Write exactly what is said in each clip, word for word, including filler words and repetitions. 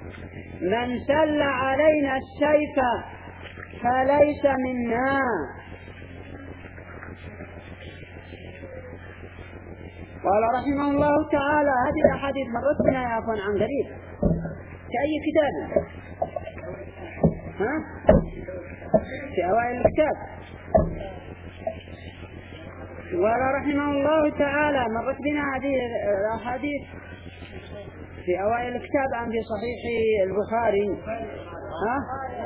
من سل علينا السيف فليس منا. قال رحمه الله تعالى: هذه الأحاديث مرت بنا يا أخوان عن قريب كأي كتاب؟ ها؟ في أوائل الكتاب. قال رحمه الله تعالى: مرت بنا هذه الأحاديث في أوائل الكتاب أم في صحيح البخاري؟ ها؟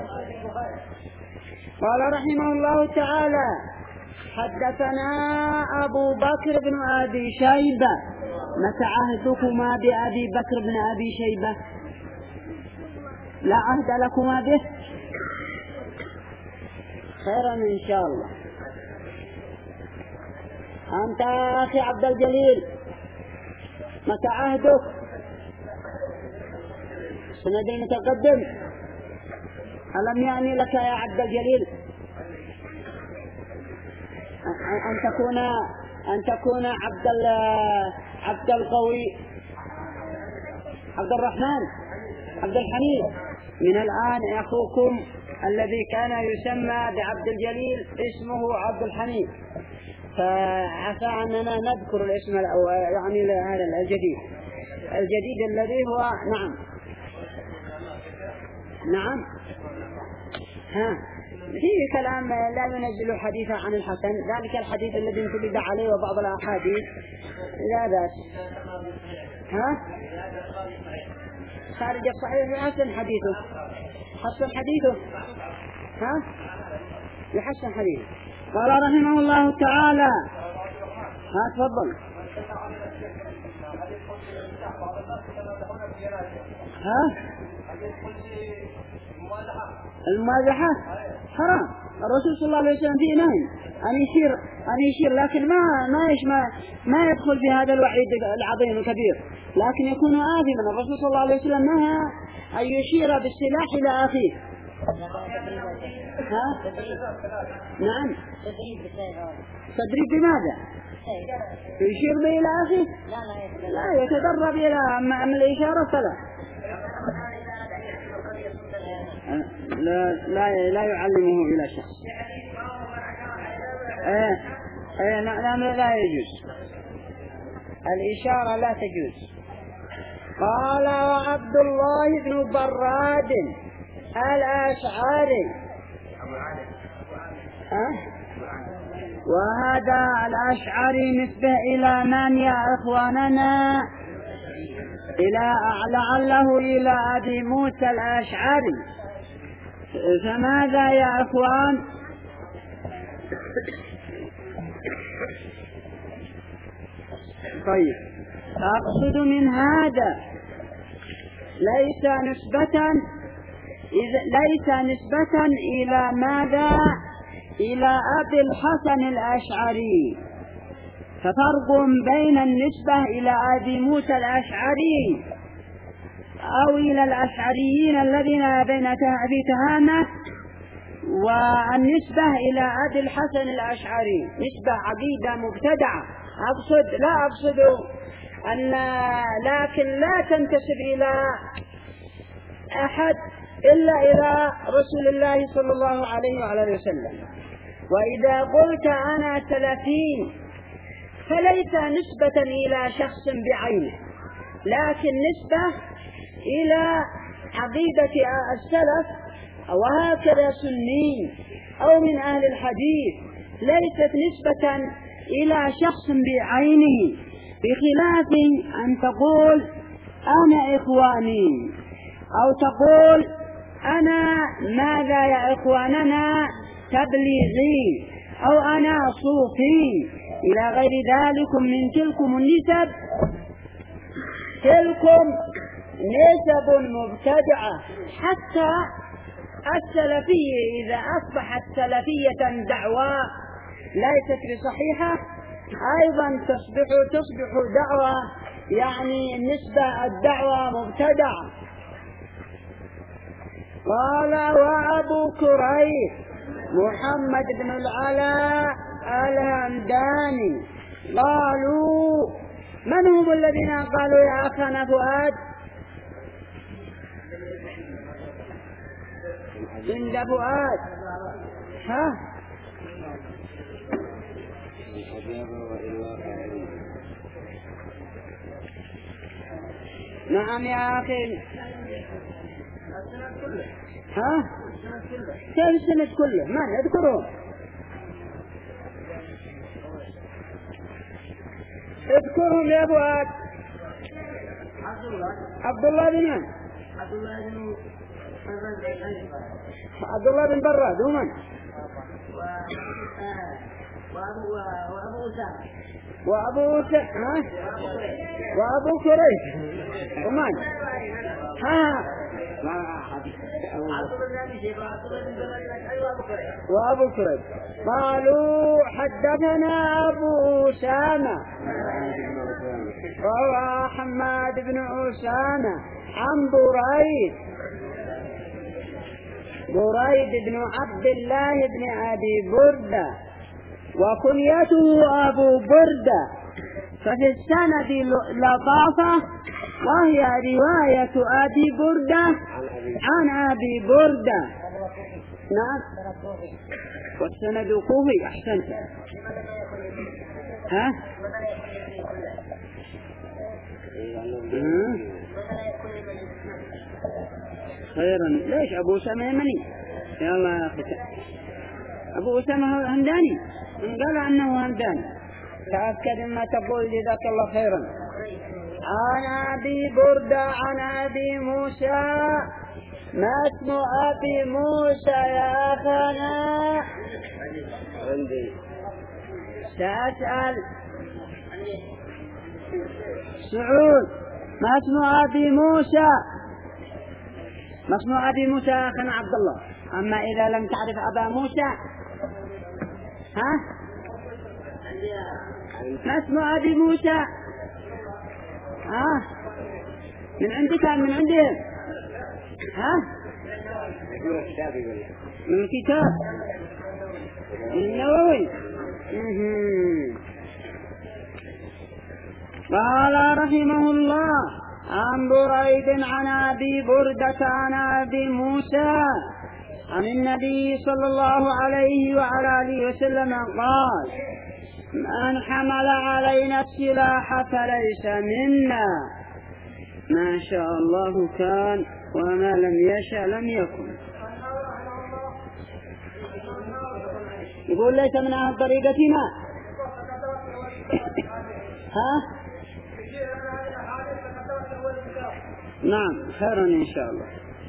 قال رحمه الله تعالى: حدثنا أبو بكر بن أبي شيبة. متى عهدكما بأبي بكر بن أبي شيبة؟ لا عهد لكما به؟ خيرا إن شاء الله. أنت أخي عبد الجليل متى عهدك؟ سند المتقدم. ألم يعني لك يا عبد الجليل أن تكون أن تكون عبد عبد القوي عبد الرحمن عبد الحميد؟ من الآن أخوكم الذي كان يسمى بعبد الجليل اسمه عبد الحميد، فعسى أننا نذكر الاسم يعني هذا الجديد الجديد الذي هو نعم نعم ها فيه كلام لا ينزل حديثا عن الحسن، ذلك الحديث الذي انتبه عليه وبعض الأحاديث لا بأس. ها خارج الصحيح حسن حديثه حسن حديثه ها يحسن حديثه. قال رحمه الله تعالى: ها تفضل. ها المازحة حرام. الرسول صلى الله عليه وسلم فيه نهي أن يشير أن يشير لكن ما ما ما ما يدخل في هذا الوعيد العظيم الكبير، لكن يكون آثما. الرسول صلى الله عليه وسلم نهى أن يشير بالسلاح إلى أخيه. ها نعم تدريب بماذا؟ يشير به إلى أخيه؟ لا يتدرب إلى أما الإشارة فلا لا لا, لا يعلمه إلى شخص. ايه ايه لا لا يجوز الإشارة لا تجوز. قال: وعبد الله بن براد الأشعري. أه؟ وهذا الأشعري نسبة إلى من يا إخواننا؟ إلى لعله إلى أبي موسى الأشعري. فماذا يا أخوان؟ طيب أقصد من هذا ليس نسبة ليس نسبة إلى ماذا؟ إلى أبي الحسن الأشعري. ففرق بين النسبة إلى أبي موسى الأشعري أو إلى الأشعريين الذين بين في تهامة والنسبة إلى أبي الحسن الأشعري نسبة عقيدة مبتدعة. أقصد لا أقصد أن لكن لا تنتسب إلى أحد إلا إلى رسول الله صلى الله عليه وعلى وسلم. وإذا قلت أنا سلفي فليس نسبة إلى شخص بعينه، لكن نسبة إلى عقيدة السلف، وهكذا سني أو من أهل الحديث، ليست نسبة إلى شخص بعينه، بخلاف أن تقول أنا إخواني أو تقول أنا ماذا يا إخواننا تبليغي أو أنا صوفي إلى غير ذلك من تلكم النسب. تلكم نسب مبتدعة. حتى السلفية إذا أصبحت سلفية دعوة ليست بصحيحة أيضا تصبح تصبح دعوة يعني نسبة الدعوة مبتدعة. قال: وأبو كريب محمد بن العلاء الهمداني. قالوا: من هم الذين قالوا يا أخانا فؤاد؟ عند فؤاد. ها نعم يا أخي. ها كيف السند كله من اذكرهم؟ اذكرهم يا فؤاد. عبد الله بن من؟ عبد الله بن عبد الله بن براد ومن؟ وأبو وأبو أسامة وأبو أسامة وأبو كريب ومن؟ ها وأبو كريب. قالوا حدثنا أبو أسامة روى حماد بن أسامة عن بريد بريد بن عبد الله بن أبي بردة وكنيته أبو بردة. ففي السند لطافة وهي رواية أبي بردة عن أبي بردة. نعم والسند كوفي. أحسنت. ها خيرا. ليش أبو أسامة يمني؟ يا الله يا أخي أبو أسامة همداني قال أنه همداني. تأكد ما تقول جزاك الله خيرا. عن أبي بردة عن أبي موسى. ما اسم أبي موسى يا أخانا؟ عندي سأسأل سعود. ما اسم أبي موسى؟ ما اسم أبي موسى يا أخانا عبد الله؟ أما إذا لم تعرف أبا موسى ها ما اسم أبي موسى؟ ها من عندك من عندهم؟ ها من كتاب النووي. قال رحمه الله عن بريد عن أبي بردة عن أبي موسى عن النبي صلى الله عليه وعلى آله وسلم قال من حمل علينا السلاح فليس منا. ما شاء الله كان وما لم يشاء لم يكن. يقول ليس من أهل طريقتنا. ها نعم خيرا إن شاء الله.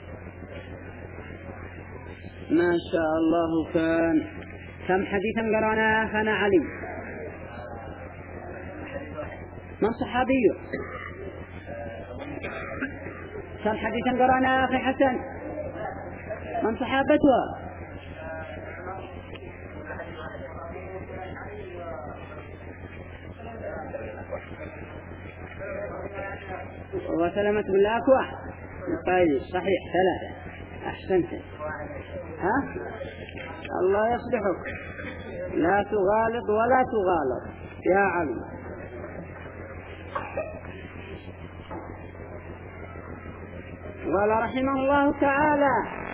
ما شاء الله كان. كم حديثا قرأنا أخنا علي؟ من صحابيه؟ كم حديثا قرأنا أخي حسن؟ من صحابتها؟ وسلمة بالأكوى. طيب صحيح ثلاثة. أحسنت. ها الله يصلحك. لا تغالط ولا تغالط يا علي. قال رحمه الله تعالى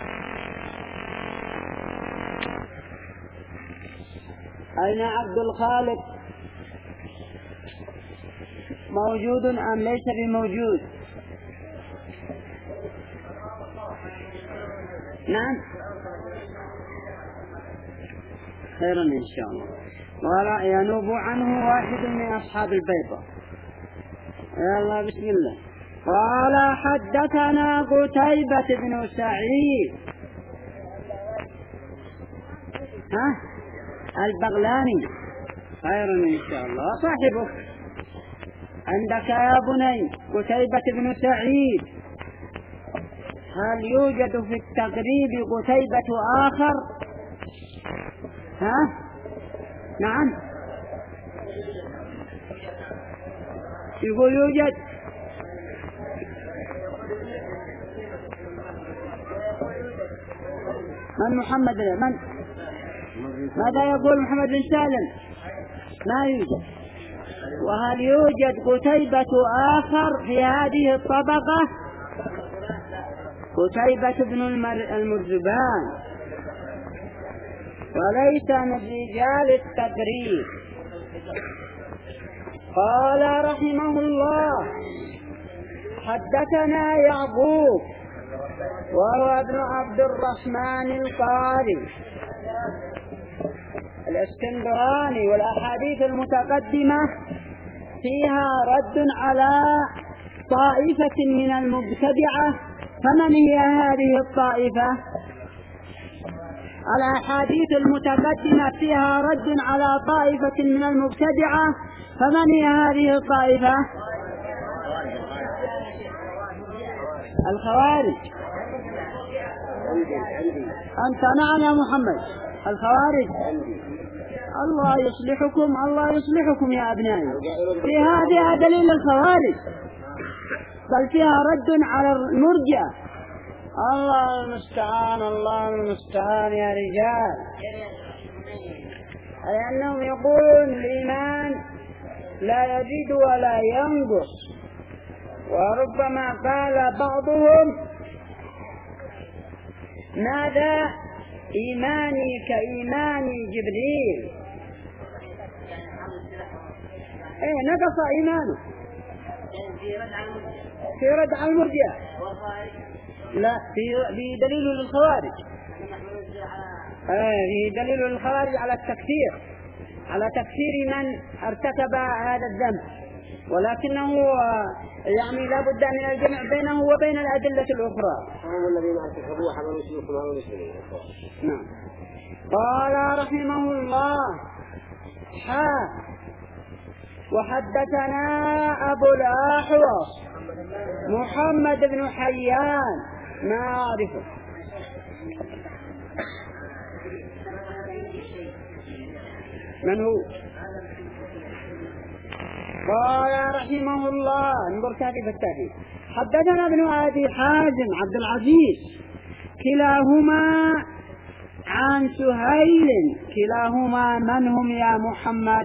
أين عبد الخالق؟ موجود أم ليس بموجود؟ نعم خيرا إن شاء الله. قال ينوب عنه واحد من أصحاب البيضة. يا الله بسم الله. قال حدثنا قتيبة بن سعيد ها البغلاني. خيرا إن شاء الله. صاحبه عندك يا بني قتيبة بن سعيد. هل يوجد في التقريب قتيبة آخر؟ ها نعم يقول يوجد. من محمد من ماذا يقول محمد بن سالم؟ ما يوجد. وهل يوجد قتيبة آخر في هذه الطبقة؟ قتيبة بن المرزبان، وليس من رجال التدريس. قال رحمه الله: حدثنا يعقوب وهو ابن عبد الرحمن القاري الاسكندراني، والأحاديث المتقدمة فيها رد على طائفة من المبتدعة. فمن هي هذه الطائفة؟ الأحاديث المتقدمة فيها رد على طائفة من المبتدعة. فمن هي هذه الطائفة؟ الخوارج. أنت نعم يا محمد، الخوارج. الله يصلحكم، الله يصلحكم يا أبنائي. في هذه دليل الخوارج، بل فيها رد على المرجئة. الله المستعان، الله المستعان يا رجال. لأنهم يقولون الإيمان لا يزيد ولا ينقص، وربما قال بعضهم: ماذا إيماني كإيمان جبريل؟ إيه نقص إيمانه في رد على المرجئة. لا، في في دليل للخوارج. آه في دليل للخوارج على التكفير، على تكفير من ارتكب هذا الذنب، ولكنه يعني لا بد من الجمع بينه وبين الأدلة الأخرى. هم الذين ارتكبوا حملوا سيوفهم على المسلمين. نعم. قال رحمه الله: حا وحدثنا أبو الأحوص محمد بن حيان، ما أعرفه. من هو؟ قال رحمه الله: انظر كاتب التاريخ: حدثنا ابن أبي حازم عبد العزيز، كلاهما عن سهيل. كلاهما من هم يا محمد؟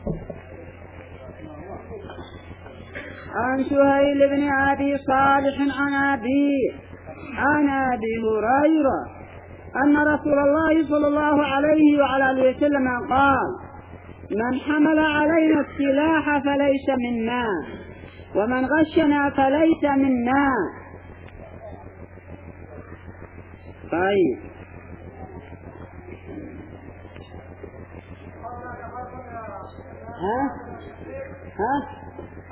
عن سهيل بن أبي صالح عن أبي عن أبي هريرة أن رسول الله صلى الله عليه وعلى آله وسلم قال: من حمل علينا السلاح فليس منا، ومن غشنا فليس منا. طيب، ها ها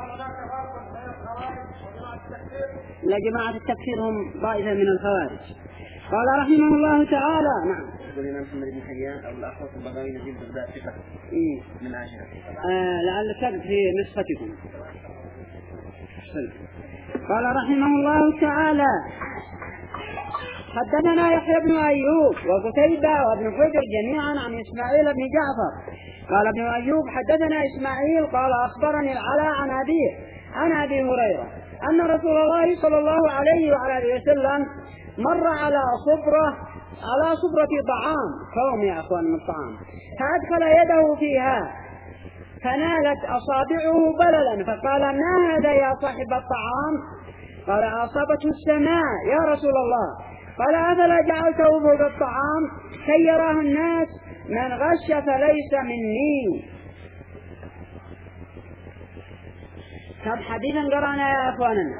لا، جماعة التكفير هم طائفة من الخوارج. قال رحمه الله تعالى: نعم. الإمام محمد بن حيان أو الأحوص البغوي نجيب بغداد ثقة من عشرة. آه لعل كذب في نسختكم. قال رحمه الله تعالى: حدثنا يحيى بن أيوب وقتيبة وابن حجر جميعا عن إسماعيل بن جعفر. قال ابن أيوب: حدثنا إسماعيل قال أخبرني العلاء عن أبيه عن أبي هريرة أن رسول الله صلى الله عليه وعلى آله وسلم مر على صبرة على صبرة طعام قوم يا أخوان من الطعام، فأدخل يده فيها فنالت أصابعه بللا، فقال: ما هذا يا صاحب الطعام؟ قال: أصابته السماء يا رسول الله. قال: أفلا جعلته فوق الطعام كي يراه الناس؟ من غش فليس مني. كم حديثا قرأنا يا أخواننا؟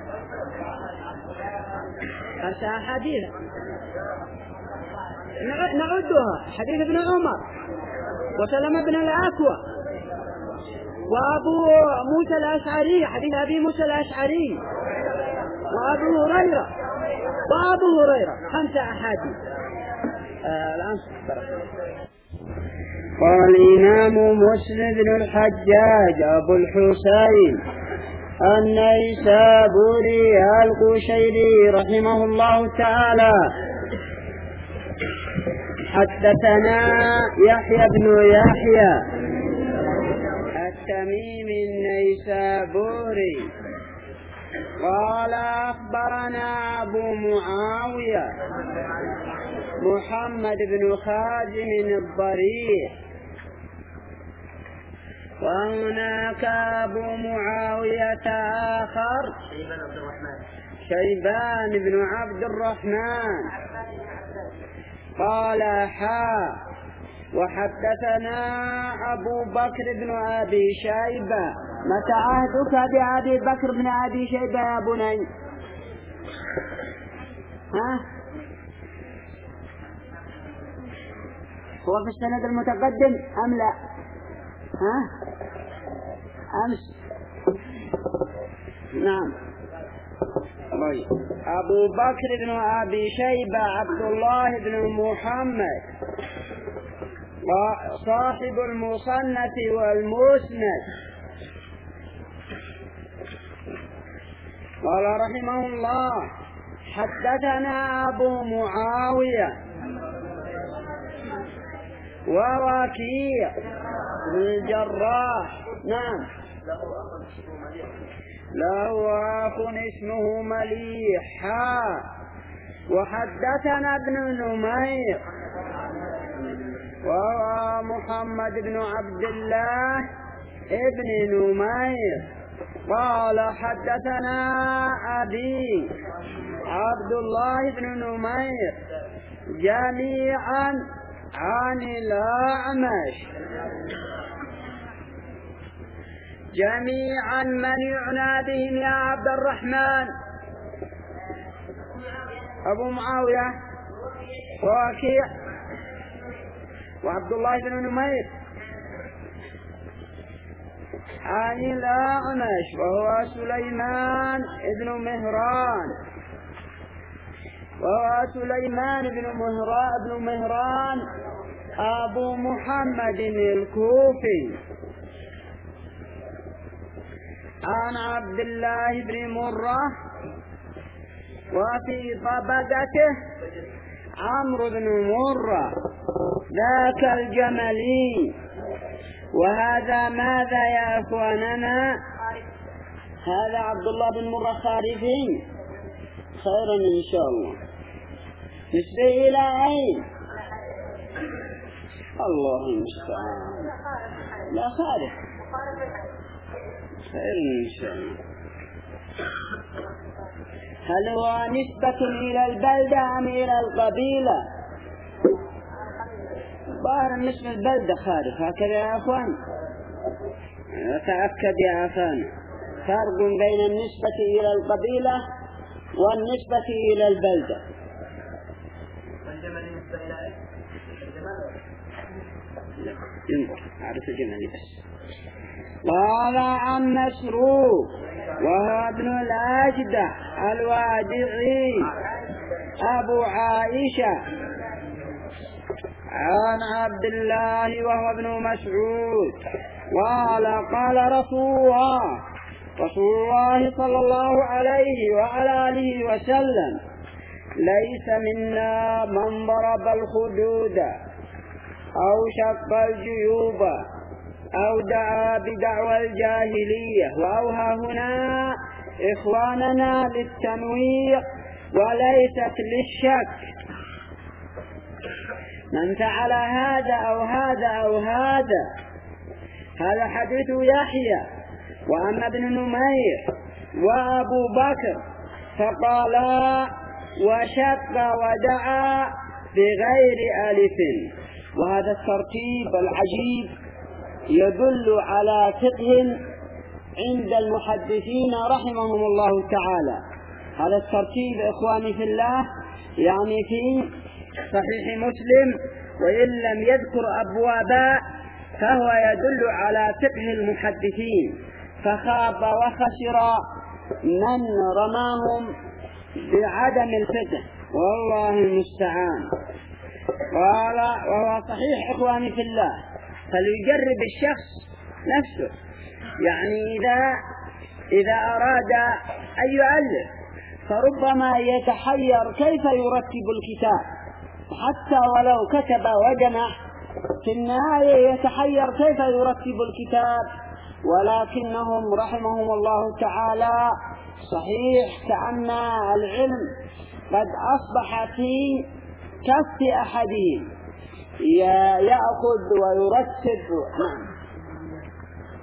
خمسة أحاديث نعدها: حديث ابن عمر وسلم بن الأكوى وأبو موسى الأشعري، حديث أبي موسى الأشعري، وأبو هريرة وأبو هريرة، خمسة أحاديث. آه الآن قال الإمام مسلم بن الحجاج أبو الحسين النيسابوري القشيري رحمه الله تعالى: حدثنا يحيى بن يحيى التميمي النيسابوري قال: أخبرنا أبو معاوية محمد بن خازم الضريح وهناك أبو معاوية آخر شيبان بن عبد الرحمن قال حا وحدثنا أبو بكر بن أبي شيبة. متى عهدك بأبي بكر بن أبي شيبة يا بني؟ ها؟ هو في السند المتقدم أم لا؟ ها؟ أمس؟ نعم. أبو بكر بن أبي شيبة عبد الله بن محمد صاحب المصنف والمسند قال رحمه الله حدثنا أبو معاوية ووكيع بن الجراح. نعم. له أخ اسمه مليح. وحدثنا ابن نمير وهو محمد بن عبد الله ابن نمير قال حدثنا أبي عبد الله بن نمير جميعا عن الأعمش. جميعا من يعنى بهم يا عبد الرحمن؟ أبو معاوية ووكيع وعبد الله بن نمير عن الأعمش وهو سليمان بن مهران وهو سليمان بن مهران بن مهران أبو محمد الكوفي عن عبد الله بن مرة وفي طبقته عمرو بن مرة ذاك الجملي. وهذا ماذا يا أخواننا؟ هذا عبد الله بن مرة خارجي. خيرا إن شاء الله. نسبه إلى أين؟ الله المستعان. لا خارج. خيرا إن شاء الله. هل هو نسبة إلى البلدة أم إلى القبيلة؟ ظاهر النسبة البلدة خارج. هكذا يا أخوان. تأكد يا أخوان. فرق بين النسبة إلى القبيلة والنسبة إلى البلدة. والجمل نسبة إلى إيه؟ لا ينظر أعرف الجمل بس. قال عن مسروق وهو ابن الأجدع الوادعي أبو عائشة عن عبد الله وهو ابن مسعود قال قال رسول الله رسول الله صلى الله عليه وعلى آله وسلم ليس منا من ضرب الخدود أو شق الجيوب أو دعا بدعوى الجاهلية. وأوها هنا إخواننا للتنويع وليست للشك. من فعل هذا أو هذا أو هذا. هذا حديث يحيى. وأما ابن نمير وأبو بكر فقالا وشق ودعا بغير ألف. وهذا الترتيب العجيب يدل على فقه عند المحدثين رحمهم الله تعالى. هذا الترتيب إخواني في الله يعني في صحيح مسلم وإن لم يذكر أبوابا فهو يدل على فقه المحدثين. فخاب وخسر من رماهم بعدم الفقه والله المستعان. قال وهو صحيح إخواني في الله. فليجرب الشخص نفسه. يعني إذا إذا أراد أن يؤلف فربما يتحير كيف يرتب الكتاب حتى ولو كتب وجمع في النهاية يتحير كيف يرتب الكتاب. ولكنهم رحمهم الله تعالى صحيح كأن العلم قد أصبح في كف أحدهم يأخذ ويرتب. نعم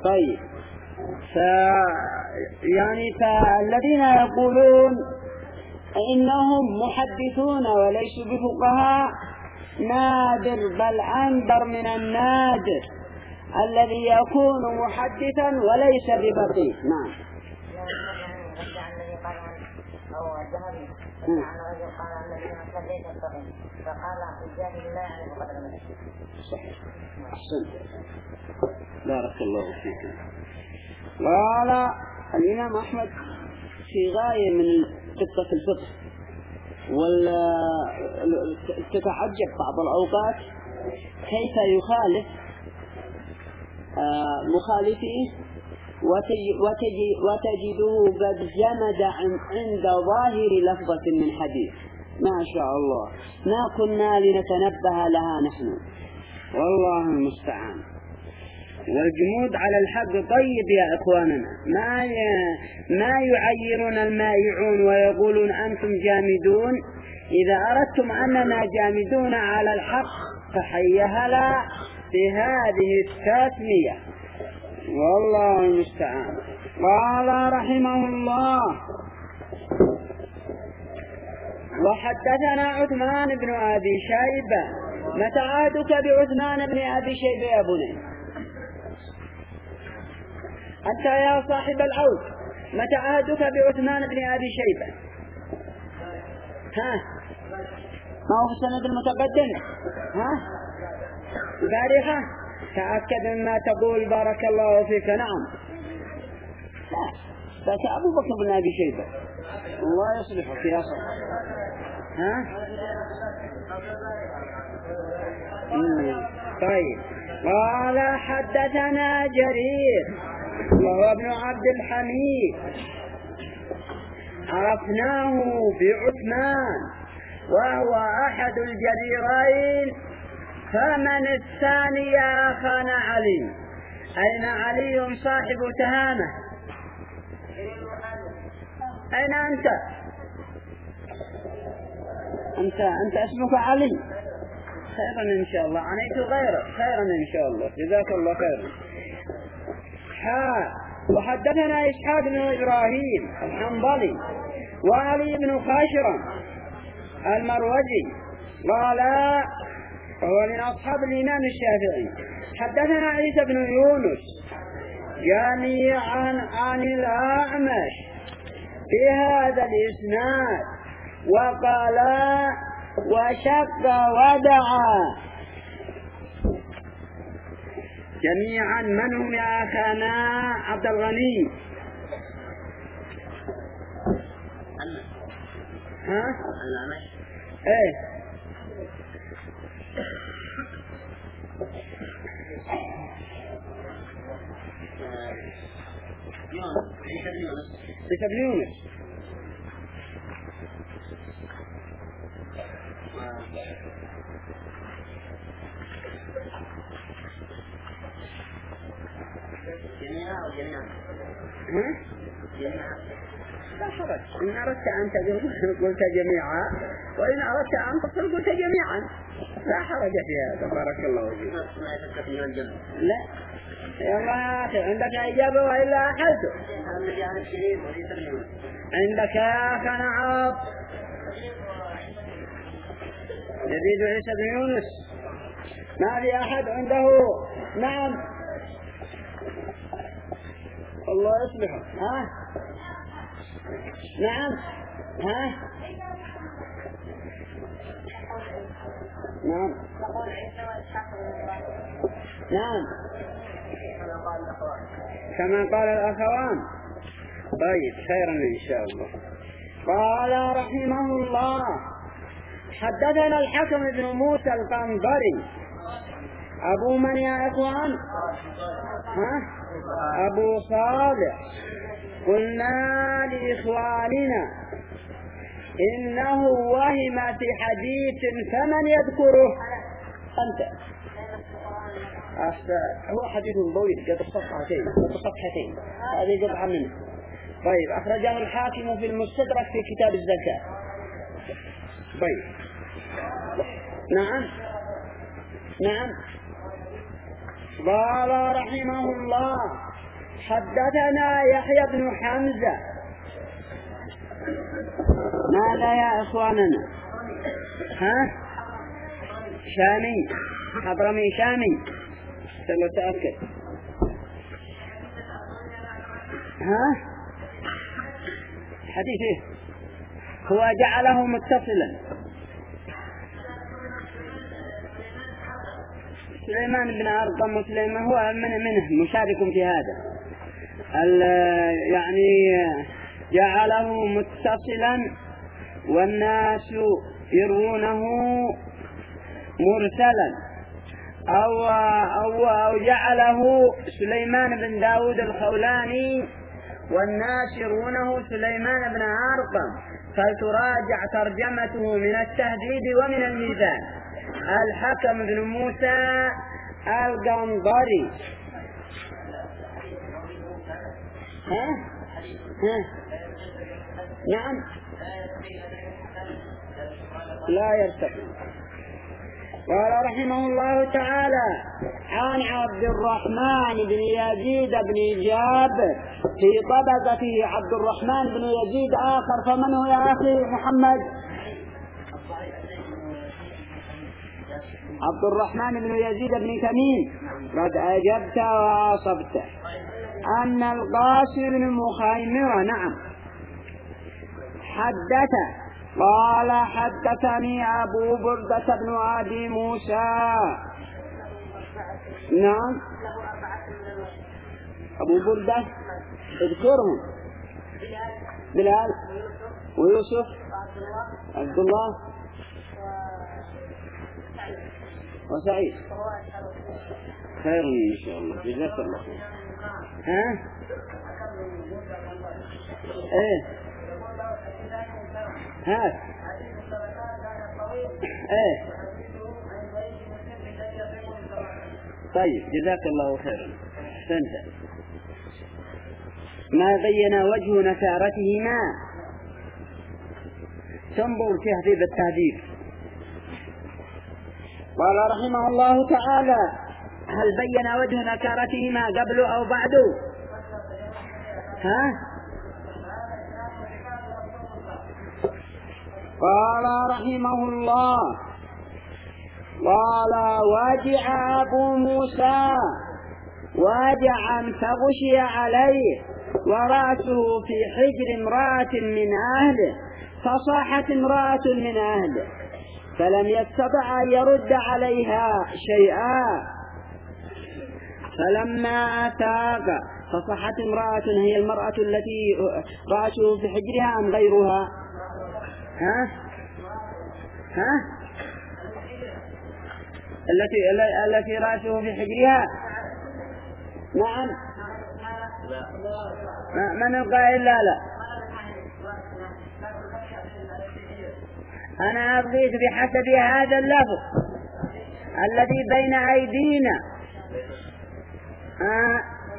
طيب، ف يعني فالذين يقولون إنهم محدثون وليسوا بفقهاء نادر، بل أندر من النادر الذي يكون محدثا وليس بفقيه. نعم. أو الذهبي عن رجل قال عن النبي صلى الله عليه وسلم فقال الجاهل لا يعرف قدر المسجد. صحيح. أحسنت. بارك الله فيكم. قال الإمام أحمد في غاية من قصة الفقه، ولا تتعجب بعض الأوقات كيف يخالف مخالفيه وتجده قد جمد عند ظاهر لفظة من حديث. ما شاء الله، ما كنا لنتنبه لها نحن، والله المستعان. والجمود على الحق طيب يا إخواننا، ما ما يعيرون المائعون ويقولون أنتم جامدون. إذا أردتم أننا جامدون على الحق فحي هلا بهذه التسمية، والله المستعان. قال رحمه الله: وحدثنا عثمان بن أبي شيبة. متى عهدك بعثمان بن أبي شيبة يا بني؟ أنت يا صاحب العود، متى عهدك بعثمان بن أبي شيبة؟ ها؟ ما هو في السند المتقدم؟ ها؟ بارحة؟ تأكد مما تقول بارك الله فيك. نعم. لا، بس أبو بكر بن أبي شيبة الله يصلحك يا صاحب. ها؟ طيب. قال حدثنا جرير وهو ابن عبد الحميد، عرفناه بعثمان وهو أحد الجريرين. فمن الثاني يا أخانا علي؟ أين علي صاحب تهامة؟ أين أنت؟ أنت أنت اسمك علي. خيرا إن شاء الله، عنيت غيرك. خيرا إن شاء الله، جزاك الله خيرا. حا وحدثنا إسحاق بن إبراهيم الحنظلي وعلي بن خاشرم المروزي قال وهو من أصحاب الإمام الشافعي. حدثنا عيسى بن يونس جميعا عن الأعمش بهذا الإسناد وقال وشق ودعا. جميعا من هم يا أخانا عبد الغني؟ ها؟ ايه عيسى بن يونس. جميعا أو جميعا؟ جميعا. لا حرج، إن أردت أن تقول قلت جميعا، وإن أردت أن تصل قلت جميعا، لا حرج في هذا. بارك الله فيك. لا يلا يا أخي، عندك إجابة وإلا أحلته؟ عندك يا أخي نعم يزيد عيسى بن يونس. ما في أحد عنده؟ نعم الله يصلحه. ها نعم ها نعم نعم كما قال الأخوان. طيب خيرا إن شاء الله. قال رحمه الله حدثنا الحكم بن موسى القنبري. أبو من يا إخوان؟ ها؟ أبو صالح. قلنا لإخواننا إنه وهم في حديث فمن يذكره؟ أنت. هو حديث طويل قد صفحتين قد صفحتين هذه قطعة منه. طيب أخرجه الحاكم في المستدرك في كتاب الزكاة. طيب نعم نعم. قال رحمه الله حدثنا يحيى بن حمزة. ماذا يا إخواننا؟ ها؟ شامي، حضرمي شامي، سألوا تأكد. ها؟ حديثه هو جعله متصلا. سليمان بن أرقم وسليمان هو من منه مشارك في هذا، يعني جعله متصلا والناس يروونه مرسلا، أو, أو, أو جعله سليمان بن داود الخولاني والناس يروونه سليمان بن أرقم، فلتراجع ترجمته من التهذيب ومن الميزان. الحكم بن موسى القنضري. ها؟ ها؟ نعم لا يرتقي. قال رحمه الله تعالى عن عبد الرحمن بن يزيد بن جابر في طبقته عبد الرحمن بن يزيد آخر. فمن هو يا أخي محمد؟ عبد الرحمن بن يزيد بن تميم. قد أجبت وأصبت. أن القاسم بن مخيمرة نعم حدث قال حدثني أبو بردة بن أبي موسى. نعم أبو بردة اذكرهم: بلال ويوسف عبد الله وسعيد. خير إن شاء الله جزاك الله. ها؟ ايه ها ايه طيب جزاك الله خيرا. احسنت. ما بين وجه نكارتهما. تنظر في تهذيب التهذيب. قال رحمه الله تعالى: هل بين وجه نكارتهما قبل أو بعد؟ ها؟ قال رحمه الله: قال وجع أبو موسى وجعا فغشي عليه ورأسه في حجر امرأة من أهله، فصاحت امرأة من أهله فلم يستطع أن يرد عليها شيئا، فلما أتاق فصحت امرأة، هي المرأة التي رأسه في حجرها أم غيرها؟ ها؟ ها؟ التي التي رأسه في حجرها. نعم. من القائل؟ لا لا أنا أبغيت بحسب هذا اللفظ الذي بين أيدينا. ها؟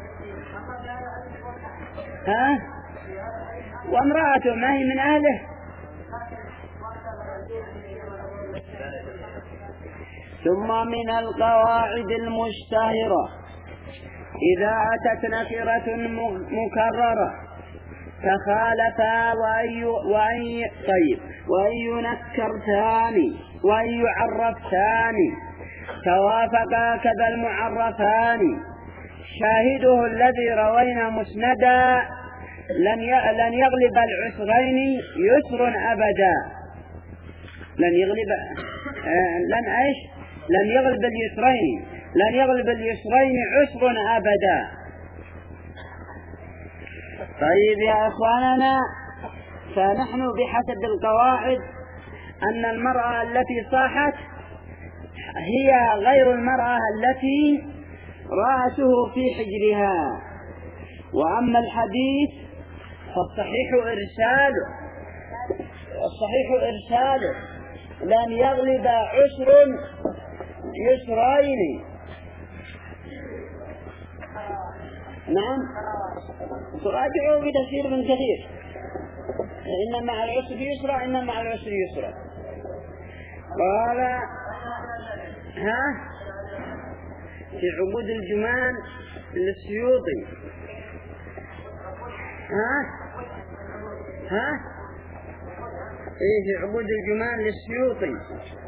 ها؟ وامرأته ما هي من أهله؟ ثم من القواعد المشتهرة إذا أتت نكرة مكررة تخالفا وأن وأن طيب وأن ينكر ثاني وأن يعرف ثاني توافقا كذا المعرفان. شاهده الذي روينا مسندا لن لن يغلب العسرين يسر أبدا. لن يغلب آه لن ايش لن يغلب اليسرين لن يغلب اليسرين عسر أبدا. طيب يا إخواننا، فنحن بحسب القواعد أن المرأة التي صاحت هي غير المرأة التي رأسه في حجرها. وأما الحديث فالصحيح إرساله الصحيح إرساله لن يغلب عسر يسرين. نعم تراجعوا بتفسير من كثير. إن مع العسر يسرا إن مع العسر يسرا. قال ها في عبود الجمان للسيوطي ها ها إيه في عقود الجمال للسيوطي.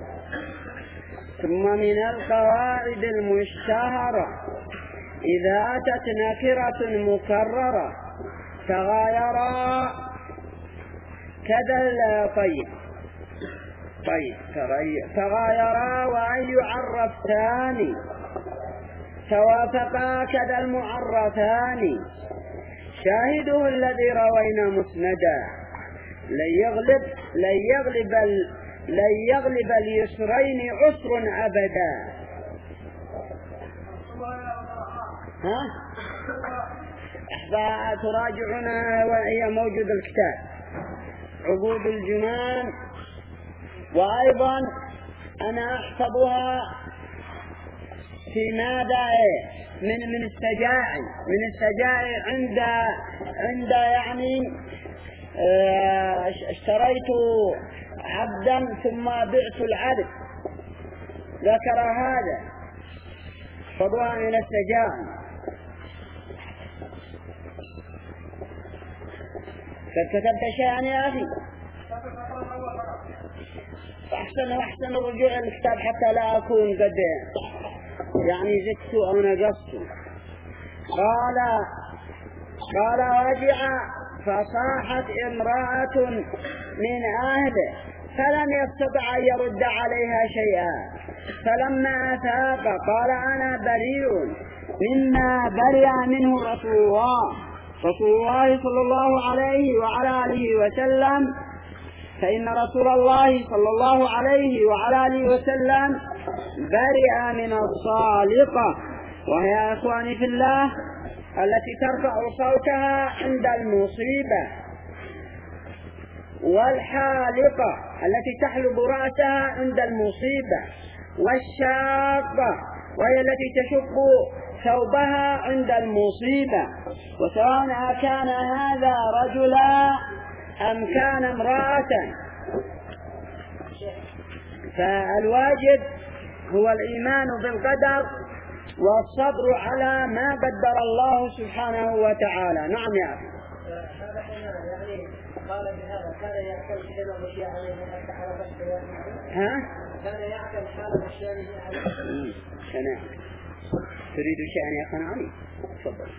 ثم من القواعد المشتهرة إذا أتت نكرة مكررة تغايرا كذا. طيب طيب تغايرا وأن يعرف ثاني توافقا كذا المعرفان. شاهده الذي روينا مسندا لن يغلب لن يغلب ال... لن يغلب اليسرين عسر أبدا. ها إحدى تراجعنا وهي موجود الكتاب عقود الجمان. وأيضا أنا أحسبها في ماذا من من السجاعي من السجاعي عند عند يعني اشتريت عبدا ثم بعت العبد ذكر هذا فضلا إلى السجاعي. فكتبت شيئا يا أخي أحسن أحسن الرجوع الكتاب حتى لا أكون قد يعني زدت أو نقصت. قال قال رجع فصاحت امرأة من أهله فلم يستطع أن يرد عليها شيئا. فلما أفاق قال أنا بريء مما برئ منه رسول الله رسول الله صلى الله عليه وعلى آله وسلم. فإن رسول الله صلى الله عليه وعلى آله وسلم برئ من الصالقة وهي أخواني في الله التي ترفع صوتها عند المصيبة، والحالقة التي تحلب رأسها عند المصيبة، والشاقة وهي التي تشق ثوبها عند المصيبة. وسواء كان هذا رجلا أم كان امرأة فالواجب هو الإيمان بالقدر والصبر على ما قدر الله سبحانه وتعالى. نعم يا أخي. هذا يعني قال بهذا كان يعقل حين الأشياء عليه حتى حلف الشيء. ها؟ كان يعقل حال الشيء عليه. كان تريد شيئا يا أخي علي؟ تفضل.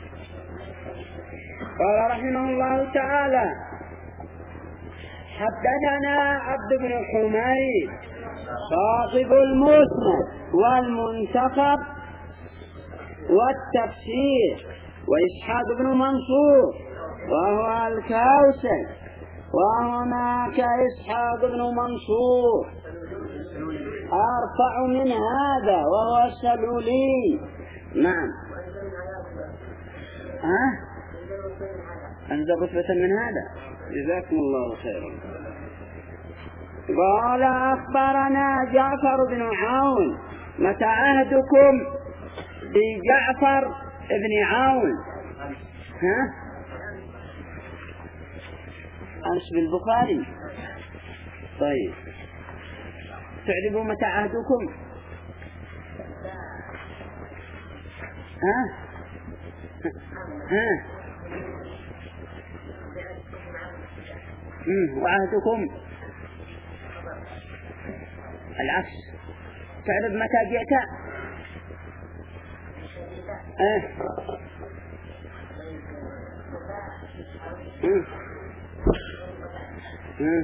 قال رحمه الله تعالى: حدثنا عبد بن حميد صاحب المسند والمنتخب والتفسير، وإسحاق بن منصور وهو الكوسج، وهناك إسحاق بن منصور أرفع من هذا وهو السلولي. نعم. ها؟ أنزل رتبة من هذا. جزاكم الله خيرا. قال: أخبرنا جعفر بن عون. متى عهدكم بجعفر بن عون؟ ها؟ أنس بالبخاري. طيب، تعرفوا متى عهدكم؟ ها؟ ها؟ امم وعهدكم العكس. تعرف متى جئت؟ اه امم امم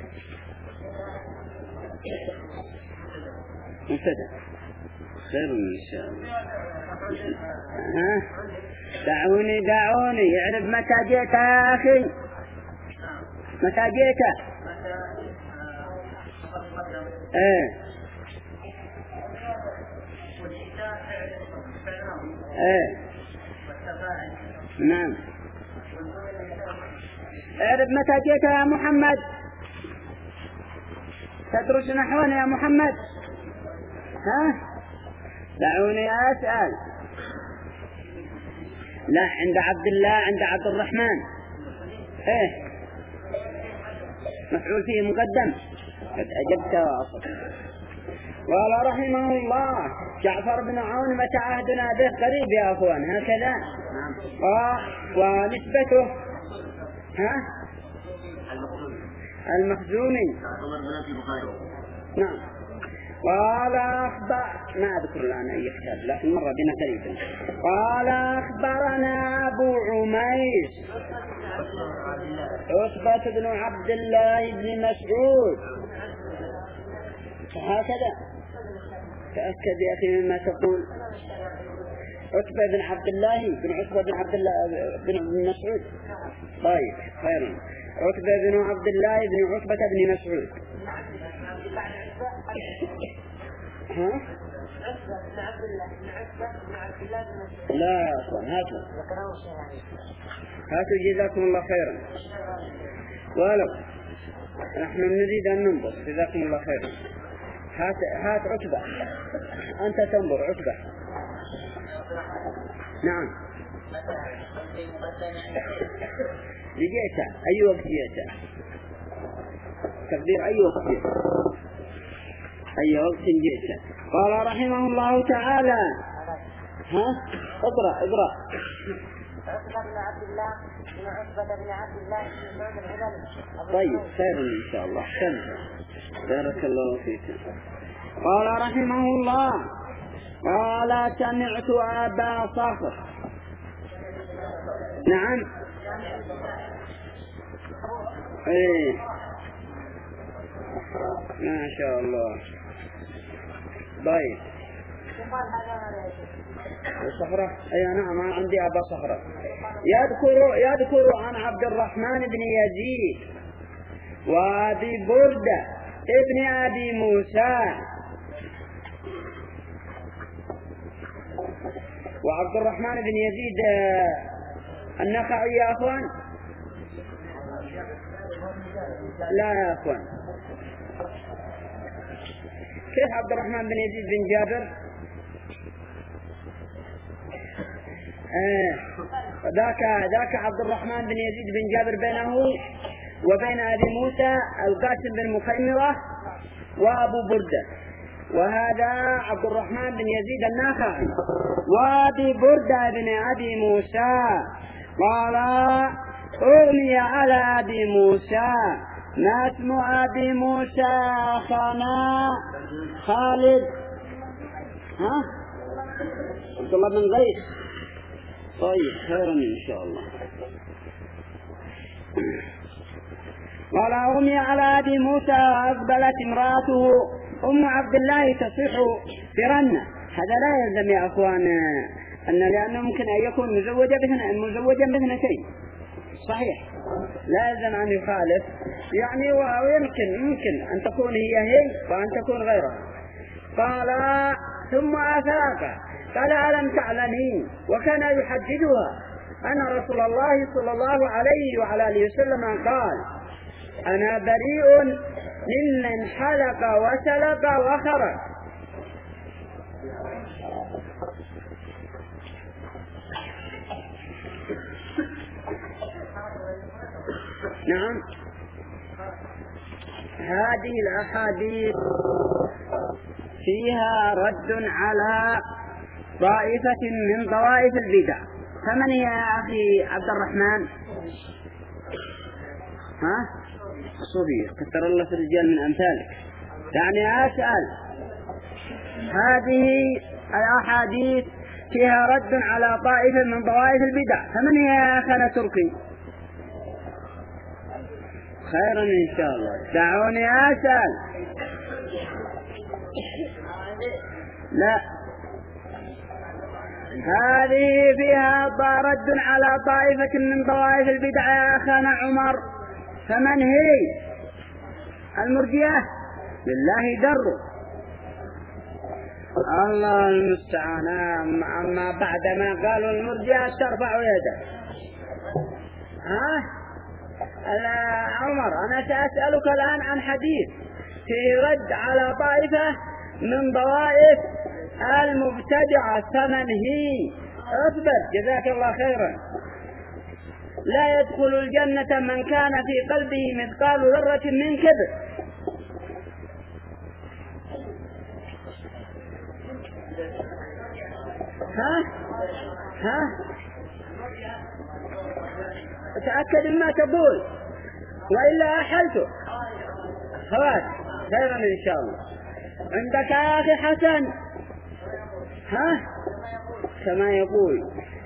مبتدأ. خير ان شاء الله. ها؟ دعوني دعوني يعرف متى جئت يا اخي؟ متى جئت؟ ايه ايه نعم. اعرف متى جئت يا محمد؟ تدرس نحونا يا محمد؟ ها؟ دعوني اسأل. لا، عند عبد الله، عند عبد الرحمن. ايه مفعول فيه مقدم. قد أجبت وأصبت. قال رحمه الله: جعفر بن عون متى عهدنا به؟ قريب يا أخوان، هكذا. آه ونسبته ها المخزومي نعم. قال أخبر ما أذكر الآن أي كتاب لكن مر بنا قريبا. قال أخبرنا أبو عمير عتبة بن عبد الله بن مسعود. هكذا تأكد يا أخي مما تقول. عتبة بن عبد الله بن عتبة بن عبد الله بن مسعود. طيب خير. عتبة بن عبد الله بن عتبة بن مسعود. ها؟ لا أصلا هاتوا هاتوا جزاكم الله خيرا. ولو نحن نريد أن ننظر جزاكم الله خيرا. هات هات عتبة أنت تنظر عتبة. نعم لجيت أي وقت جيت تقدير أي وقت جيت أي وقت جيت. قال رحمه الله تعالى ها اقرأ اقرأ. عتبة بن عبد الله بن عتبة بن عبد الله بن مسعود الهذلي. طيب خير إن شاء الله. كم بارك الله فيك. قال رحمه الله قال سمعت أبا صخر. نعم ايه ما شاء الله. طيب صخرة اي نعم عندي أبا صخرة. يذكر يذكر عن عبد الرحمن بن يزيد وأبي بردة ابن أبي موسى. وعبد الرحمن بن يزيد النخعي يا أخوان. لا يا أخوان كيف عبد الرحمن بن يزيد بن جابر؟ آه. ذاك ذاك عبد الرحمن بن يزيد بن جابر بينه وبين أبي موسى القاسم بن مخيمرة وأبو بردة. وهذا عبد الرحمن بن يزيد النخعي وأبي بردة بن أبي موسى. قال أغني على أبي موسى ما اسم أبي موسى أخانا خالد ها عبد الله بن غيث. طيب خيرا إن شاء الله. قال أغني على أبي موسى أقبلت امرأته أم عبد الله تصيح فرنة. هذا لا يلزم يا أخوان أن لأنه ممكن أن يكون مزوجا مزوجا باثنتين صحيح لا يلزم أن يخالف يعني ويمكن يمكن أن تكون هي هي وأن تكون غيرها. قال ثم أفاق قال ألم تعلمين وكان يحددها أن رسول الله صلى الله عليه وعلى آله وسلم قال أنا بريء ممن حلق وسلق وخرج. نعم هذه الأحاديث فيها رد على طائفة من طوائف البدع. فمن هي يا أخي عبد الرحمن؟ ها الصوفية كثر الله في الرجال من أمثالك. يعني أسأل هذه الأحاديث فيها رد على طائفة من طوائف البدع. فمن هي يا أخانا تركي؟ خيرا إن شاء الله. دعوني أسأل. لا هذه فيها رد على طائفة من طوائف البدع يا أخانا عمر. فمن هي؟ المرجئة لله دروا. الله المستعان. أما بعد ما قالوا المرجئة ترفع يده. ها عمر أنا سأسألك الآن عن حديث في رد على طائفة من طوائف المبتدعة. فمن هي؟ اثبت جزاك الله خيرا. لا يدخل الجنة من كان في قلبه مثقال ذرة من كبر. ها ها تأكد مما تقول وإلا أحلته خلاص خيرا إن شاء الله. عندك يا أخي حسن؟ ها كما يقول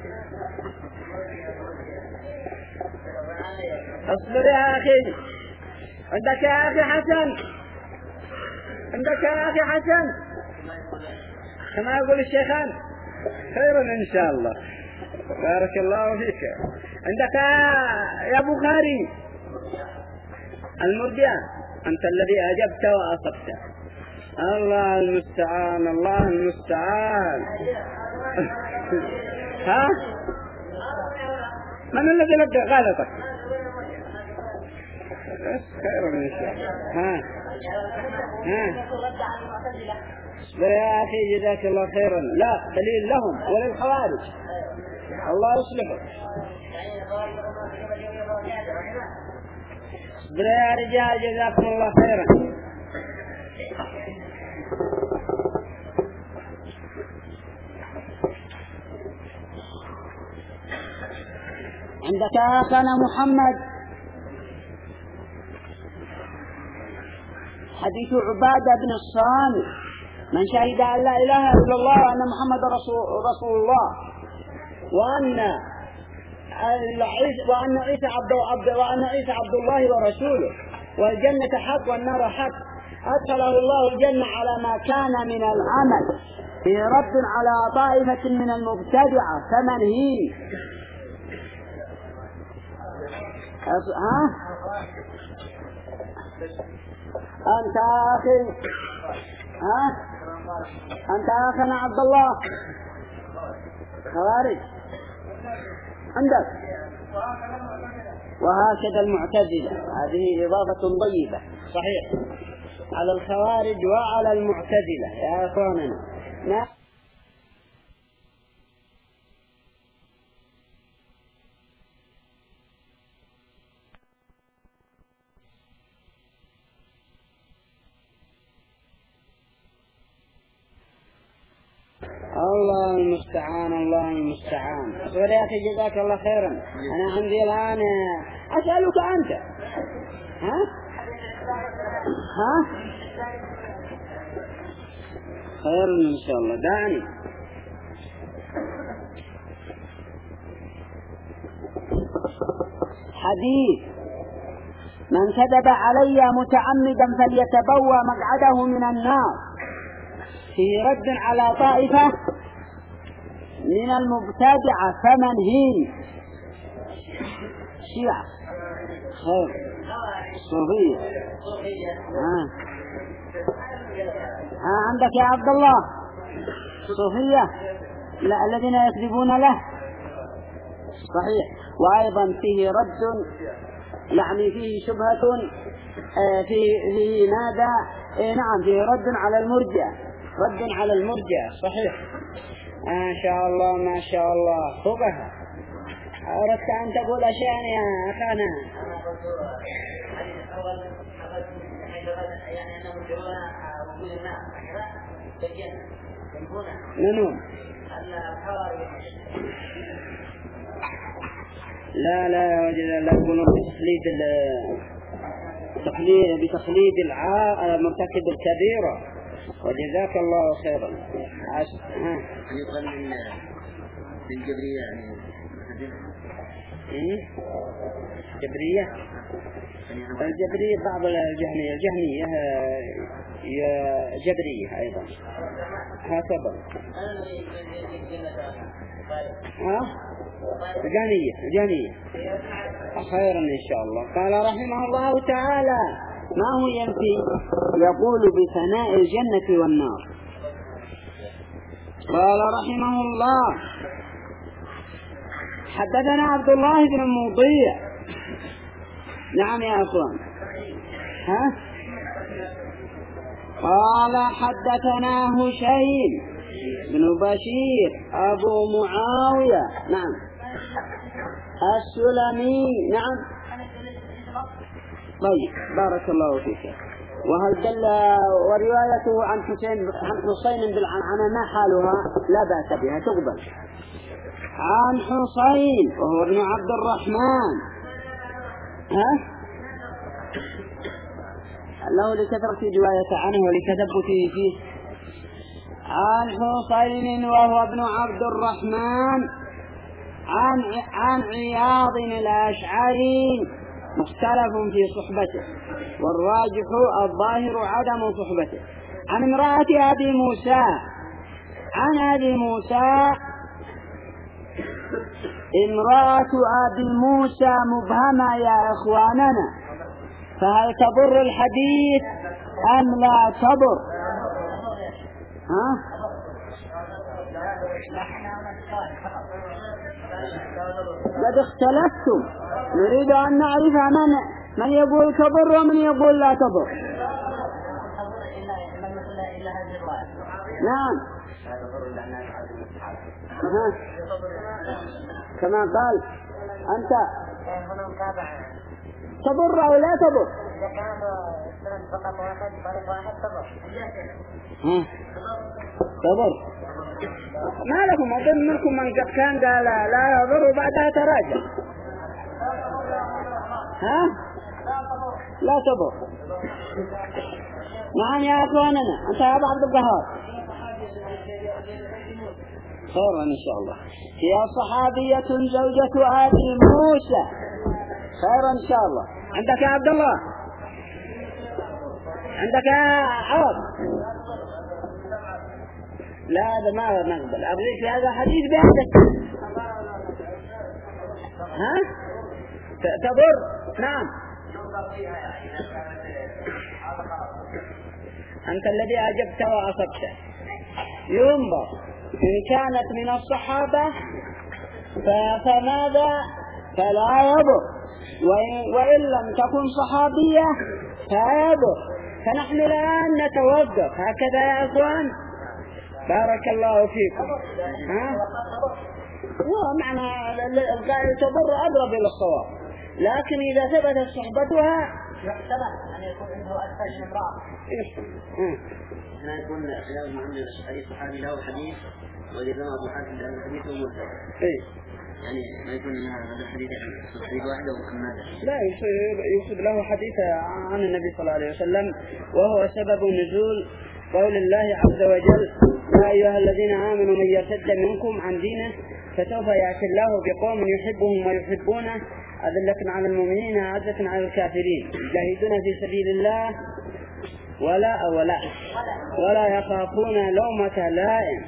اصبر يا أخي. عندك يا أخي حسن؟ عندك يا أخي حسن كما يقول الشيخان؟ خيرا إن شاء الله بارك الله فيك. عندك يا بخاري المرجع؟ أنت الذي أجبت وأصبت. الله المستعان الله المستعان. ها من الذي لقى غلطك؟ خير إن شاء الله. ها ها يا أخي جزاك الله خيرا. لا دليل لهم وللخوارج الله يصلحه. اصبر يا رجال جزاكم الله خيرا. عندك أخانا محمد حديث عبادة بن الصامت من شهد أن لا إله إلا الله وأن محمد رسول, رسول الله وأن عيسى وأن عيسى عبد عبد وأن عيسى عبد الله ورسوله والجنة حق والنار حق أدخله الله الجنة على ما كان من العمل في رد على طائفة من المبتدعة فمنهي. ها أنت أخي ها أنت أخنا عبد الله خوارج عندك. وهكذا المعتزلة هذه إضافة طيبة صحيح على الخوارج وعلى المعتزلة يا أخواننا. نعم الله المستعان الله المستعان. أقول يا أخي جزاك الله خيرا. أنا عندي الآن أسألك أنت ها ها خير إن شاء الله. دعني حديث من كذب علي متعمدا فليتبوأ مقعده من النار في رد على طائفة من المبتدعة فمنهي. شيعة خير صوفية ها ها عندك يا عبد الله صوفية لا الذين يكذبون له صحيح. وأيضا فيه رد يعني فيه شبهة فيه, فيه ماذا إيه نعم فيه رد على المرجع رد على المرجع صحيح. ما شاء الله ما شاء الله فقها. أردت أن تقول أشياء يا أخانا. منو لا لا وجد لا يقولون بتخليد التقليد بتخليد المرتكب الكبيرة. وجزاك الله خيرا. عش... ها يقال من الجبرية يعني إيه؟ جبرية الجبرية بعض الجهمية الجهمية جبرية أيضا هكذا. ها جهمية جهمية خيرا إن شاء الله. قال رحمه الله تعالى ما هو ينفي يقول بثناء الجنة والنار. قال رحمه الله حدثنا عبد الله بن المضيع. نعم يا أخوان ها قال حدثنا هشيم بن بشير أبو معاوية نعم السلمي نعم. طيب بارك الله فيك. وهل دل وروايته عن حسين عن حسين بالعنعنة ما حالها لا بأس بها تقبل. عن حسين وهو ابن عبد الرحمن ها له لكثرة رواية عنه ولتثبته فيه. عن حسين وهو ابن عبد الرحمن عن عن عياض الأشعري مختلف في صحبته والراجح الظاهر عدم صحبته. عن امرأة أبي موسى عن أبي موسى امرأة أبي موسى مبهمة يا إخواننا، فهل تضر الحديث أم لا تضر؟ ها؟ قد اختلفتم، نريد أن نعرف من من يقول تضر ومن يقول لا تضر. نعم ها. كما قال أنت تضر أو لا تضر؟ تضر. ما لكم أظن منكم من قد كان قال لا يضر وبعدها تراجع. ها؟ لا تضر. نعم يا أخواننا. أنت يا أبو عبد القهار خيرا إن شاء الله. هي صحابية زوجة أبي موسى. خيرا إن شاء الله. عندك يا عبد الله؟ عندك يا عوض؟ لا هذا ما نقبل. أبغيك هذا حديث بهذا. ها؟ تضر؟ نعم. أنت الذي أجبت وأصبت. ينظر إن كانت من الصحابة فماذا؟ فلا يضر، وإن, وإن لم تكن صحابية فيضر. فنحن الآن نتوقف هكذا يا أخوان. بارك الله فيكم. ها؟ ومعنى القائل تضر أقرب إلى الصواب، لكن إذا ثبتت صحبتها يحتمل أن يكون عنده أكثر من امرأة. لا يكون خلاف مع أي صحابي له حديث وإذا كان أبو حاتم له حديث ومرسل. إيه. يعني ما يكون هذا الحديث حديث واحد أو كم هذا؟ لا يوصف له حديث عن النبي صلى الله عليه وسلم، وهو سبب نزول قول الله عز وجل: يا أيها الذين آمنوا من يرتد منكم عن دينه فسوف يأتي الله بقوم يحبهم ويحبونه أذلة على المؤمنين أعزة على الكافرين يجاهدون في سبيل الله ولا ولا ولا يخافون لومة لائم.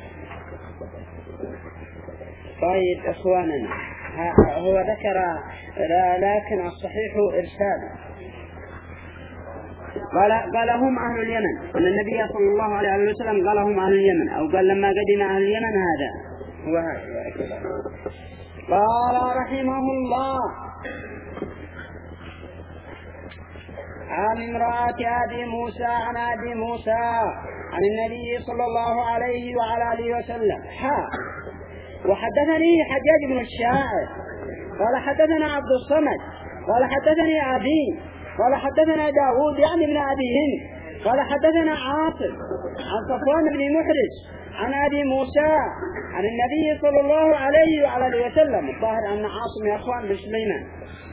طيب إخواننا، هو ذكر لكن الصحيح إرسال. قال قال هم أهل اليمن، أن النبي صلى الله عليه وسلم قال هم أهل اليمن، أو قال لما قدم أهل اليمن هذا هو هذا. قال رحمه الله: عن امرأة أبي موسى عن أبي موسى عن النبي صلى الله عليه وعلى آله وسلم حا وحدثني حجاج بن الشاعر قال حدثنا عبد الصمد قال حدثني أبي قال حدثنا داود يعني ابن أبي هند قال حدثنا عاصم عن صفوان بن محرز عن أبي موسى عن النبي صلى الله عليه وعلى آله وسلم. الظاهر أن عاصم يا أخوان بن سليمان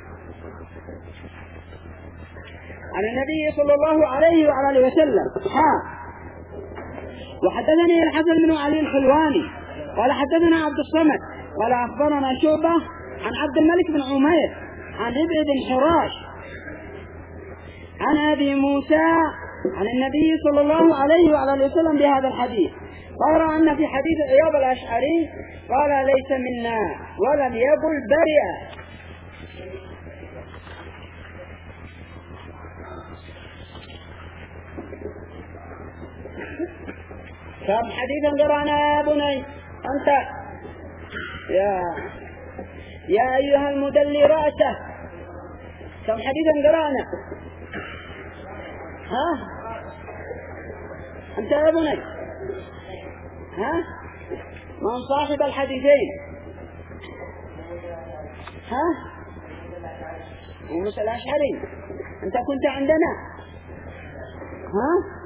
عن النبي صلى الله عليه وعلى آله وسلم حا وحدثني الحسن بن علي الحلواني قال حدثنا عبد الصمد قال أخبرنا شعبة عن عبد الملك بن عمير عن ربع بن حراش عن أبي موسى عن النبي صلى الله عليه وعلى آله وسلم بهذا الحديث. قال أن في حديث عياض الأشعري قال ليس منا ولم يقل برئ. كم حديثا قرأنا يا بني أنت يا يا أيها المدلي رأسه، كم حديثا قرأنا؟ ها أنت يا بني ها من صاحب الحديثين؟ ها موسى الأشعري. أنت كنت عندنا ها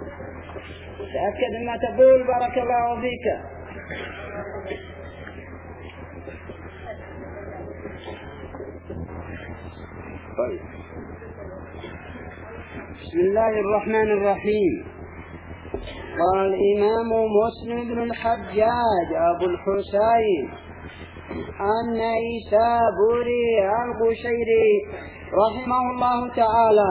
تأكد ما تقول. بارك الله فيك. طيب. بسم الله الرحمن الرحيم. قال الإمام مسلم بن الحجاج أبو الحسين النيسابوري القشيري رحمه الله تعالى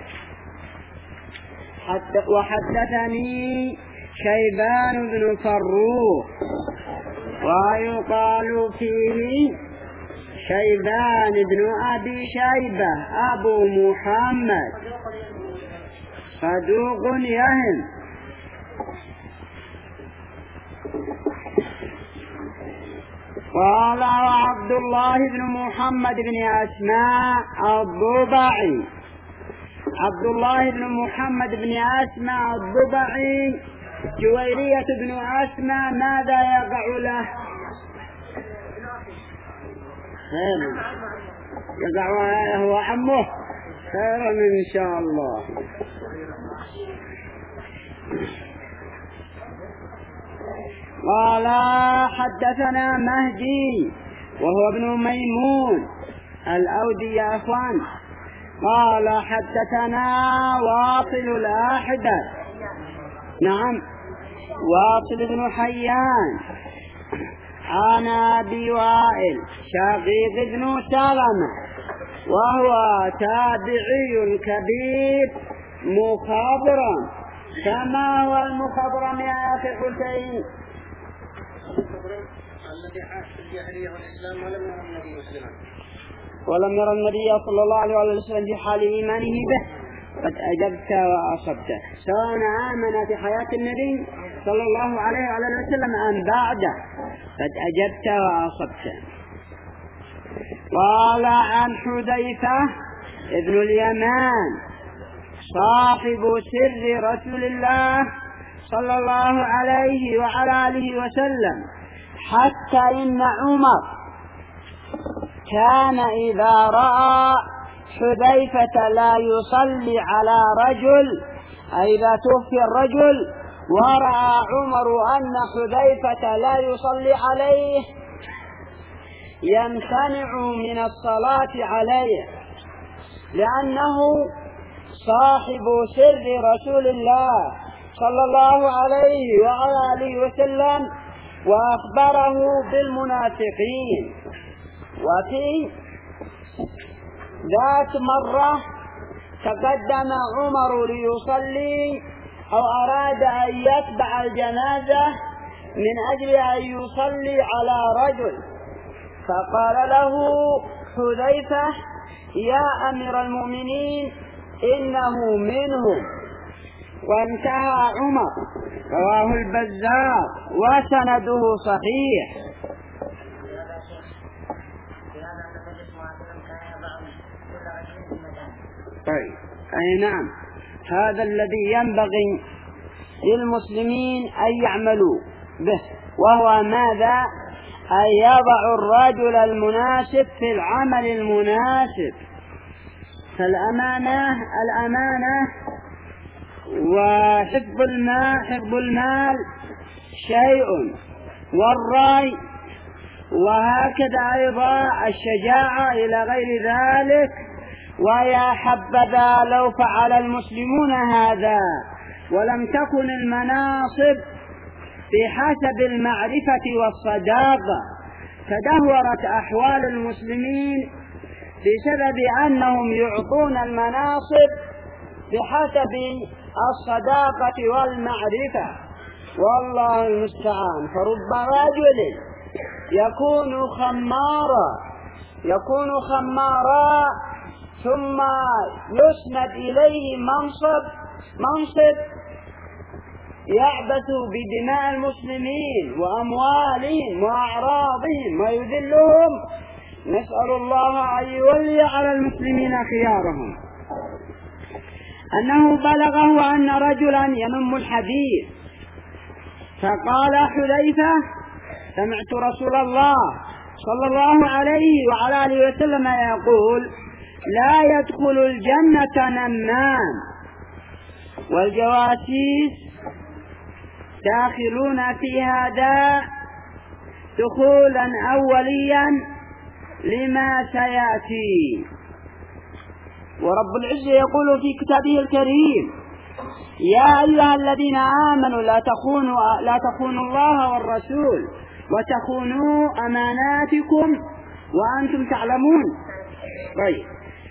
وحدثني شيبان بن فروخ ويقال فيه شيبان بن أبي شيبة أبو محمد صدوق يهم. قال عبد الله بن محمد بن أسماء الضبعي عبد الله بن محمد بن أسماء الضبعي جويرية بن أسماء ماذا يقع له؟ خير يقع هو عمه خير إن شاء الله. قال حدثنا مهدي وهو ابن ميمون الأودي يا أخوان. قال حدثنا واصل الأحدث نعم واصل بن حيان عن أبي وائل شقيق بن سلمة وهو تابعي كبير مخضرم. كما هو المخضرم يا أخي حسين؟ الذي عاش في الجاهلية والإسلام ولم يرى النبي مسلما ولم يرى النبي صلى الله عليه وسلم في حال إيمانه به قد أجبت وأصبت سواء آمن في حياة النبي صلى الله عليه وسلم أم بعده قد أجبت وأصبت. قال عن حذيفة ابن اليمان صاحب سر رسول الله صلى الله عليه وعلى آله وسلم حتى إن عمر كان إذا رأى حذيفة لا يصلي على رجل إذا توفي الرجل ورأى عمر أن حذيفة لا يصلي عليه يمتنع من الصلاة عليه لأنه صاحب سر رسول الله صلى الله عليه وعلى آله وسلم وأخبره بالمنافقين. وفي ذات مرة تقدم عمر ليصلي أو أراد أن يتبع الجنازة من أجل أن يصلي على رجل فقال له حذيفة يا أمير المؤمنين إنه منهم. وانتهى عمر. رواه البزار وسنده صحيح. طيب أي نعم هذا الذي ينبغي للمسلمين أن يعملوا به وهو ماذا؟ أن يضع الرجل المناسب في العمل المناسب. فالأمانة الأمانة وحفظ المال حفظ المال شيء والرأي وهكذا أيضا الشجاعة إلى غير ذلك. ويا حبذا لو فعل المسلمون هذا ولم تكن المناصب بحسب المعرفة والصداقة. تدهورت أحوال المسلمين بسبب أنهم يعطون المناصب بحسب الصداقة والمعرفة والله المستعان. فرب رجل يكون خمارا يكون خمارا ثم يسند إليه منصب منصب يعبث بدماء المسلمين وأموالهم وأعراضهم ويذلهم. نسأل الله أن يولي على المسلمين خيارهم. أنه بلغه أن رجلا ينم الحديث فقال حذيفة سمعت رسول الله صلى الله عليه وعلى آله وسلم يقول لا يدخل الجنة نمام والجواسيس داخلون في هذا دخولا أوليا لما سيأتي. ورب العزة يقول في كتابه الكريم: يا أيها الذين آمنوا لا تخونوا لا تخونوا الله والرسول وتخونوا أماناتكم وأنتم تعلمون. طيب،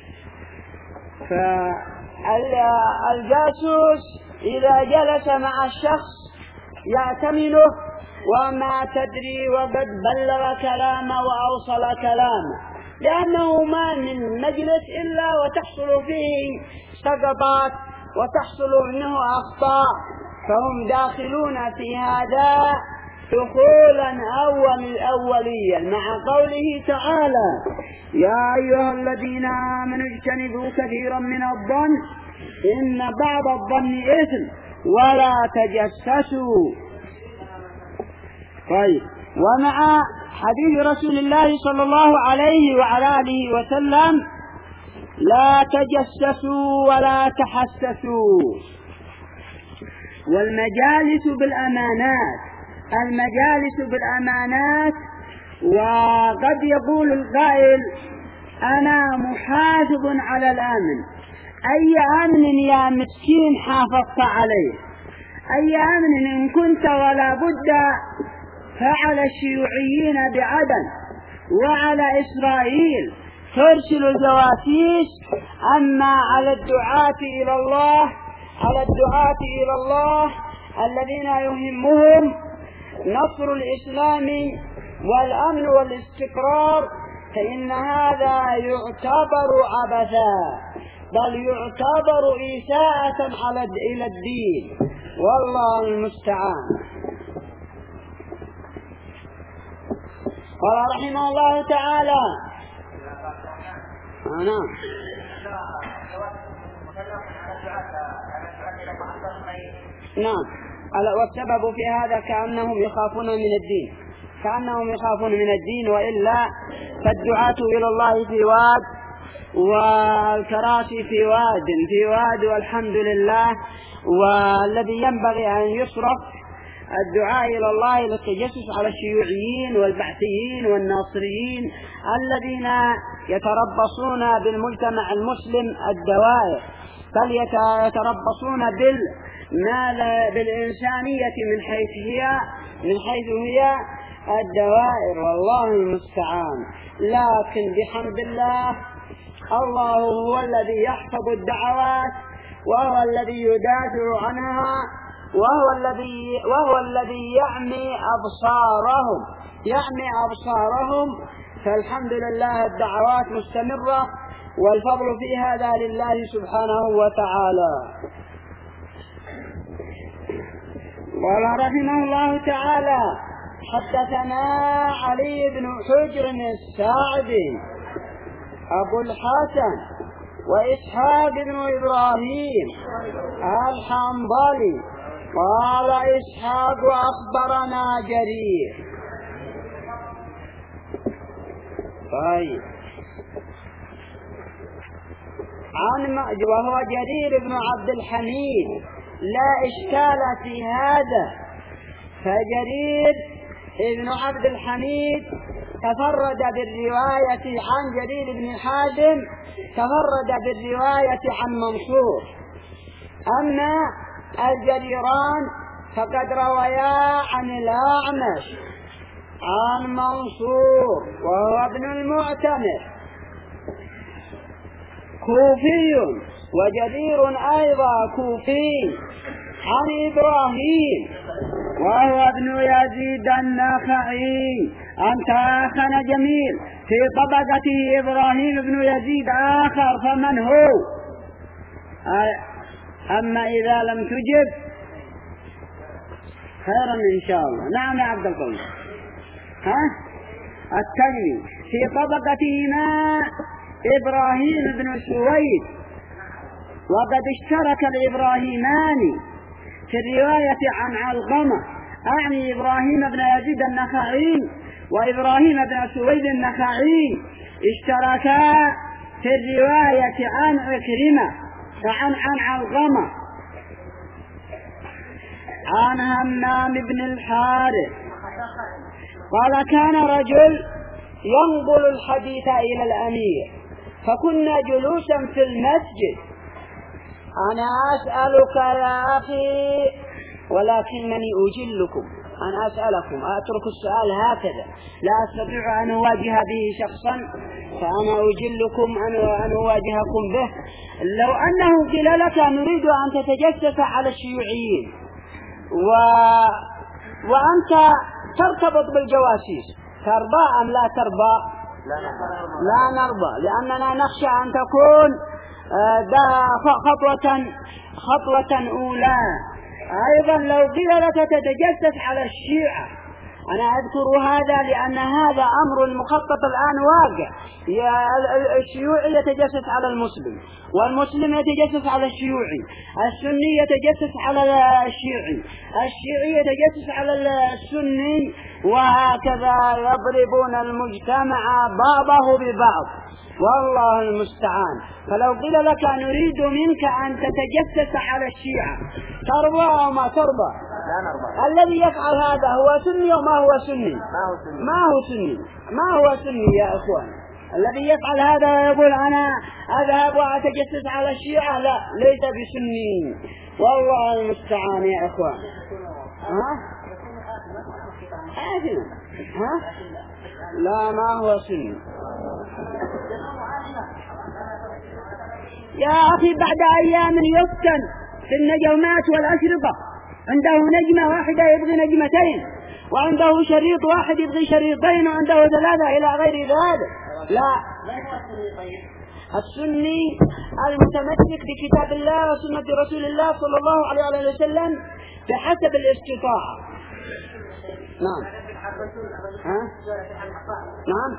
فالجاسوس إذا جلس مع الشخص يأتمنه وما تدري وقد بلغ كلامه وأوصل كلامه، لأنه ما من مجلس إلا وتحصل فيه سقطات وتحصل منه أخطاء، فهم داخلون في هذا دخولا أول الأولية مع قوله تعالى: يا أيها الذين آمنوا اجتنبوا كثيرا من الظن إن بعض الظن إثم ولا تجسسوا. طيب، ومع حديث رسول الله صلى الله عليه وعلى آله وسلم: لا تجسسوا ولا تحسسوا. والمجالس بالأمانات، المجالس بالأمانات. وقد يقول القائل: أنا محافظ على الأمن. أي أمن يا مسكين حافظت عليه؟ أي أمن إن كنت ولا بد فعل الشيوعيين بعدن وعلى إسرائيل ترسل الجواسيس. أما على الدعاة إلى الله على الدعاة إلى الله الذين يهمهم نصر الإسلام والأمن والاستقرار، فإن هذا يعتبر عبثا، بل يعتبر إساءة على إلى الدين، والله المستعان. قال رحمه الله تعالى: نعم نعم والسبب في هذا كأنهم يخافون من الدين كأنهم يخافون من الدين وإلا فالدعاة إلى الله في واد والكراسي في واد في واد والحمد لله. والذي ينبغي أن يصرف الدعاء إلى الله للتجسس على الشيوعيين والبعثيين والناصريين الذين يتربصون بالمجتمع المسلم الدوائر، بل يتربصون بال بالإنسانية من حيث هي من حيث هي الدوائر، والله المستعان. لكن بحمد الله الله هو الذي يحفظ الدعوات، وهو الذي يدافع عنها، وهو الذي وهو الذي يعمي أبصارهم يعمي أبصارهم فالحمد لله الدعوات مستمرة، والفضل في هذا لله سبحانه وتعالى. قال رحمه الله تعالى: حدثنا علي بن حجر الساعدي أبو الحسن وإسحاق بن إبراهيم الحنظلي قال إسحاق أخبرنا جرير. طيب، عن وهو جرير بن عبد الحميد، لا إشكال في هذا، فجرير ابن عبد الحميد تفرد بالرواية عن جرير بن حازم، تفرد بالرواية عن منصور. أما الجريران فقد روايا عن الأعمش عن منصور وهو ابن المعتمر كوفي، وجرير أيضا كوفي عن إبراهيم وهو ابن يزيد النخعي عن تاخن جميل في طبقته إبراهيم بن يزيد آخر، فمن هو؟ أما إذا لم تجب خيرا إن شاء الله. نعم يا عبد القوي. ها التجمي في طبقتهما إبراهيم بن سويد، وقد اشترك الإبراهيمان في الرواية عن علقمة، أعني إبراهيم بن يزيد النخعي وإبراهيم بن سويد النخعي اشتركا في الرواية عن عكرمة عن عن علقمة عن همام بن الحارث قال: كان رجل ينقل الحديث إلى الأمير فكنا جلوسا في المسجد. أنا أسألك يا أخي ولكنني أجلكم أن أسألكم، أترك السؤال هكذا لا أستطيع أن أواجه به شخصا، فأنا أجلكم أن أواجهكم به. لو أنه قيل لك نريد أن تتجسس على الشيوعيين و... وأنت ترتبط بالجواسيس، ترضى أم لا ترضى؟ لا نرضى، لأننا نخشى أن تكون ده خطوة خطوة أولى. أيضا لو قيل لك تتجسس على الشيعة، أنا أذكر هذا لأن هذا أمر مخطط الآن واقع. الشيوعي يتجسس على المسلم، والمسلم يتجسس على الشيوعي، السني يتجسس على الشيعي، الشيعي يتجسس على السني، وهكذا يضربون المجتمع بعضه ببعض، والله المستعان. فلو قيل لك نريد منك أن تتجسس على الشيعة، ترضى أو ما ترضى؟ لا نرضى. الذي يفعل هذا هو سني وما هو سني؟ ما هو سني. ما هو سني ما هو سني يا أخوان. الذي يفعل هذا ويقول أنا أذهب وأتجسس على الشيعة، لا، ليس بسني، والله المستعان يا أخوان. ها؟ آثم. ها؟ لا، ما هو سني يا أخي. بعد أيام يفتن في النجومات والأشرطة، عنده نجمة واحدة يبغي نجمتين، وعنده شريط واحد يبغي شريطين، وعنده ثلاثة إلى غير ذلك. لا، السني المتمسك بكتاب الله وسنة رسول الله صلى الله عليه وسلم بحسب الاستطاعة. نعم. ها؟ نعم.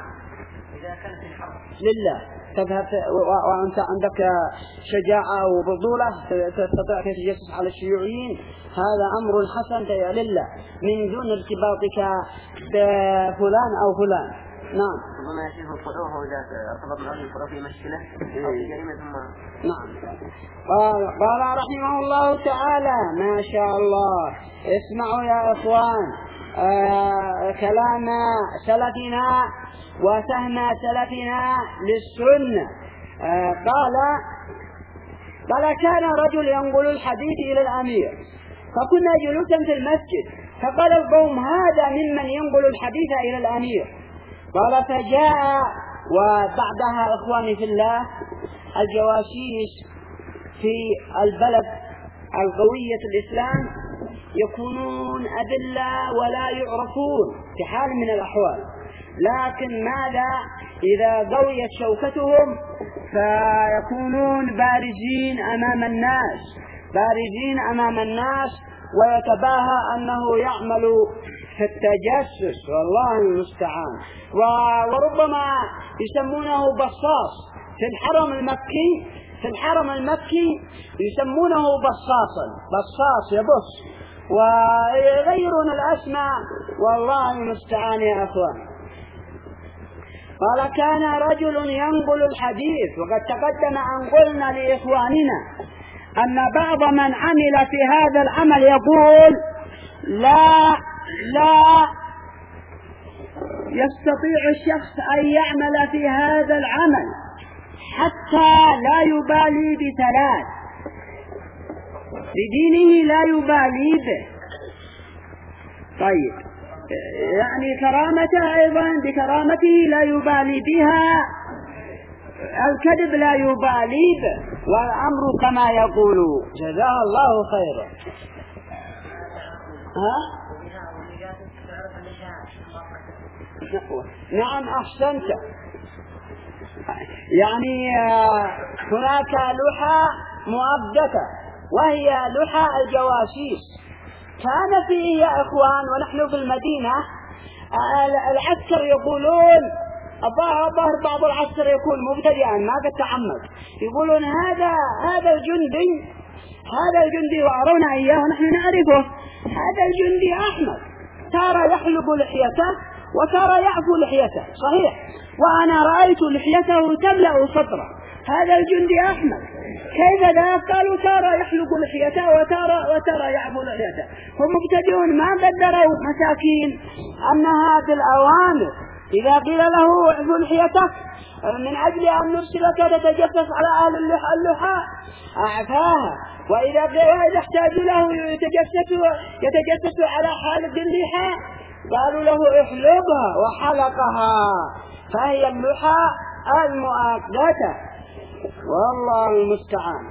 لله تذهب وأنت عندك شجاعة وبطولة تستطيع تتجسس على الشيوعيين، هذا أمر حسن لله من دون ارتباطك بفلان أو فلان. نعم. ربما يشوف الصدوق وإذا ارتبط معه الفرق في مشكلة أو في جريمة ثم. نعم. قال, قال رحمه الله تعالى ما شاء الله. اسمعوا يا إخوان آه كلام سلفنا وفهم سلفنا للسنة. آه قال قال كان رجل ينقل الحديث إلى الأمير، فكنا جلوسا في المسجد، فقال القوم هذا ممن ينقل الحديث إلى الأمير. قال فجاء، وبعدها إخواني في الله الجواسيس في البلد القوية الإسلام يكونون أذلة ولا يعرفون في حال من الأحوال، لكن ماذا إذا قويت شوكتهم فيكونون بارزين أمام الناس بارزين أمام الناس ويتباهى أنه يعمل في التجسس، والله المستعان. وربما يسمونه بصاص في الحرم المكي في الحرم المكي يسمونه بصاصا، بصاص يبص ويغيرون الأسماء، والله المستعان يا أخوان. قال كان رجل ينقل الحديث، وقد تقدم أن قلنا لإخواننا أن بعض من عمل في هذا العمل يقول لا لا يستطيع الشخص أن يعمل في هذا العمل حتى لا يبالي بثلاث، بدينه لا يبالي به. طيب يعني كرامته أيضا بكرامته لا يبالي بها، الكذب لا يبالي به، والأمر كما يقول جزاه الله خيرا. ها؟ نعم أحسنت. يعني هناك لحى مؤبدة وهي لحى الجواسيس. كان فيه يا إخوان ونحن في المدينة العسكر يقولون الظاهر بعض العسكر يكون مبتدئا ما قد تعمد، يقولون هذا هذا الجندي هذا الجندي وأرون إياه ونحن نعرفه، هذا الجندي أحمد ترى يحلق لحيته وترى يعفو لحيته، صحيح، وأنا رأيت لحيته تملأ سطره، هذا الجندي أحمد كيف ذا؟ قالوا ترى يحلق لحيته وترى وترى يعفو لحيته. هم مبتدئون ما قدروا مساكين أن هذه الأوامر إذا قيل له اعف لحيتك من أجل أن نرسلك تتجسس على أهل اللحى أعفاها، وإذا وإذا احتاجوا له يتجسس يتجسس على حالة اللحى قالوا له احلقها وحلقها، فهي اللحى المؤقتة والله المستعان.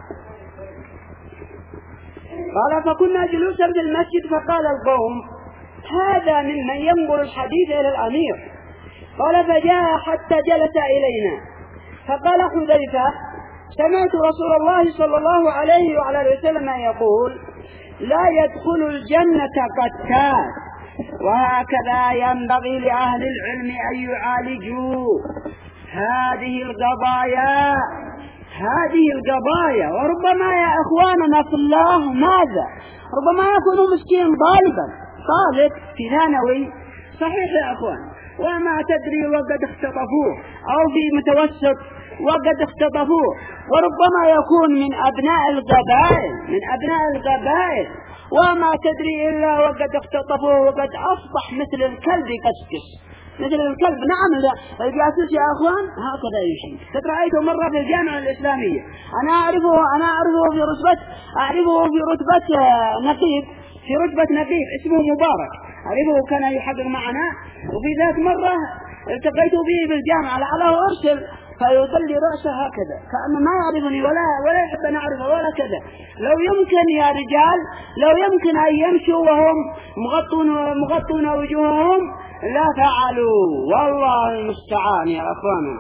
قال فكنا جلوسا في المسجد فقال القوم هذا ممن ينقل الحديث إلى الأمير. قال فجاء حتى جلس إلينا فقال حذيفة سمعت رسول الله صلى الله عليه وعلى اله وسلم يقول لا يدخل الجنة قتال، وهكذا ينبغي لأهل العلم أن يعالجوا هذه القضايا هذه القضايا وربما يا إخواننا في الله ماذا ربما يكون مسكين طالبا طالب في ثانوي صحيح يا إخوان وما تدري وقد اختطفوه أو في متوسط وقد اختطفوه، وربما يكون من أبناء القبائل من أبناء القبائل وما تدري إلا وقد اختطفوه وقد أصبح مثل الكلب يقسقس مثل الكلب. نعم الجاسوس يا أخوان هكذا يمشي. قد رأيته مرة في الجامعة الإسلامية أنا أعرفه أنا أعرفه في رتبة أعرفه في رتبة نقيب في رتبة نقيب اسمه مبارك أعرفه كان يحقق معنا، وفي ذات مرة التقيت به في الجامعة لعله أرسل فيطلي رأسه هكذا كأنه ما يعرفني ولا ولا يحب أن أعرفه ولا كذا. لو يمكن يا رجال لو يمكن أن يمشوا وهم مغطون مغطون وجوههم لا فعلوا والله المستعان يا أخوانا.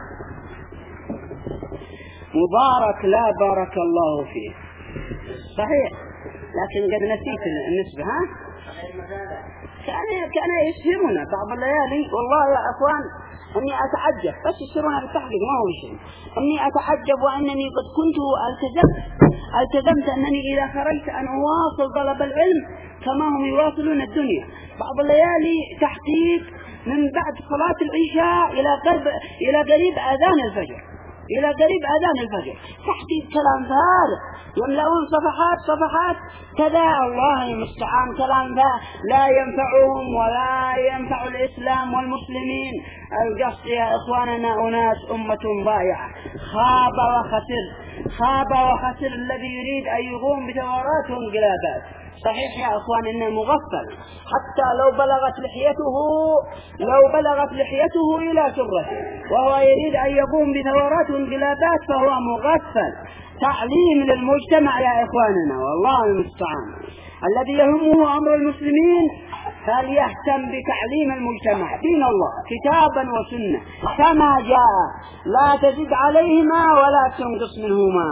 مبارك لا بارك الله فيه صحيح، لكن قد نسيت النسبة ها كان كان يسهمنا بعض الليالي والله يا أخوان أني أتعجب بس يسرون بالتحقيق ما هو شيء أني أتعجب وأنني قد كنت التزمت التزمت أنني إذا خرجت أن أواصل طلب العلم كما هم يواصلون الدنيا. بعض الليالي تحقيق من بعد صلاة العشاء إلى قرب إلى قريب أذان الفجر إلى قريب أذان الفجر تحقيق كلام فارغ يملؤون صفحات صفحات كذا الله المستعان كلام لا ينفعهم ولا ينفع الإسلام والمسلمين. القصد يا إخواننا أناس أمة ضائعة خاب وخسر خاب وخسر الذي يريد أن يقوم بثورات وانقلابات. صحيح يا أخوان إنه مغفل حتى لو بلغت لحيته لو بلغت لحيته إلى سرته وهو يريد أن يقوم بثورات وانقلابات فهو مغفل. تعليم للمجتمع يا إخواننا والله المستعان. الذي يهمه أمر المسلمين فليهتم بتعليم المجتمع دين الله كتابا وسنة كما جاء لا تزد عليهما ولا تنقص منهما.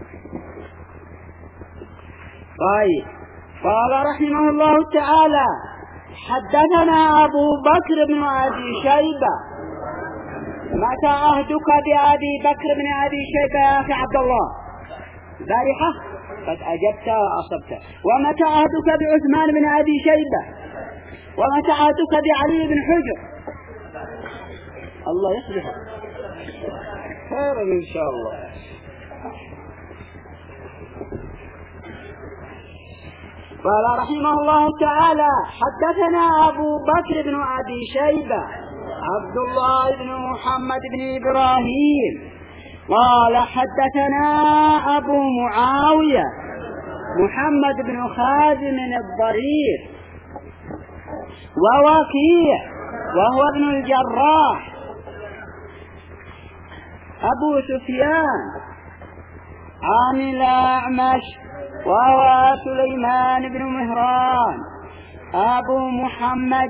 طيب قال رحمه الله تعالى حدثنا أبو بكر بن أبي شيبة. متى عهدك بأبي بكر بن أبي شيبة يا أخي عبد الله؟ بارحة قد أجبت وأصبت. ومتى عهدك بعثمان بن أبي شيبة؟ ومتى عهدك بعلي بن حجر؟ الله يصلحك خيرا إن شاء الله. قال رحمه الله تعالى حدثنا أبو بكر بن أبي شيبة عبد الله بن محمد بن إبراهيم قال حدثنا أبو معاوية محمد بن خازم الضرير ووكيع وهو ابن الجراح أبو سفيان عن الأعمش وهو سليمان بن مهران أبو محمد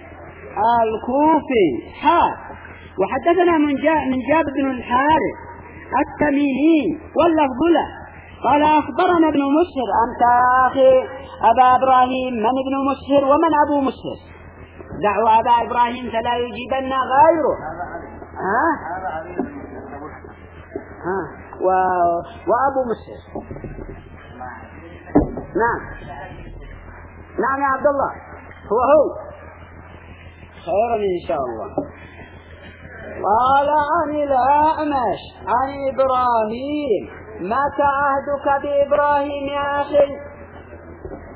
الكوفي حا. وحدثنا من جاء من جابر بن الحارث التميمي واللفظ له قال أخبرنا ابن مسهر. أنت أخي أبا إبراهيم من ابن مسهر ومن أبو مسهر؟ دعوا أبا إبراهيم فلا يجيبن غيره. ها ها و... وأبو مسهر نعم نعم يا عبد الله هو هو خيرا إن شاء الله. قال عن الأعمش عن إبراهيم. متى عهدك بإبراهيم يا أخي؟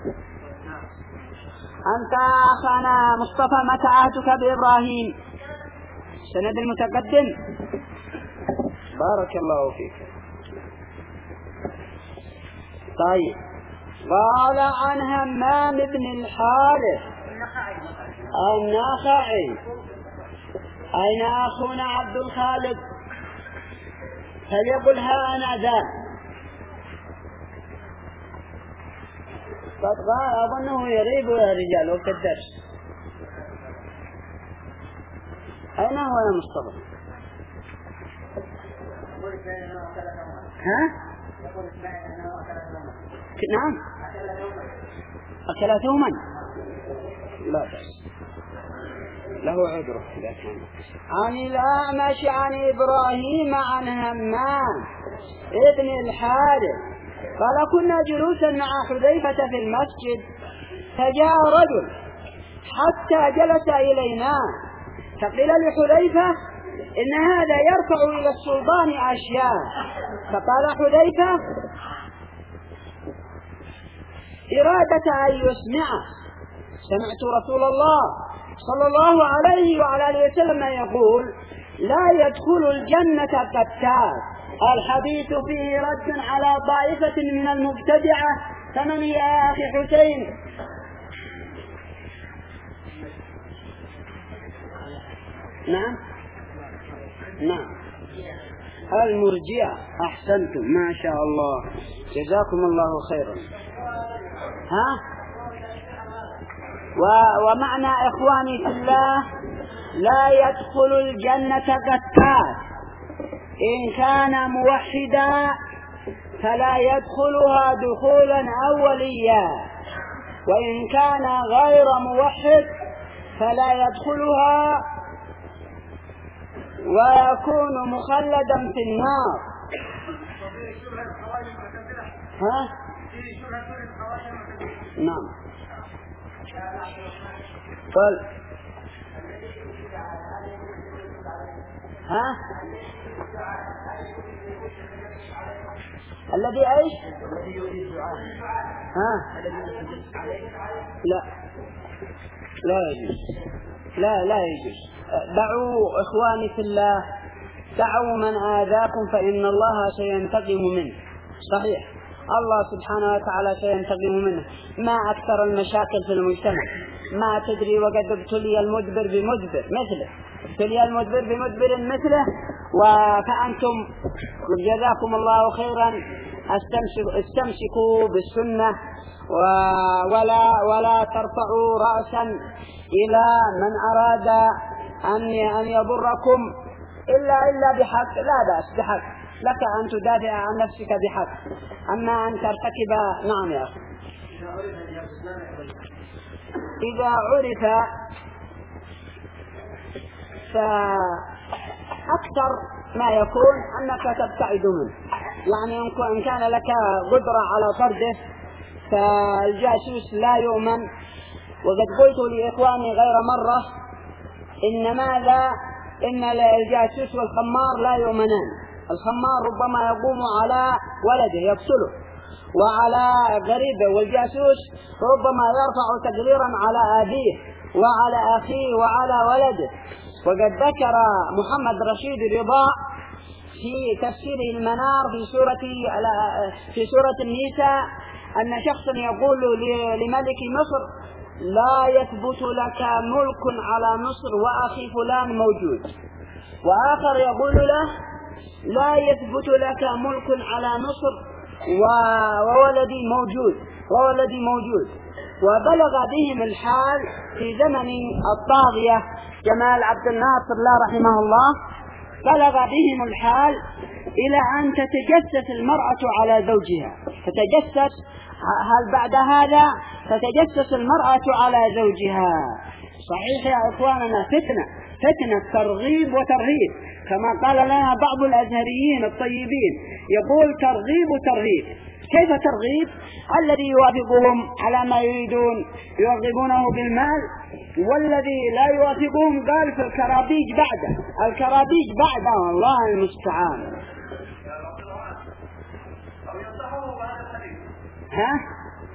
أنت أخانا مصطفى متى عهدك بإبراهيم؟ سند المتقدم. بارك الله فيك. طيب قال عن همام بن الحارث النخعي أين أخونا عبد الخالق فليقل ها أنا ذا. قد قال أظنه يريب يا رجال وقت الدرس. أين هو يا مصطفى؟ ها؟ نعم أكل ثوما لا بس له عذره إذا كان. عن الأعمش عن إبراهيم عن همام ابن الحارث قال كنا جلوسا مع حذيفة في المسجد فجاء رجل حتى جلس إلينا فقيل لحذيفة إن هذا يرفع إلى السلطان أشياء فقال حذيفة إرادة أن يسمعه سمعت رسول الله صلى الله عليه وعلى آله وسلم يقول لا يدخل الجنة قتال. الحديث فيه رد على طائفة من المبتدعة فمن يا أخي حسين؟ نعم نعم المرجئة. أحسنتم ما شاء الله جزاكم الله خيرا. ها ومعنى إخواني في الله لا يدخل الجنة قتال. إن كان موحدا فلا يدخلها دخولا أوليا وإن كان غير موحد فلا يدخلها ويكون مخلدا في النار. ها نعم قل ها الذي ايش ها لا لا يجوز لا لا يجوز. دعوا إخواني في الله دعوا من آذاكم فإن الله سينتقم منه. صحيح الله سبحانه وتعالى سينتقم منه. ما أكثر المشاكل في المجتمع ما تدري وقد ابتلي المدبر بمدبر مثله ابتلي المدبر بمدبر مثله وفأنتم جزاكم الله خيرا استمسكوا بالسنة ولا ولا ترفعوا رأسا إلى من أراد أن أن يضركم إلا إلا بحق. لا بأس بحق لك أن تدافع عن نفسك بحق أما أن ترتكب. نعم يا أخي إذا عرف فأكثر ما يكون أنك تبتعد منه. يعني إن كان لك قدرة على طرده فالجاسوس لا يؤمن. وقد قلت لإخواني غير مرة إن ماذا إن الجاسوس والخمار لا يؤمنان. الخمار ربما يقوم على ولده يقتله وعلى غريبه والجاسوس ربما يرفع تقريرا على أبيه وعلى أخيه وعلى ولده. وقد ذكر محمد رشيد رضا في تفسير المنار في سورة في سورة النساء أن شخصا يقول لملك مصر لا يثبت لك ملك على مصر وأخي فلان موجود. وآخر يقول له لا يثبت لك ملك على مصر وولدي موجود وولدي موجود. وبلغ بهم الحال في زمن الطاغية جمال عبد الناصر الله رحمه الله بلغ بهم الحال إلى أن تتجسس المرأة على زوجها فتجسس. هل بعد هذا تتجسس المرأة على زوجها؟ صحيح يا إخواننا فتنة فتنة ترغيب وترهيب كما قال لنا بعض الأزهريين الطيبين يقول ترغيب وترهيب. كيف ترغيب؟ الذي يوافقهم على ما يريدون يرغبونه بالمال والذي لا يوافقهم قال في الكرابيج بعده الكرابيج بعده الله المستعان. ها؟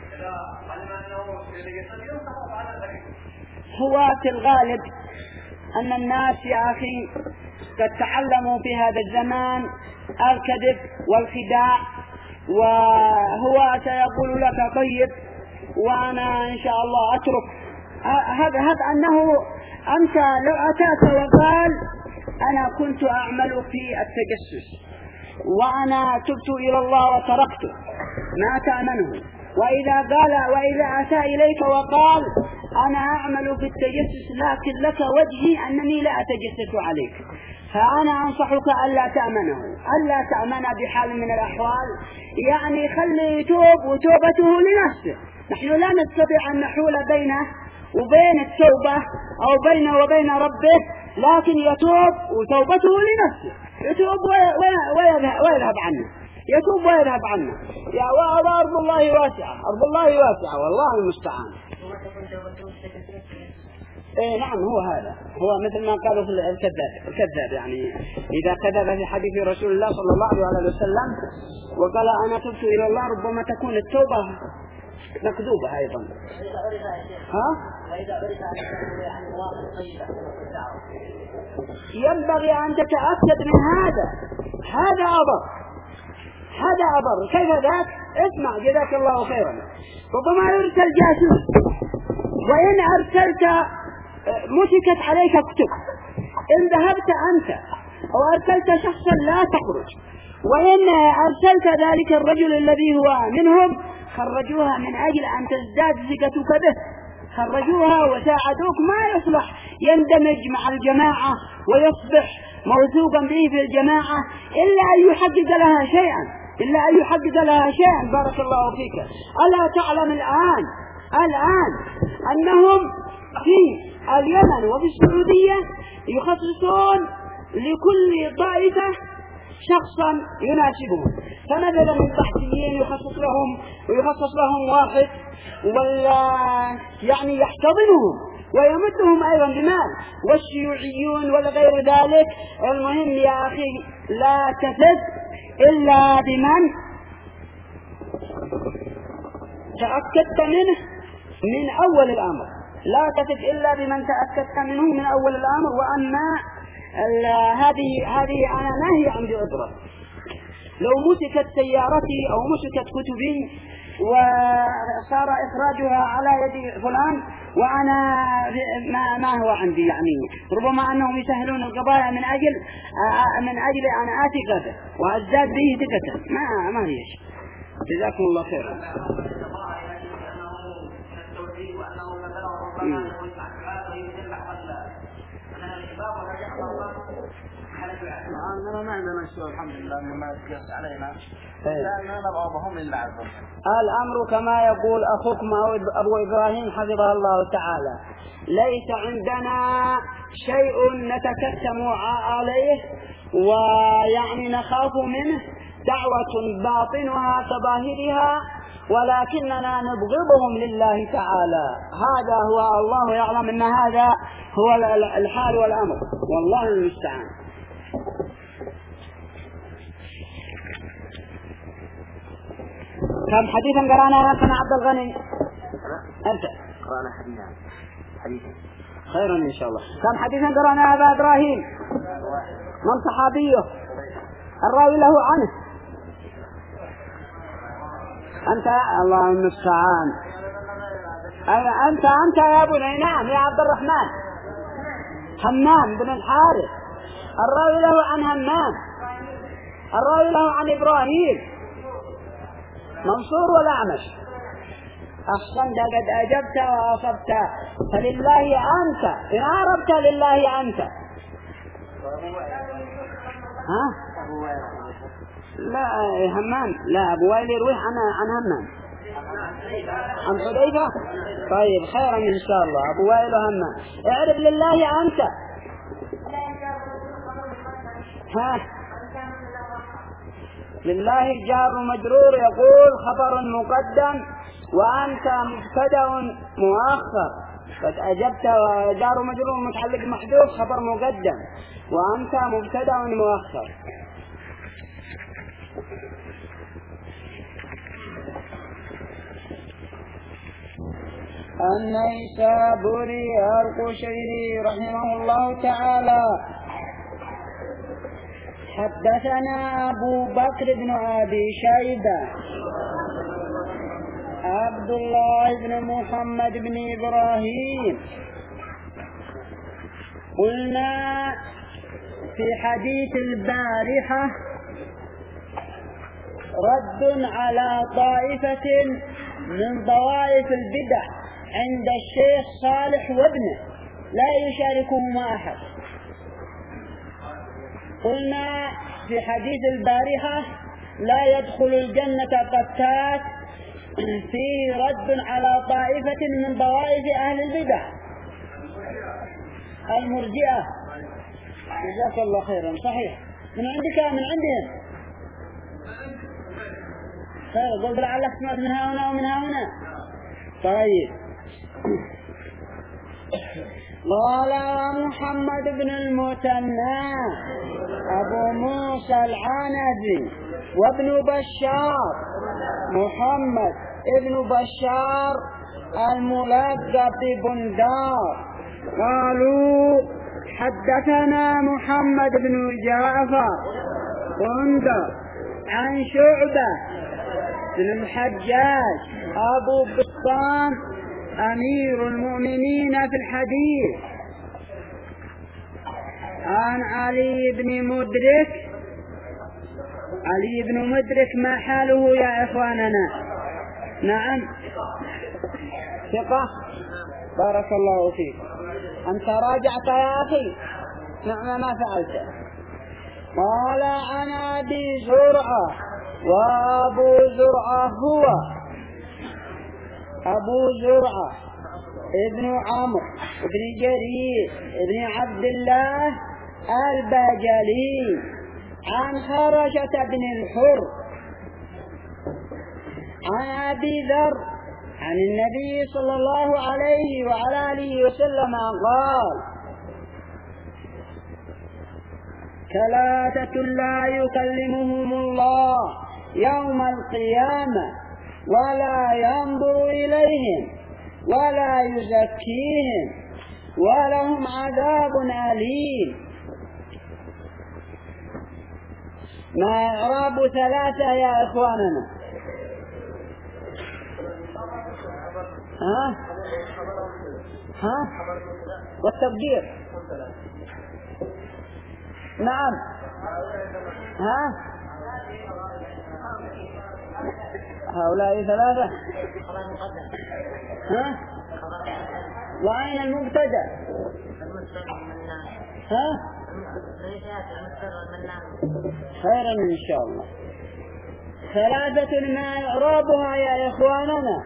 هو في الغالب أن الناس يا أخي قد تعلموا في هذا الزمان الكذب والخداع، وهو سيقول لك طيب وأنا إن شاء الله أترك هذا هذا أنه أنت لو أتاك وقال أنا كنت أعمل في التجسس وأنا تبت إلى الله وتركته ما تأمنه، وإذا قال وإذا أتى إليك وقال أنا أعمل في التجسس لكن لك وجهي أنني لا أتجسس عليك، فأنا أنصحك ألا تأمنه ألا تأمن بحال من الأحوال، يعني خلي يتوب وتوبته لنفسه. نحن لا نستطيع أن نحول بينه وبين التوبة أو بينه وبين ربه، لكن يتوب وتوبته لنفسه، يتوب ويذهب عنه، يتوب ويذهب عنه. يا وأرض الله واسعة، أرض الله واسعة والله المستعان. إيه نعم هو هذا هو مثل ما قالوا في الكذاب الكذاب يعني إذا كذب في حديث رسول الله صلى الله عليه وسلم وقال أنا تبت إلى الله ربما تكون التوبة مكذوبة أيضا. ها؟ ينبغي أن تتأكد من هذا، هذا أبر هذا أبر كيف ذاك؟ اسمع جزاك الله خيرا. ربما يرسل جاسوس وإن أرسلت مسكت عليك كتب، إن ذهبت أنت أو أرسلت شخصا لا تخرج، وإن أرسلت ذلك الرجل الذي هو منهم خرجوها من أجل أن تزداد ثقتك به، خرجوها وساعدوك ما يصلح يندمج مع الجماعة ويصبح موثوقا به في الجماعة إلا أن يحقق لها شيئا إلا أن يحقق لها شيئا بارك الله فيك. ألا تعلم الآن الآن أنهم في اليمن وفي السعودية يخصصون لكل طائفة شخصا يناسبهم، فمثلا البحثيين يخصص لهم ويخصص لهم واحد ولا يعني يحتضنهم ويمدهم أيضا بمال، والشيوعيون وغير ذلك. المهم يا أخي لا تثق إلا بمن تأكدت منه من أول الأمر، لا تثق إلا بمن تأكدت منه من أول الأمر. وأما هذه هذه أنا ما هي عندي عذرة، لو مسكت سيارتي أو مسكت كتبي وصار إخراجها على يد فلان وأنا ما, ما هو عندي، يعني ربما أنهم يسهلون القضايا من أجل من أجل أن آتي غدا وأزداد به ثقة، ما ما هي شيء. جزاكم الله خيرا. أنا ما عندنا شيء الحمد لله ما تقص علينا لا نبغاهم إلا عذاب. الأمر كما يقول أخوكم أبو إبراهيم حفظه الله تعالى، ليس عندنا شيء نتكتم عليه ويعني نخاف منه، دعوة باطنها كظاهرها، ولكننا نبغضهم لله تعالى. هذا هو الله يعلم أن هذا هو الحال والأمر والله المستعان. كم حديثا قرأنا نفسنا عبد الغني؟ أرجع قرأنا حديثا حديثا خيرا إن شاء الله. كم حديثا قرأنا أبا إبراهيم؟ من صحابيه الراوي له عنه؟ أنت الله المستعان. أنت أنت يا أبو نعيم يا عبد الرحمن همام بن الحارث، الراوي له عن همام، الراوي له عن إبراهيم منصور والأعمش. أحسنت قد أجبت وأصبت، فلله أنت إن عرفت لله أنت. ها؟ لا همام لا أبو وائل يروي عن عن همام عن حذيفة. طيب خيرا إن شاء الله. أبو وائل همام اعرف لله أنت. ها لله جار مجرور يقول خبر مقدم وأنت مبتدأ مؤخر، قد أجبت جار مجرور متعلق محذوف خبر مقدم وأنت مبتدأ مؤخر. النيسابوري القشيري رحمه الله تعالى حدثنا أبو بكر بن أبي شيبة عبد الله بن محمد بن إبراهيم. قلنا في حديث البارحة رد على طائفة من طوائف البدع عند الشيخ صالح وابنه لا يشاركهما أحد. قلنا في حديث البارحة لا يدخل الجنة قتات فيه رد على طائفة من طوائف أهل البدع المرجئة. جزاك الله خيرا. صحيح من عندك من عندهم خير. قلت لعلك سمعت من هنا ومن هنا. طيب. قال محمد بن المثنى أبو موسى العنزي وابن بشار محمد ابن بشار الملقب ببندار قالوا حدثنا محمد بن جعفر بندار عن شعبة بن الحجاج أبو بسطام أمير المؤمنين في الحديث عن علي بن مدرك. علي بن مدرك ما حاله يا إخواننا؟ نعم ثقة. بارك الله فيك. أنت راجعت يا أخي. نعم ما فعلت. قال عن أبي زرعة وأبو زرعة هو أبو زرعة ابن عمرو ابن جرير ابن عبد الله البجلي عن خرجة بن الحر عن أبي ذر عن النبي صلى الله عليه وعلى آله وسلم قال ثلاثة لا يكلمهم الله يوم القيامة ولا ينظر إليهم ولا يزكيهم ولهم عذاب أليم. ما إعراب ثلاثة يا إخواننا؟ ها ها والتقدير. نعم. ها هؤلاء ثلاثة. ها وأين المبتدأ؟ ها خيرا إن شاء الله. ثلاثة ما إعرابها يا إخواننا؟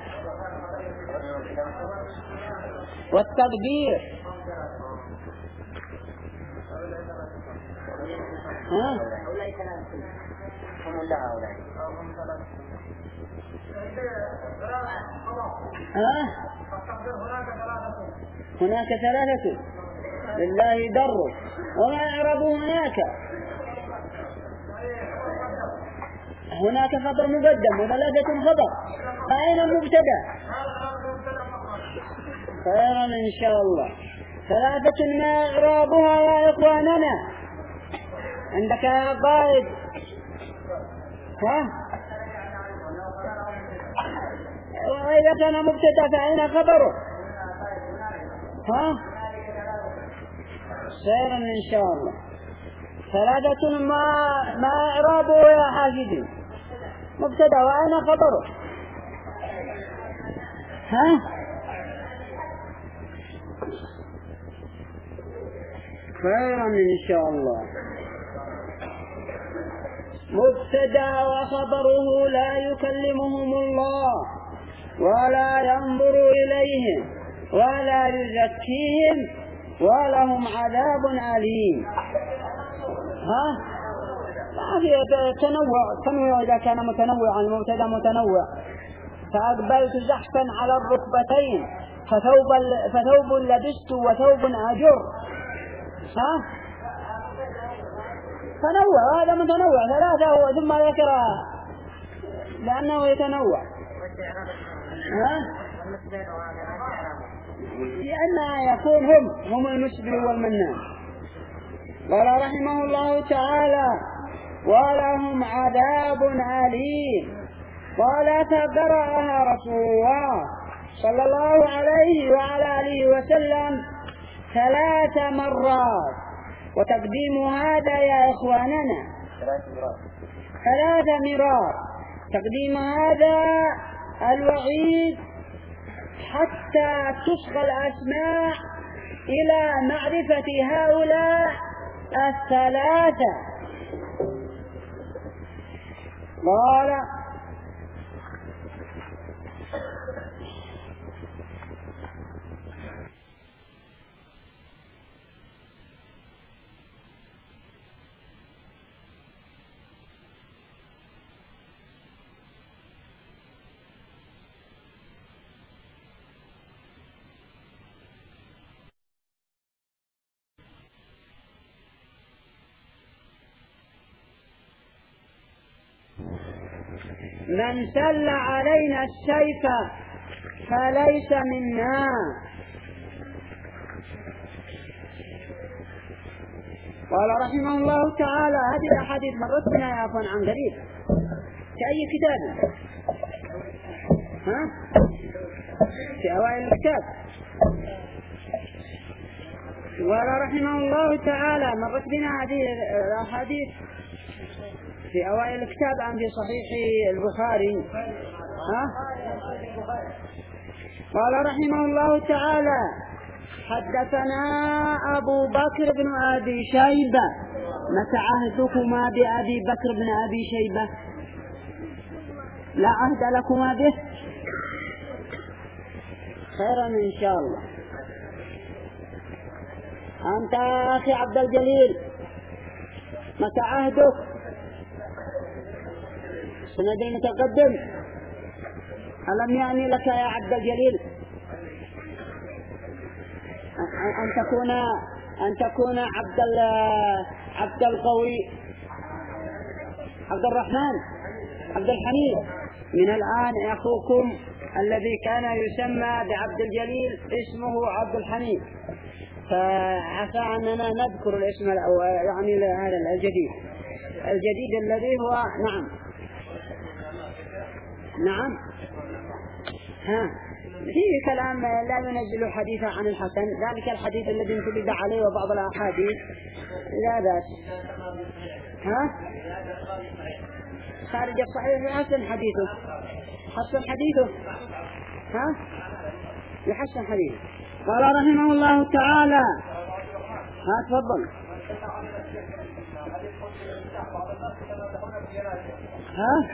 والتقدير. ها ها هناك ثلاثة لله در وما يعرضوا هناك. هناك خبر مقدم وثلاثة خبر. أين المبتدأ؟ خيرا إن شاء الله. ثلاثة ما إعرابها يا إخواننا؟ عندك يا قائد؟ ها وإذا كان مبتدأ فأين خبره؟ ها خيرا إن شاء الله. ثلاثة ما ما إعرابه يا حاجدي؟ مبتدأ وأين خبره؟ ها خيرا إن شاء الله. مبتدأ وخبره لا يكلمهم الله ولا ينظر إليهم ولا يزكيهم ولهم عذاب أليم. ها ما في تنوع. تنوع إذا كان متنوعا المبتدأ متنوع. فأقبلت زحفا على الركبتين فثوب, فثوب لبست وثوب أجر. ها تنوع. هذا متنوع ثلاثة ثم ذكر لأنه يتنوع. ها لأنها يكون هم هم المسبل والمنان. قال رحمه الله تعالى: ولهم عذاب أليم. قال: فقرأها رسول الله صلى الله عليه وعلى آله وسلم ثلاث مرات. وتقديم هذا يا إخواننا ثلاث مرات، تقديم هذا الوعيد حتى تصغى الأسماء إلى معرفة هؤلاء الثلاثة. قال: من سل علينا السيف فليس منا. قال رحمه الله تعالى: هذه الأحاديث مرت بنا يا أخوان عن قريب في أي كتاب؟ ها؟ في أوائل الكتاب. قال رحمه الله تعالى: مرت بنا هذه الأحاديث في أوائل الكتاب عن في صحيح البخاري. ها؟ قال رحمه الله تعالى: حدثنا أبو بكر بن أبي شيبة. متى عهدكما بأبي بكر بن أبي شيبة؟ لا عهد لكما به؟ خيرا إن شاء الله. أنت أخي عبد الجليل متى عهدك؟ سند متقدم. ألم يعني لك يا عبد الجليل أن تكون أن تكون عبد عبد القوي عبد الرحمن عبد الحميد؟ من الآن أخوكم الذي كان يسمى بعبد الجليل اسمه عبد الحميد، فعسى أننا نذكر الاسم يعني هذا الجديد الجديد الذي هو نعم نعم ها فيه كلام لا ينزل حديثا عن الحسن، ذلك الحديث الذي انتبه عليه وبعض الأحاديث لا بأس. ها خارج الصحيح حسن حديثه حسن حديثه ها يحسن حديثه. قال رحمه الله تعالى: ها تفضل. ها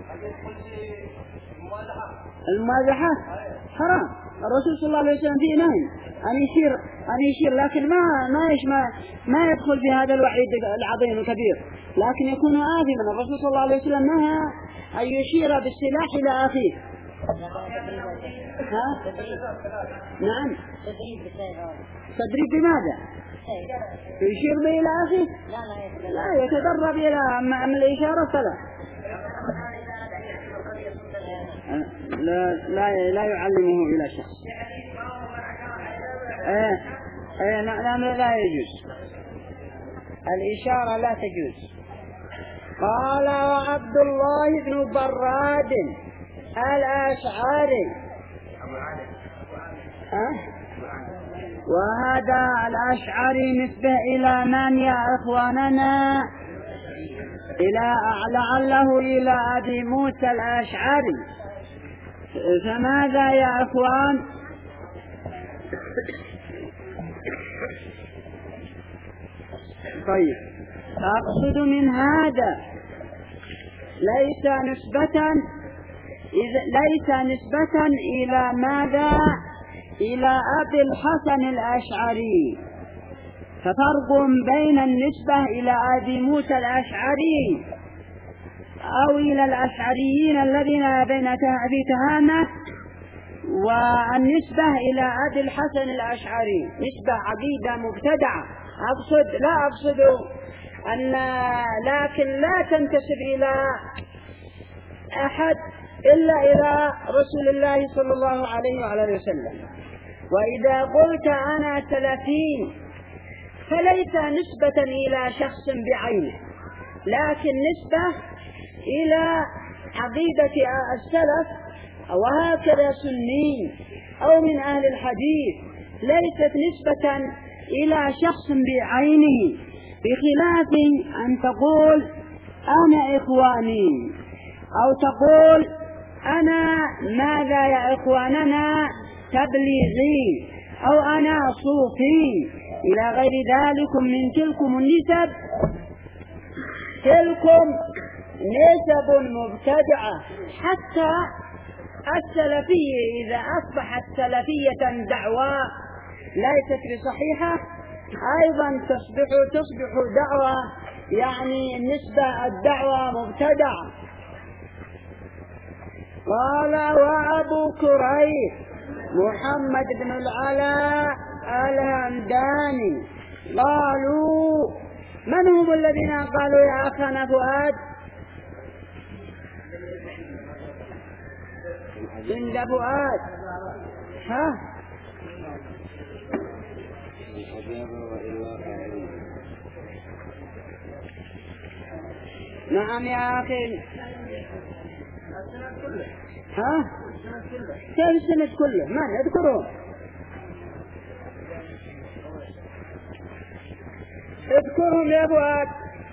المازحة حرام. الرسول صلى الله عليه وسلم فيه نهي أن يشير أن يشير لكن ما ما ما ما يدخل في هذا الوعيد العظيم الكبير، لكن يكون آثما. الرسول صلى الله عليه وسلم نهى أن يشير بالسلاح إلى أخيه. ها نعم تدريب بماذا؟ يشير به إلى أخيه؟ لا يتدرب إلى أما الإشارة فلا لا لا لا يعلمه إلى شخص. ايه ايه لا لا يجوز الإشارة لا تجوز. قال: وعبد الله بن براد الأشعري. أه؟ وهذا الأشعري نسبة إلى من يا إخواننا؟ إلى لعله إلى أبي موسى الأشعري. فماذا يا أخوان؟ طيب أقصد من هذا ليس نسبة ليس نسبة إلى ماذا؟ إلى أبي الحسن الأشعري. ففرق بين النسبة إلى أبي موسى الأشعري أو إلى الأشعريين الذين بين في تهامة والنسبة إلى أبي الحسن الأشعري نسبة عقيدة مبتدعة. أقصد لا أقصد أن لكن لا تنتسب إلى أحد إلا إلى رسول الله صلى الله عليه وعلى آله وسلم. وإذا قلت أنا سلفي فليس نسبة إلى شخص بعينه، لكن نسبة إلى عقيدة السلف، وهكذا سني أو من أهل الحديث، ليست نسبة إلى شخص بعينه، بخلاف أن تقول أنا إخواني، أو تقول أنا ماذا يا إخواننا تبليغي، أو أنا صوفي، إلى غير ذلك من تلكم النسب. تلكم نسب مبتدعة. حتى السلفية إذا أصبحت سلفية دعوة ليست بصحيحة أيضا تصبح تصبح دعوة، يعني نسبة الدعوة مبتدعة. قال وأبو كريب محمد بن العلاء الهمداني قالوا من هم الذين قالوا يا أخانا فؤاد؟ عند فؤاد ها نعم يا أخي ها كيف السند كله؟ من اذكرهم؟ اذكرهم يا فؤاد.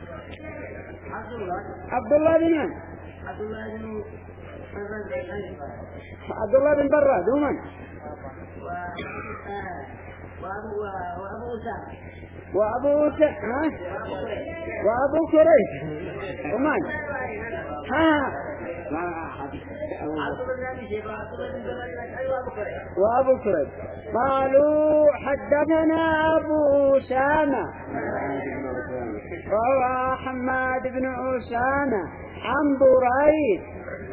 عبد الله بن من؟ عبد الله بن عبد الله بن براد ومن؟ وأبو وأبو أسامة وأبو ها وأبو كريب ومن؟ ها وأبو كريب قالوا حدثنا أبو أسامة وهو حماد بن أسامة عن بريد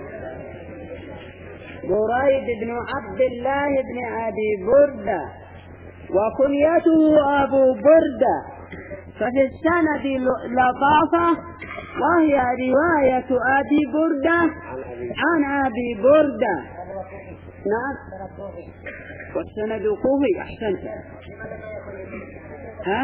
بريد بن عبد الله بن أبي بردة وكنيته أبو بردة. ففي السند لطافة وهي رواية أبي بردة عن أبي بردة. نعم والسند كوفي. أحسنت. ها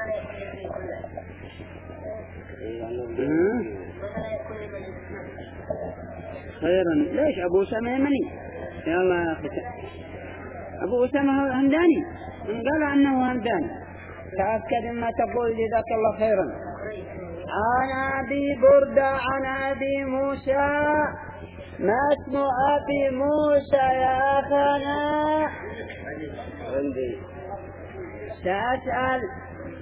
خيرا. ليش أبو أسامة يمني؟ يا الله يا أخي أبو أسامة همداني، من قال أنه همداني تأكد ما تقول جزاك الله خيرا. عن أبي بردة عن أبي موسى. ما اسم أبي موسى يا أخانا؟ عندي سأسأل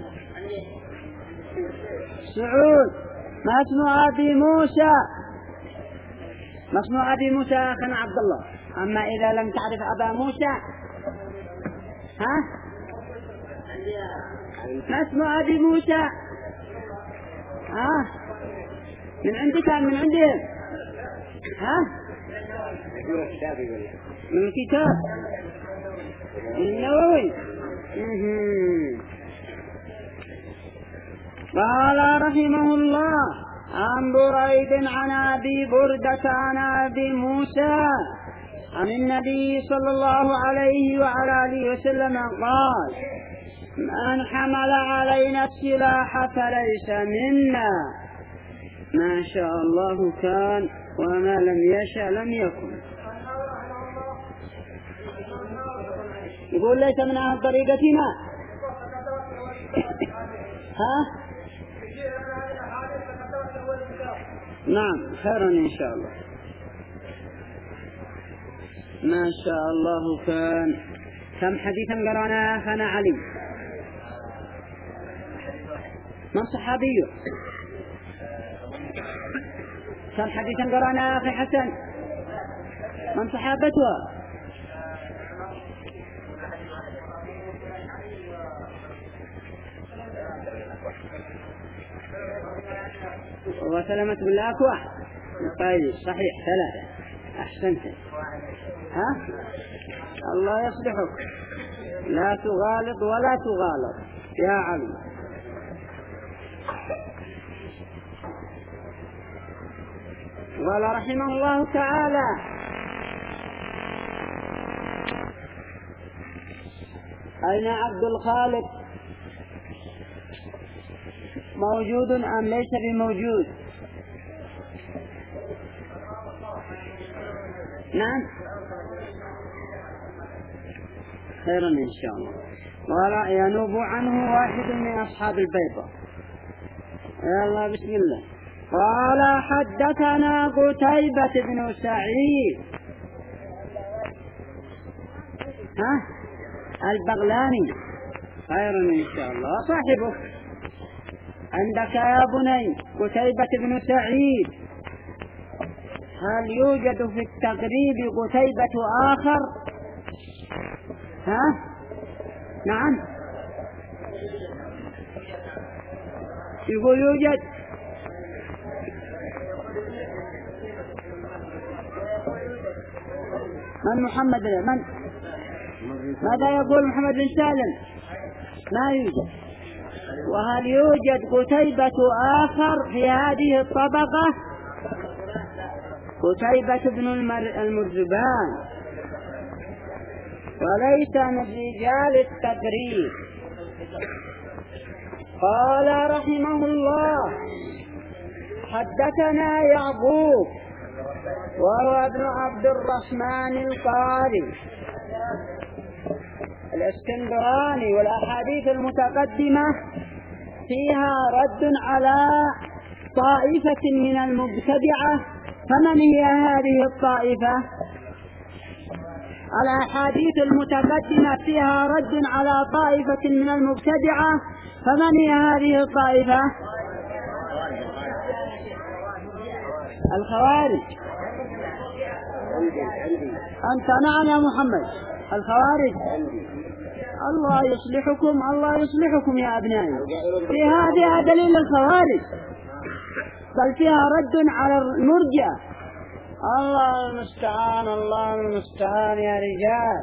سعود. ما اسم أبي موسى؟ ما اسم أبي موسى يا أخانا عبد الله؟ أما إذا لم تعرف أبا موسى ها ما اسم أبي موسى؟ ها من عندك من عندهم؟ ها من كتاب النووي. قال رحمه الله عن بريد عن أبي بردة عن أبي موسى عن النبي صلى الله عليه وعلى آله وسلم قال من حمل علينا السلاح فليس منا. ما شاء الله كان وما لم يشاء لم يكن. يقول ليس من أهل طريقتنا. ها نعم خيرا إن شاء الله. ما شاء الله كان. كم حديثا قرانا أخانا علي؟ من صحابيه؟ كم حديثا قرانا أخي حسن؟ من صحابتها؟ وسلمة بالأكوع. طيب صحيح ثلاثة. أحسنت. ها الله يصلحك. لا تغالط ولا تغالط يا علي. قال رحمه الله تعالى: أين عبد الخالق؟ موجود أم ليس بموجود؟ نعم، خيرا إن شاء الله. قال: ينوب عنه واحد من أصحاب البيضة. يلا بسم الله. قال: حدثنا قتيبة بن سعيد ها البغلاني، خيرا إن شاء الله، صاحبه عندك يا بني قتيبة بن سعيد. هل يوجد في التقريب قتيبة آخر؟ ها؟ نعم، يقول يوجد. من محمد من ماذا يقول محمد بن سالم؟ ما يوجد. وهل يوجد قتيبة آخر في هذه الطبقة؟ قتيبة بن المرزبان، وليس من رجال التقريب. قال رحمه الله: حدثنا يعقوب وهو ابن عبد الرحمن القاري الاسكندراني، والأحاديث المتقدمة فيها رد على طائفة من المبتدعة. فمن هي هذه الطائفة؟ الأحاديث المتقدمة فيها رد على طائفة من المبتدعة. فمن هي هذه الطائفة؟ الخوارج. أنت نعم يا محمد، الخوارج. الله يصلحكم، الله يصلحكم يا أبنائي. في هذه دليل الخوارج، بل فيها رد على المرجئة. الله المستعان، الله المستعان يا رجال.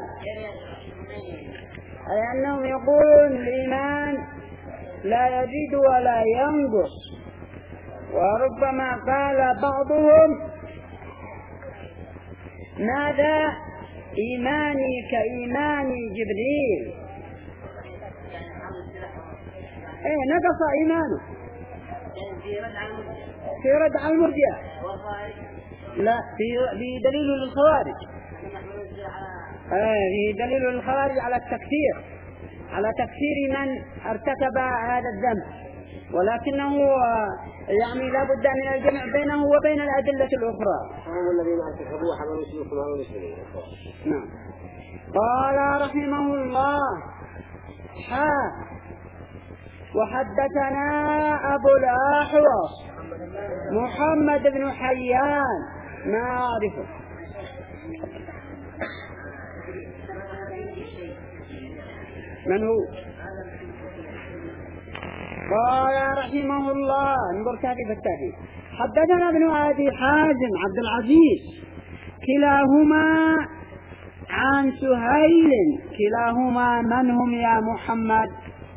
لأنهم يقولون الإيمان لا يزيد ولا ينقص، وربما قال بعضهم: ماذا إيماني كإيمان جبريل. إيه، نقص إيمانه في رد على المرجئة. لا، في في دليل للخوارج. آه في دليل للخوارج على التكفير، على تكفير من ارتكب هذا الذنب، ولكنه يعني لا بد من الجمع بينه وبين الأدلة الأخرى. هم الذين ارتكبوا حرام الشيوخ وهم المسلمين. نعم. قال رحمه الله: حا وحدثنا أبو الأحوص محمد بن حيان، ما أعرفه. من هو؟ قال رحمه الله: انظر كاتب التاريخ. حدثنا ابن أبي حازم عبد العزيز، كلاهما عن سهيل. كلاهما من هم يا محمد؟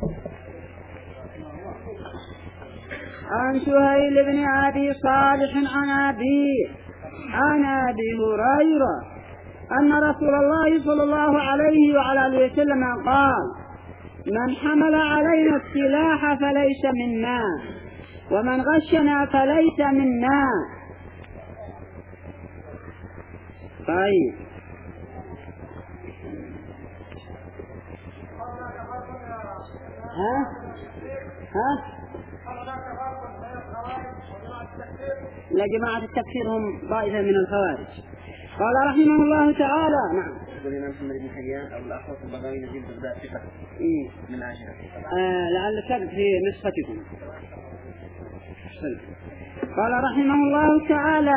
عن سهيل بن أبي صالح عن أبيه عن أبي هريرة أن رسول الله صلى الله عليه وعلى آله وسلم قال: من حمل علينا السلاح فليس منا، ومن غشنا فليس منا. طيب، ها ها لا، جماعة التكفير هم طائفة من الخوارج. قال رحمه الله تعالى: نعم. الإمام محمد بن حيان أو الأحوص البغوي نزيل بغداد ثقة من عشرة. آه لعل سبب في نسختكم. قال رحمه الله تعالى: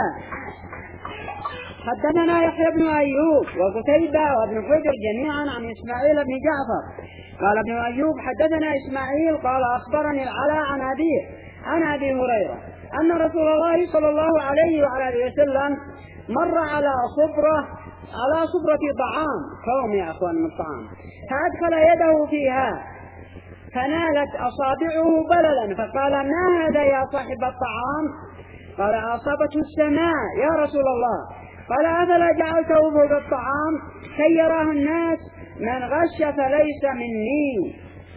حدثنا يحيى بن أيوب وقتيبة وابن حجر جميعا عن إسماعيل بن جعفر. قال ابن أيوب: حدثنا إسماعيل قال أخبرني العلاء عن أبيه عن أبي هريرة أن رسول الله صلى الله عليه وعلى آله وسلم مر على صبرة على صبرة طعام قوم يا أخوان من الطعام، فأدخل يده فيها فنالت أصابعه بللا، فقال: ما هذا يا صاحب الطعام؟ قال أصابته السماء يا رسول الله. قال أفلا جعلته فوق الطعام كي يراه الناس من غش فليس مني.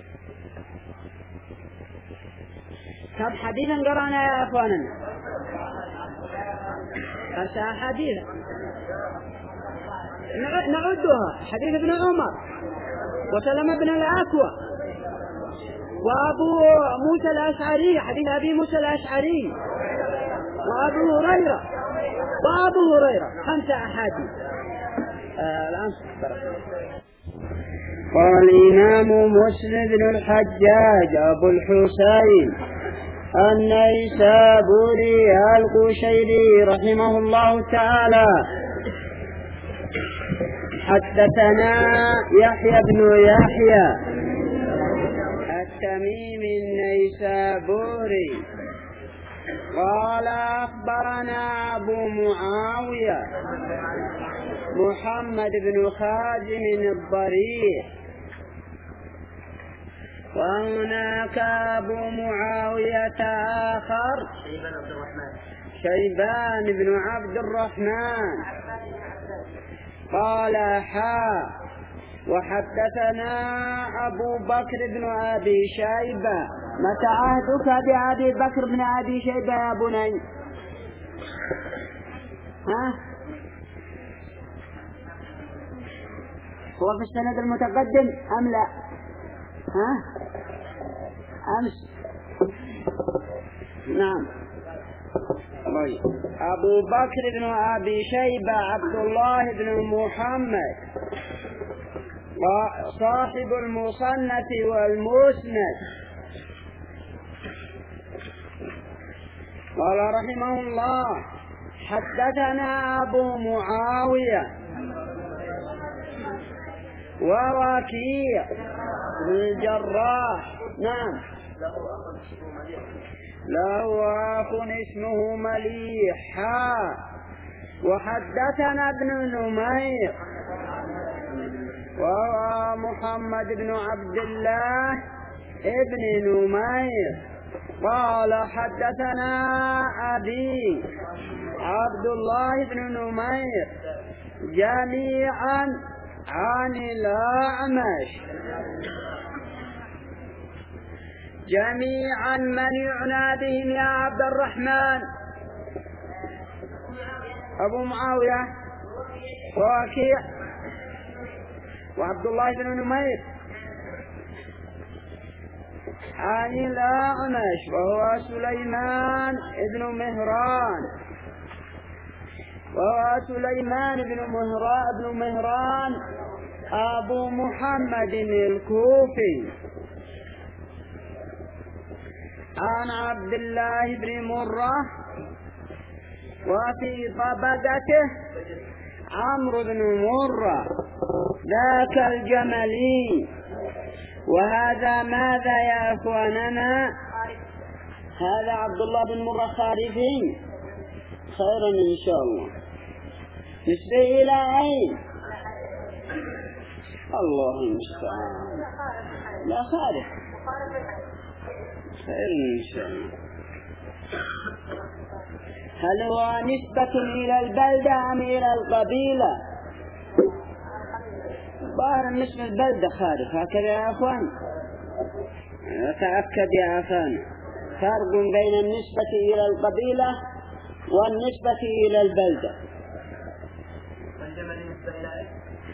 كم حديثا قرأنا يا أخواننا؟ خمسة حديثا نعدها: حديث ابن عمر، وسلم بن الأكوى، وأبو موسى الأشعري، حديث أبي موسى الأشعري، وأبو هريرة وأبو هريرة. خمسة أحاديث. آه الآن قال الإمام مسلم بن الحجاج أبو الحسين النيسابوري القشيري رحمه الله تعالى: حدثنا يحيى بن يحيى التميمي النيسابوري قال أخبرنا أبو معاوية محمد بن خازم الضريح. وهناك أبو معاوية آخر شيبان بن عبد الرحمن قال: حا وحدثنا أبو بكر بن أبي شيبة. متى عهدك بأبي بكر بن أبي شيبة يا بني؟ ها؟ هو في السند المتقدم أم لا؟ ها؟ أمس. نعم. أبو بكر بن أبي شيبة عبد الله بن محمد صاحب المصنف والمسند. قال رحمه الله: حدثنا أبو معاوية ووكيع بن الجراح. نعم. له أخ اسمه مليح. وحدثنا ابن نمير وهو محمد بن عبد الله ابن نمير قال: حدثنا أبي عبد الله بن نمير جميعا عن الأعمش. جميعا من يعنى بهم يا عبد الرحمن؟ أبو معاوية ووكيع وعبد الله بن نمير عن الأعمش وهو سليمان بن مهران وهو سليمان بن مهران بن مهران أبو محمد الكوفي عن عبد الله بن مرة. وفي طبقته عمرو بن مرة ذاك الجملي. وهذا ماذا يا أخواننا؟ هذا عبد الله بن مرة خارجي. خيرا إن شاء الله. نسبه إلى أين؟ الله المستعان. لا خارج. خيرا إن شاء الله. هل هو نسبة إلى البلدة أم إلى القبيلة؟ ظاهر مثل البلدة خارج. هكذا يا أخوان. تأكد يا أخوان. فرق بين النسبة إلى القبيلة والنسبة إلى البلدة. والجمل نسبة إلى إيه؟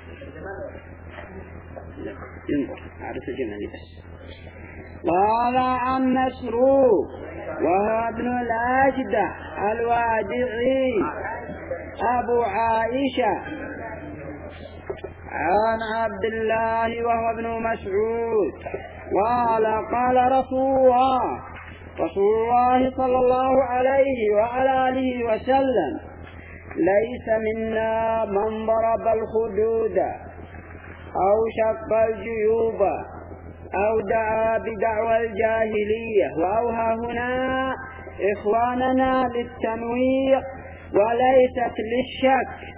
لا ينظر أعرف الجمل بس. قال عن مسروق وهو ابن الأجدع الوادعي أبو عائشة عن عبد الله وهو ابن مسعود قال: قال رسول الله رسول الله صلى الله عليه وعلى آله وسلم: ليس منا من ضرب الخدود أو شق الجيوب أو دعا بدعوى الجاهلية. وأوها هنا إخواننا للتنويع وليست للشك.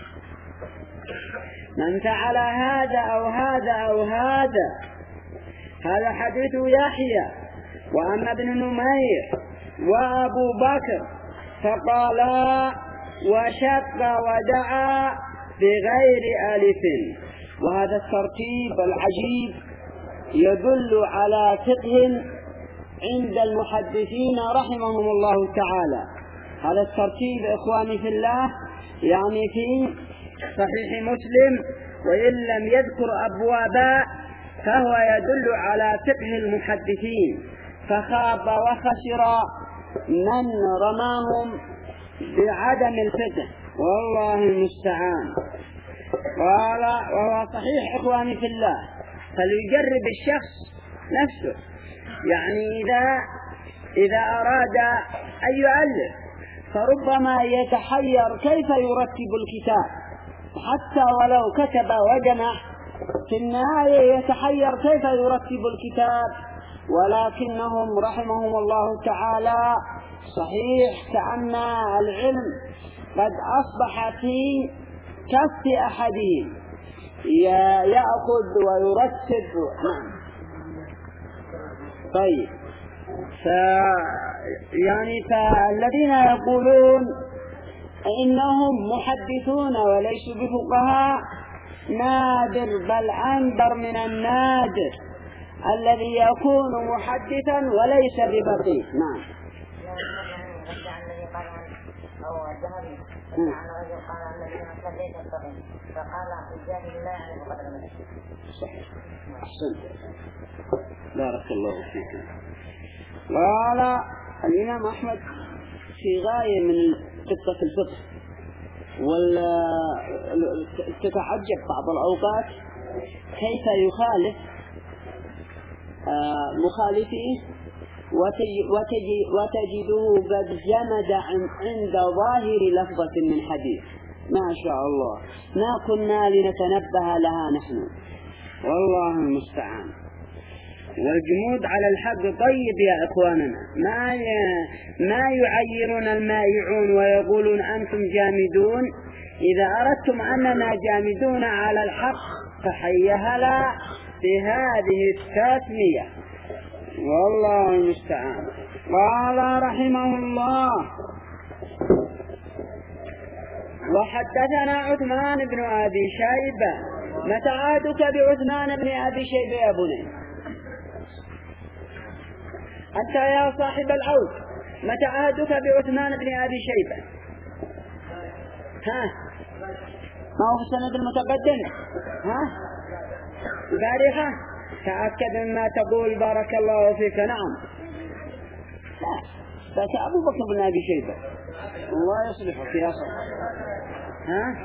من فعل هذا أو هذا أو هذا. هذا حديث يحيى. وأما ابن نمير وأبو بكر فقالا وشق ودعا بغير ألف. وهذا الترتيب العجيب يدل على فقه عند المحدثين رحمهم الله تعالى. هذا الترتيب إخواني في الله يعني في صحيح مسلم وإن لم يذكر أبوابا فهو يدل على فقه المحدثين، فخاب وخسر من رماهم بعدم الفقه والله المستعان. قال وهو صحيح إخواني في الله، فليجرب الشخص نفسه، يعني إذا إذا أراد أن يؤلف فربما يتحير كيف يرتب الكتاب، حتى ولو كتب وجمع في النهاية يتحير كيف يرتب الكتاب. ولكنهم رحمهم الله تعالى صحيح كأن العلم قد أصبح في كف أحدهم يأخذ ويرتب. نعم. طيب ف يعني فالذين يقولون إنهم محدثون وليسوا بفقهاء نادر، بل أندر من النادر الذي يكون محدثا وليس بفقيه. نعم. أو الذهبي عن رجل قال أن الذي مثل ليس الفقيه فقال الجاهل لا يعرف قدر المسلم. صحيح. أحسنت، بارك الله فيكم. قال الإمام أحمد في غاية من قصة الفقه، وتتعجب بعض الأوقات كيف يخالف مخالفيه وتجده قد جمد عند ظاهر لفظة من حديث. ما شاء الله ما كنا لنتنبه لها نحن والله المستعان. والجمود على الحق طيب يا إخواننا، ما ما يعيرون المائعون ويقولون أنتم جامدون. إذا أردتم أننا جامدون على الحق فحي هلا بهذه التسمية والله المستعان. قال رحمه الله وحدثنا عثمان بن أبي شيبة. متى عهدك بعثمان بن أبي شيبة يا بني؟ أنت يا صاحب العود متى عهدك بعثمان بن أبي شيبة؟ ها ما هو في السند المتقدم؟ ها بارحة؟ تأكد مما تقول بارك الله فيك. نعم. لا بس أبو بكر بن أبي شيبة الله يصلحك يا صاحب. ها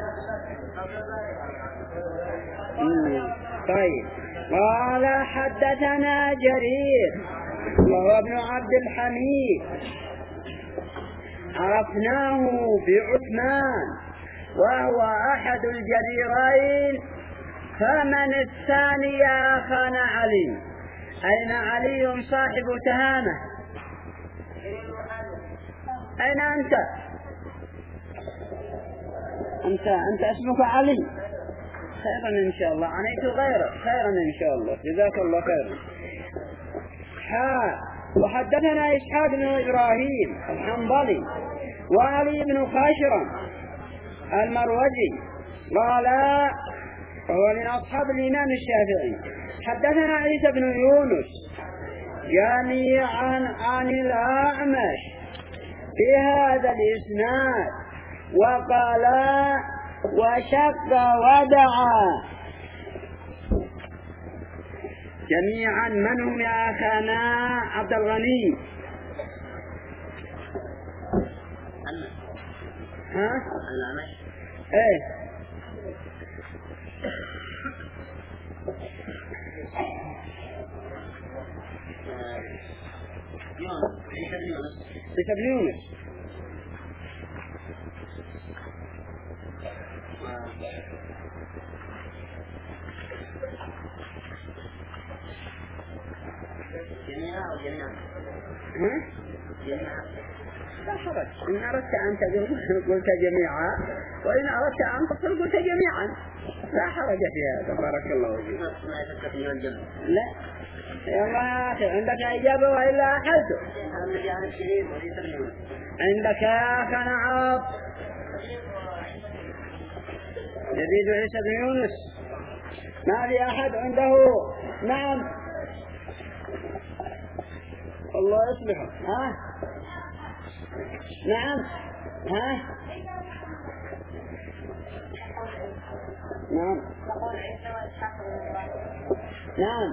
طيب. قال حدثنا جرير وهو ابن عبد الحميد عرفناه بعثمان وهو أحد الجريرين. فمن الثاني يا أخانا علي؟ أين علي صاحب تهامة؟ أين أنت؟ أنت أنت اسمك علي. خيرا إن شاء الله. عنيت غيرك خيرا إن شاء الله. جزاك الله خيرا. حا وحدثنا إسحاق بن إبراهيم الحنظلي وعلي بن خاشرم المروزي قال وهو من أصحاب الإمام الشافعي. حدثنا عيسى بن يونس جميعا عن الأعمش في هذا الإسناد وقال وشق ودعا جميعا. من هم يا أخانا عبد الغني؟ ها الأعمش ايه عيسى بن يونس جميعا أو جميعا؟ جميعا لا حرج. إن أردت أن تقول قلت جميعا، وإن أردت أن تصل قلت جميعا، لا حرج في هذا. بارك الله فيك. لا يا الله يا أخي عندك إجابة وإلا أحلته. عندك يا أخ نعم يزيد عيسى بن يونس ما في أحد عنده نعم الله يصلحه ها نعم ها نعم نعم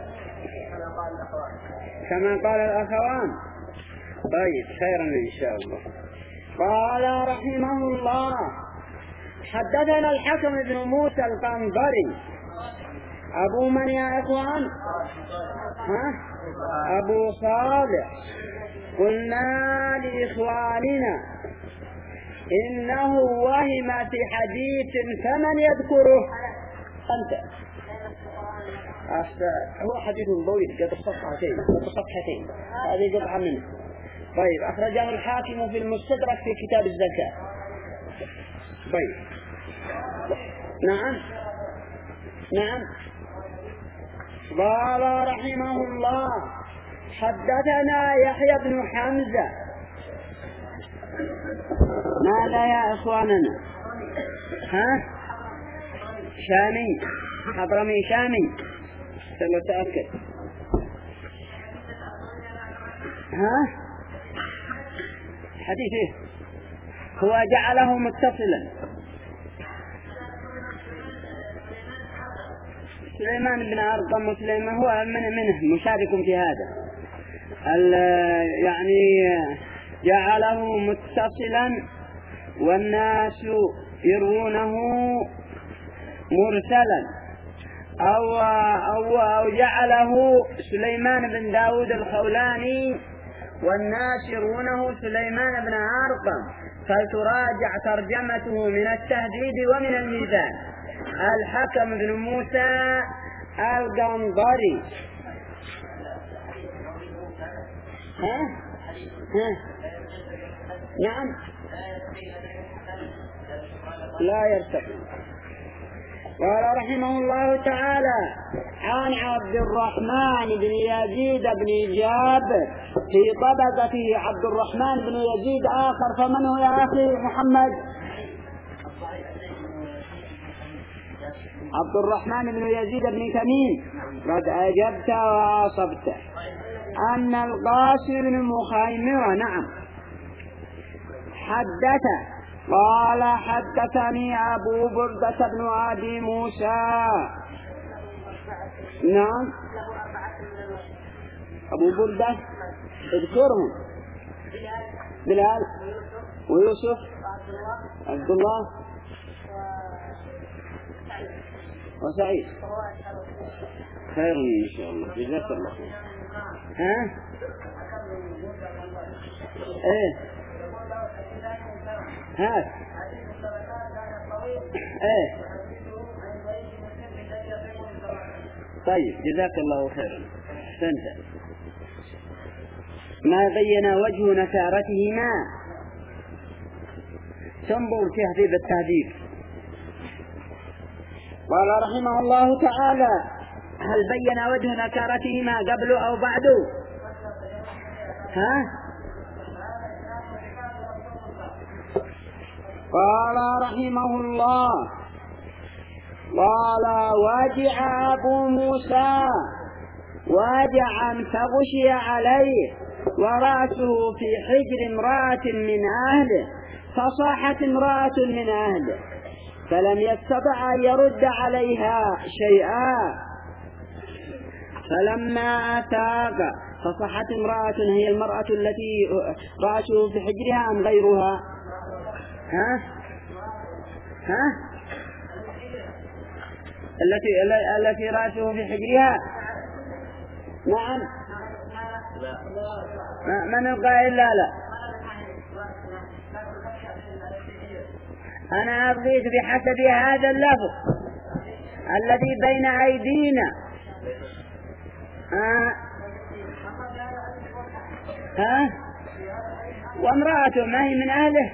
كما قال الأخوان طيب خيرا إن شاء الله. قال رحمه الله حدثنا الحكم بن موسى القنبري أبو من يا إخوان ها أبو صالح قلنا لإخواننا إنه وهم في حديث فمن يذكره أنت هو حديث طويل قد صفحتين قد صفحتين هذه قطعة منه. طيب أخرجه الحاكم في المستدرك في كتاب الزكاة. طيب نعم نعم. قال رحمه الله حدثنا يحيى بن حمزة ماذا يا إخواننا ها شامي حضرمي شامي سلو تأكد ها حديثه هو جعله متصلا سليمان بن أرقم وسليمان هو من منه مشارك في هذا يعني جعله متصلا والناس يروونه مرسلا أو, أو, أو جعله سليمان بن داود الخولاني والناس يروونه سليمان بن أرقم فلتراجع ترجمته من التهديد ومن الميزان. الحكم بن موسى القنبري ها ها نعم لا يرتقي. قال رحمه الله تعالى عن عبد الرحمن بن يزيد بن جابر في طبقته عبد الرحمن بن يزيد آخر فمن هو يا أخي محمد عبد الرحمن بن يزيد بن تميم قد أجبت وأصبت أن القاسم بن مخيمرة نعم حدث قال حدثني أبو بردة بن أبي موسى نعم أبو بردة اذكرهم بلال ويوسف عبد الله وسعيد خير إن شاء الله جزاك الله خير. ها ايه هات ايه طيب جزاك الله خيرا احسنت. ما بين وجه نكارتهما تنظر في هذه التهذيب. قال رحمه الله تعالى هل بين وجه نكارتهما قبل أو بعد ها قال رحمه الله قال واجع أبو موسى واجعا فغشي عليه ورأسه في حجر امرأة من أهله فصاحت امرأة من أهله فلم يستطع أن يرد عليها شيئا فلما أتاق فصحت امرأة هي المرأة التي رأسه في حجرها أم غيرها ها ها التي التي رأسه في حجرها نعم من القائل لا لا أنا أبغيت بحسب هذا اللفظ الذي بين أيدينا ها ها وامرأته ما هي من أهله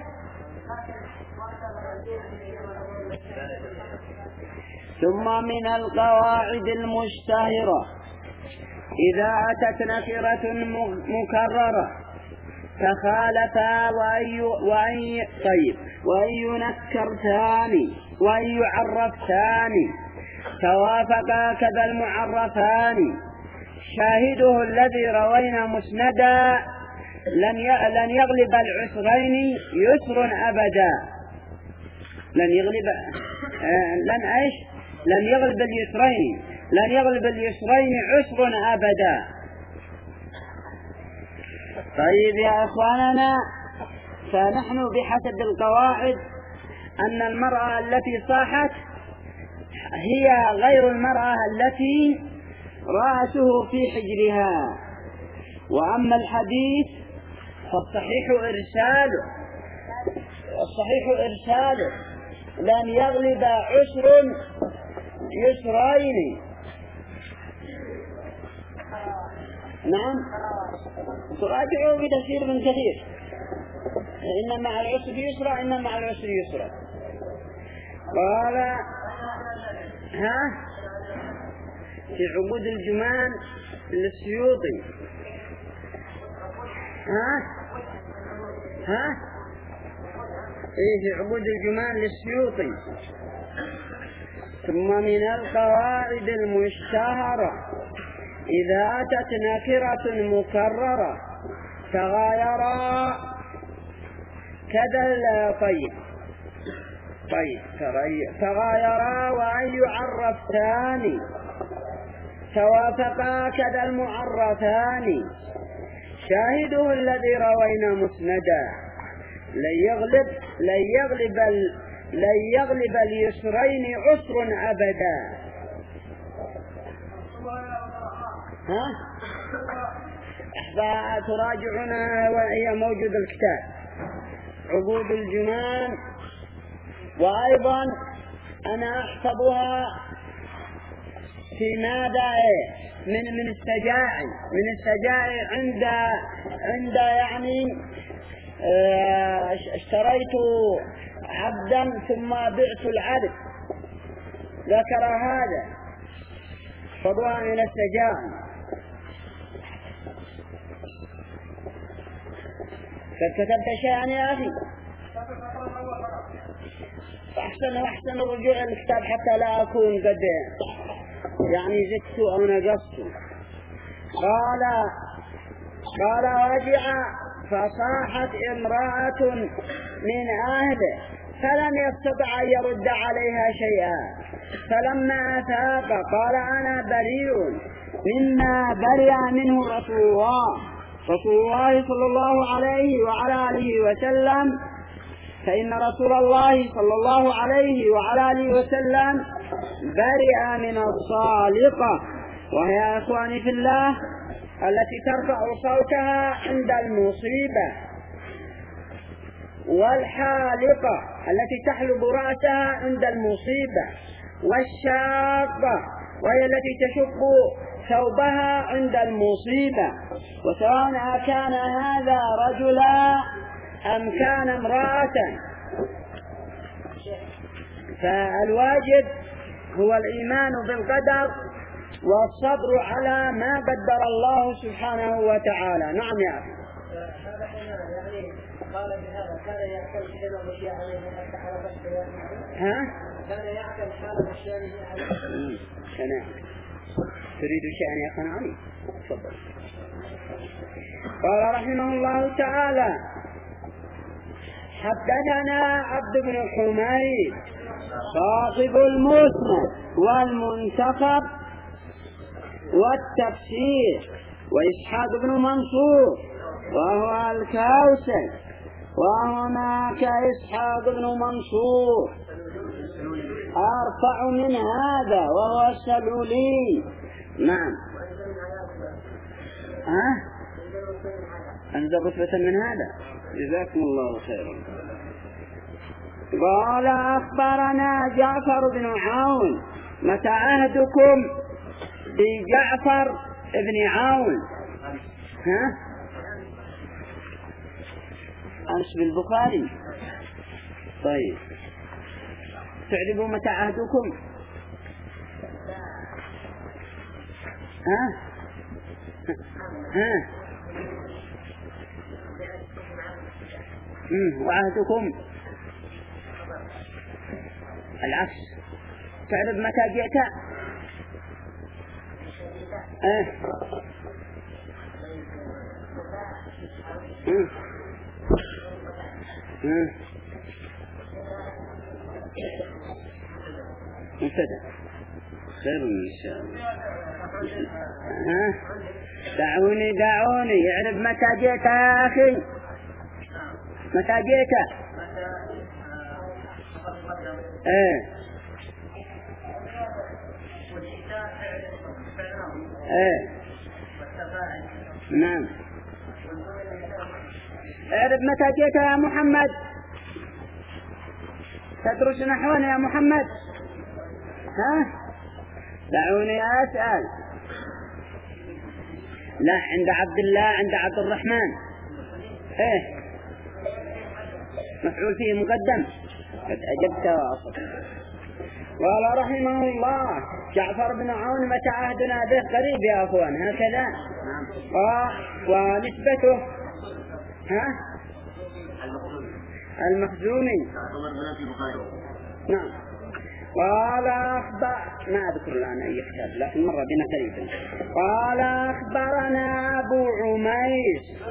ثم من القواعد المشتهرة إذا أتت نكرة مكررة تخالفا وأن وأن طيب وأن ينكر ثاني وأن يعرف ثاني توافقا كذا المعرفان شاهده الذي روينا مسندا لن لن يغلب العسرين يسر أبدا لن يغلب آه لن ايش لن يغلب اليسرين لن يغلب اليسرين عسر أبدا. طيب يا إخواننا، فنحن بحسب القواعد أن المرأة التي صاحت هي غير المرأة التي رأسه في حجرها. وأما الحديث فالصحيح إرساله الصحيح إرساله لن يغلب عسر يسرين. نعم تراجعوا بتفسير من كثير، إن مع العسر يسرا إن مع العسر يسرا. قال ها في عبود الجمان للسيوطي ها ها إيه في عبود الجمان للسيوطي. ثم من القواعد المشتهرة إذا أتت نكرة مكررة تغايرا كذا طيب طيب تغايرا وأن يعرف ثاني توافقا كذا المعرفان شاهده الذي روينا مسندا لن يغلب لن يغلب ال... لن يغلب اليسرين عسر أبدا. ها إحدى تراجعنا وهي موجود الكتاب عبود الجمان. وأيضا أنا أحسبها في ماذا من من السجاعي من السجاعي عند عند يعني اشتريت عبدا ثم بعت العبد ذكر هذا فضوها من السجاعي. فكتبت شيئا يا أخي فأحسن وأحسن الرجوع للكتاب حتى لا أكون قد يعني زدت أو نقصت. قال قال رجع فصاحت امرأة من أهله فلم يستطع أن يرد عليها شيئا فلما أفاق قال أنا بريء مما برئ منه رسول الله رسول الله صلى الله عليه وعلى آله وسلم. فإن رسول الله صلى الله عليه وعلى آله وسلم برئ من الصالقة وهي أخواني في الله التي ترفع صوتها عند المصيبة، والحالقة التي تحلب رأسها عند المصيبة، والشاقة وهي التي تشق ثوبها عند المصيبة. وسواء كان هذا رجلا أم كان امرأة فالواجب هو الإيمان بالقدر والصبر على ما قدر الله سبحانه وتعالى. نعم يا أخي. هذا يعني قال بهذا كان يعقل حين الأشياء عليه حتى حرف الشيء. ها؟ كان يعقل حال الأشياء عليه. كان تريد شيئا يا أخي علي؟ تفضل. قال رحمه الله تعالى حدثنا عبد بن حميد صاحب المسند والمنتخب والتفسير وإسحاق بن منصور وهو الكوسج وهناك إسحاق بن منصور أرفع من هذا وهو السلولي. نعم ها أنزل رتبة من هذا. جزاكم الله خيرا. قال أخبرنا جعفر بن عون متى عهدكم بجعفر بن عون؟ ها أنس بالبخاري. طيب تعرفوا متى عهدكم؟ ها ها وعهدكم العكس. تعرف متى جئت؟ اه اه اه مبتدأ خير إن شاء الله. ها دعوني دعوني يعرف متى جئت يا أخي؟ متى جئت؟ ايه ايه نعم. اعرف متى جئت يا محمد؟ تدرس نحونا يا محمد؟ ها دعوني أسأل. لا عند عبد الله عند عبد الرحمن. ايه مفعول فيه مقدم. قد أجبت وأصبت. قال رحمه الله جعفر بن عون متى عهدنا به قريب يا أخوان هكذا. ونسبته ها المخزومي. نعم. قال أخبر ما أذكر الآن أي كتاب لكن مرة بنا قريبا. قال أخبرنا أبو عميس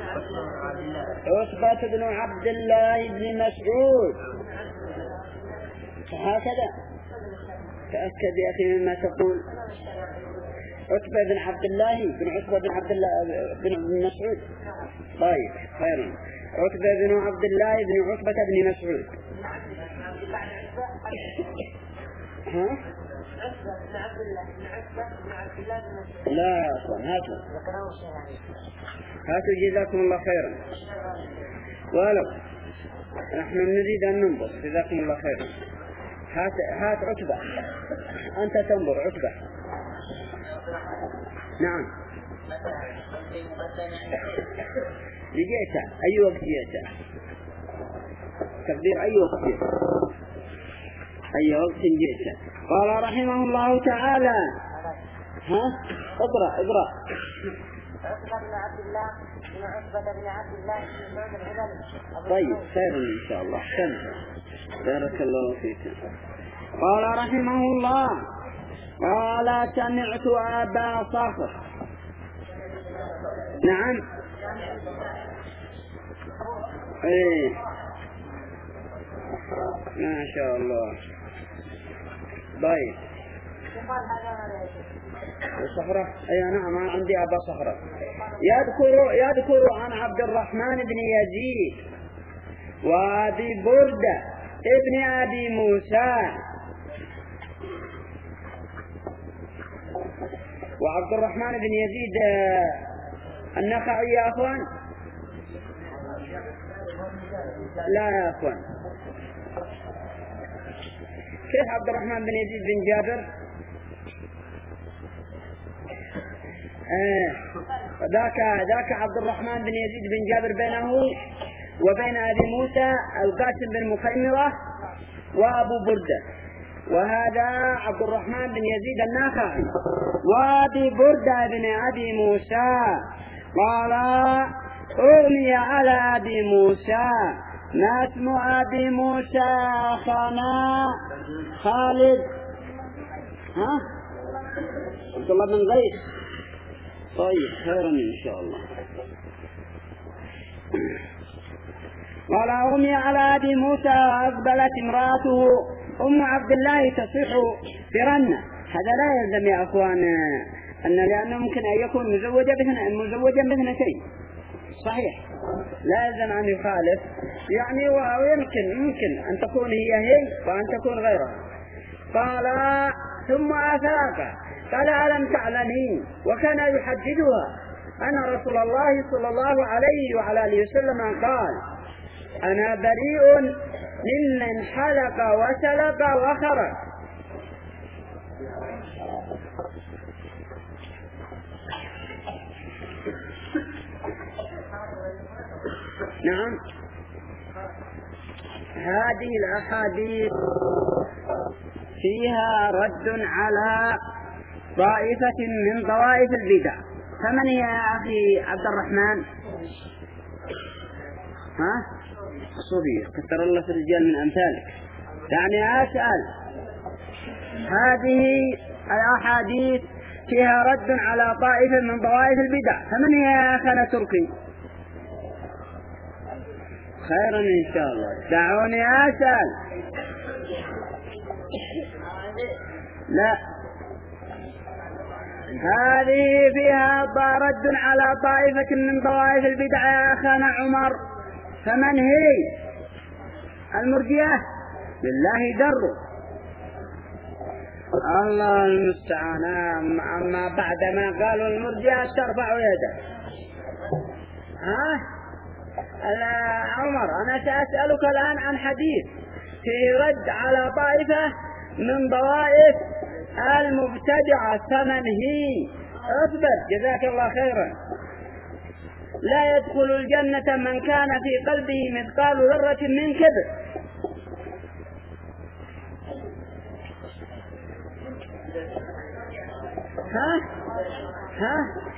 عتبة بن عبد الله بن مسعود. هكذا تأكد يا أخي مما تقول. عتبة بن عبد الله بن عتبة بن عبد الله بن مسعود. طيب خير. عتبة بن عبد الله بن عتبة بن مسعود. ها؟ لا أصلا هاتوا هاتوا جزاكم الله خيرا. ولو نحن نريد أن ننظر جزاكم الله خيرا. هات هات عتبة أنت تنظر عتبة. نعم لجيت أي وقت جيت تقدير أي وقت جيت أي وقت جيت. قال رحمه الله تعالى ها اقرأ اقرأ. عتبة بن عبد الله بن عتبة بن عبد الله بن مسعود الهذلي. طيب خير إن شاء الله. كم بارك الله فيك. قال رحمه الله قال سمعت أبا صخر. نعم ايه ما شاء الله. طيب صخرة اي نعم عندي أبا صخرة. يذكر يذكر عن عبد الرحمن بن يزيد وأبي بردة ابن أبي موسى. وعبد الرحمن بن يزيد النخعي يا أخوان. لا يا أخوان كيف عبد الرحمن بن يزيد بن جابر؟ آه. ذاك ذاك عبد الرحمن بن يزيد بن جابر بينه وبين أبي موسى القاسم بن مخيمرة وأبو بردة. وهذا عبد الرحمن بن يزيد النخعي وأبي بردة بن أبي موسى. قال أغني على أبي موسى ما اسم أبي موسى أخانا خالد ها عبد الله بن غيث. طيب خيرا إن شاء الله. قال أغني على أبي موسى أقبلت امرأته أم عبد الله تصيح برنة. هذا لا يلزم يا أخوان أن لأنه ممكن أن يكون مزوجا مزوجا باثنتين صحيح لا يلزم أن يخالف يعني ويمكن يمكن أن تكون هي هي وأن تكون غيرها. قال ثم أفاق قال ألم تعلمين وكان يحددها أن رسول الله صلى الله عليه وعلى آله وسلم قال أنا بريء ممن حلق وسلق وخرج. نعم هذه الأحاديث فيها رد على طائفة من طوائف البدع. فمن هي يا أخي عبد الرحمن؟ ها صوفية كثر الله في الرجال من أمثالك. يعني أسأل هذه الأحاديث فيها رد على طائفة من طوائف البدع، فمن هي يا أخانا تركي؟ خيرا إن شاء الله. دعوني أسأل. لا، هذه فيها رد على طائفة من طوائف البدع يا أخانا عمر، فمن هي؟ المرجئة بالله دروا. الله المستعان. أما بعد ما قالوا المرجئة ترفع يده. ها عمر، أنا سأسألك الآن عن حديث في رد على طائفة من طوائف المبتدعة، فمن هي؟ اصبر جزاك الله خيرا. لا يدخل الجنة من كان في قلبه مثقال ذرة من كبر. ها ها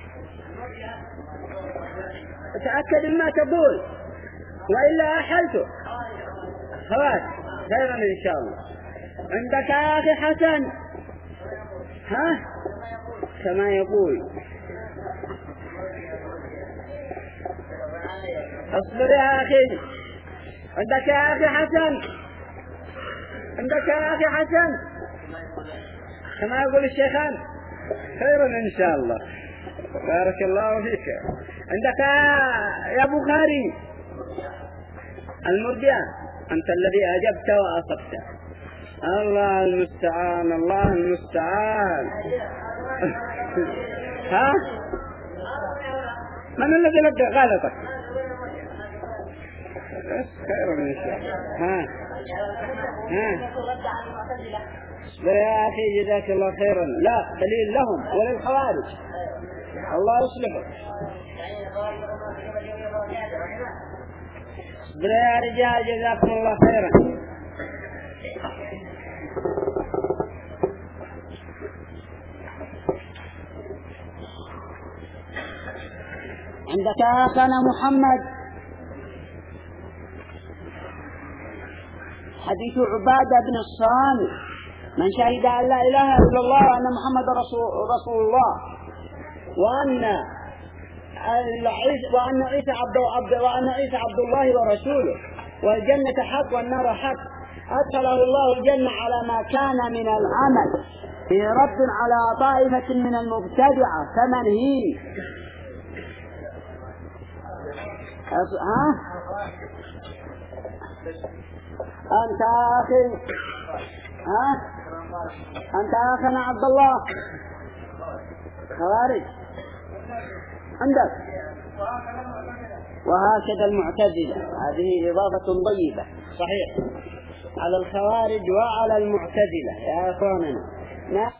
تأكد مما تقول وإلا أحلته. خلاص خيرا إن شاء الله. عندك يا أخي حسن؟ ها كما يقول. اصبر يا أخي. عندك يا أخي حسن؟ عندك يا أخي حسن كما يقول الشيخان؟ خيرا إن شاء الله. بارك الله فيك. عندك يا بخاري المرجئة؟ أنت الذي أجبت وأصبت. الله المستعان الله المستعان. ها من الذي لقى غلطك؟ خيرا إن شاء الله. ها ها يا أخي جزاك الله خيرا. لا دليل لهم وللخوارج. الله يصلحه. اصبر يا رجال جزاكم الله خيرا. عندك أخانا محمد حديث عبادة بن الصامت من شهد أن لا إله إلا الله وأن محمد رسول, رسول الله وأن وأن عيسى عبد عبد وأن عيسى عبد الله ورسوله والجنة حق والنار حق أدخله الله الجنة على ما كان من العمل، في رد على طائفة من المبتدعة، فمن هي؟ ها أنت أخي؟ ها أنت أخنا عبد الله؟ خوارج عندك. وهكذا المعتزلة، هذه إضافة طيبة صحيح على الخوارج وعلى المعتزلة يا أخواننا. نعم.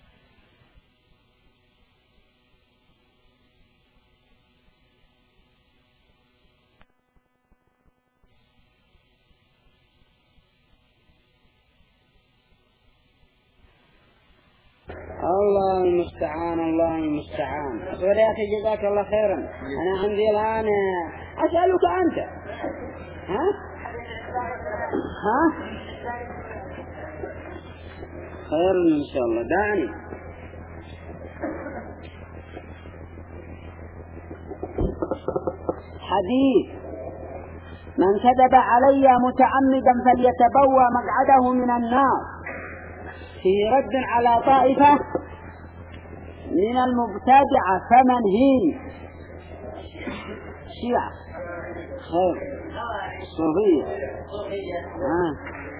الله المستعان الله المستعان. أصبر يا أخي جزاك الله خيرا. أنا عندي الآن أسألك أنت. ها ها خير إن شاء الله. دعني حديث من كذب علي متعمدا فليتبوأ مقعده من النار، في رد على طائفة من المبتدعة، فمن هي؟ شيعة. خير صوفية. ها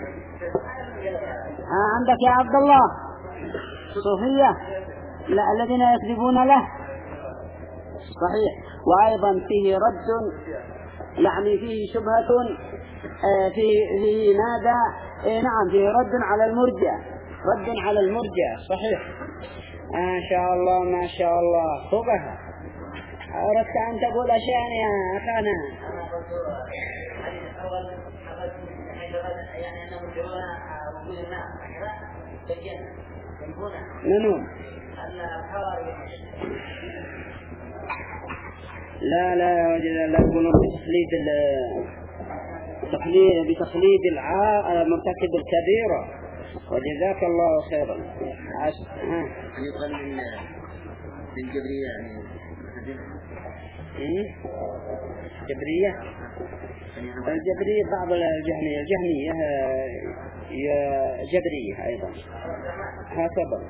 ها عندك يا عبد الله صوفية؟ لا الذين يكذبون له. صحيح. وأيضا فيه رد، يعني فيه شبهة في في ماذا؟ نعم فيه رد على المرجئة، رد على المرجئة. صحيح. ما شاء الله ما شاء الله. فقها أردت أن تقول أشياء يا أخانا. منهم؟ لا لا يا وجد لا يقولون بتسليت بتقليد بتقليد العا مرتكب الكبيرة. وجزاك الله خيرا. عش... ها. يقال من الجبرية يعني إيه؟ جبرية. الجبرية بعض الجهمية الجهمية جبرية أيضا هكذا.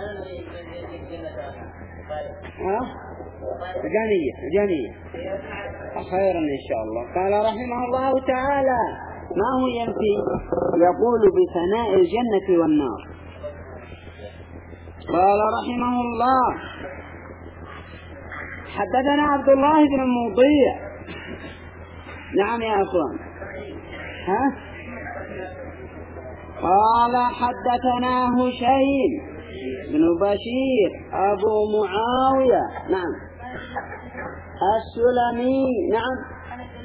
ها؟ جهمية جهمية. خيرا إن شاء الله. قال رحمه الله تعالى: ما هو ينفي؟ يقول بثناء الجنة والنار. قال رحمه الله: حدثنا عبد الله بن المضيع. نعم يا أخوان. ها؟ قال حدثنا هشيم بن بشير أبو معاوية. نعم. السلمي. نعم.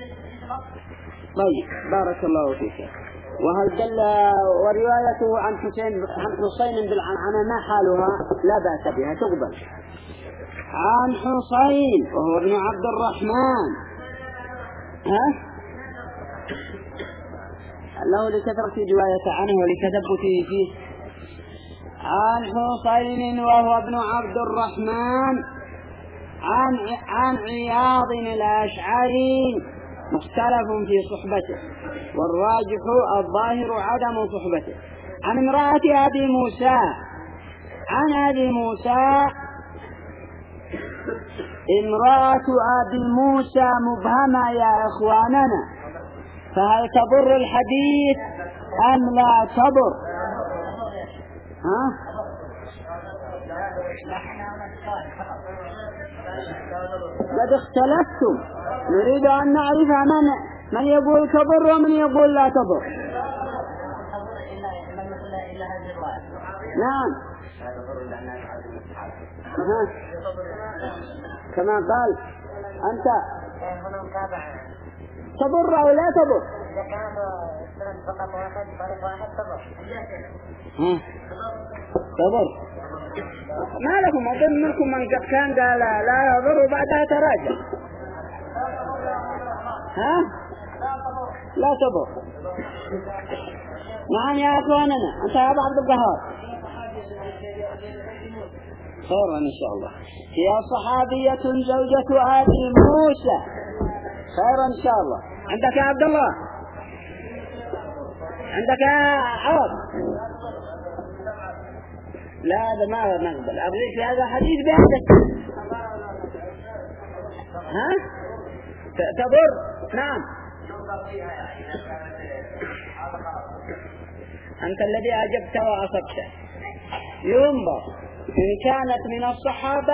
طيب بارك الله فيك. وهل دل وروايته عن حسين عن حسين بالعنعنة ما حالها؟ لا بأس بها تقبل. عن حسين وهو ابن عبد الرحمن. ها؟ له لكثرة رواية عنه ولتثبته فيه. عن حسين وهو ابن عبد الرحمن عن عن عياض الأشعري مختلف في صحبته، والراجح الظاهر عدم صحبته. عن امرأة أبي موسى عن أبي موسى امرأة أبي موسى مبهمة يا إخواننا، فهل تضر الحديث أم لا تضر؟ ها؟ قد اختلفتم، نريد أن نعرف من من يقول تضر ومن يقول لا تضر. نعم. ها. كما قال أنت تضر أو لا تضر؟ إذا كان السند فقط واحد طريق واحد تضر. ها. تضر. ما لكم أظن منكم من قد كان قال لا يضر وبعدها تراجع. ها؟ لا تضر. نعم يا أخواننا. أنت يا أبو عبد القهار. خيرا إن شاء الله. هي صحابية زوجة أبي موسى. خيرا إن شاء الله. عندك يا عبد الله؟ عندك يا عوض؟ لا هذا ما نقبل. أبغيك هذا حديث بهذا. ها؟ تضر. نعم. أنت الذي أجبت وأصبت. ينظر إن كانت من الصحابة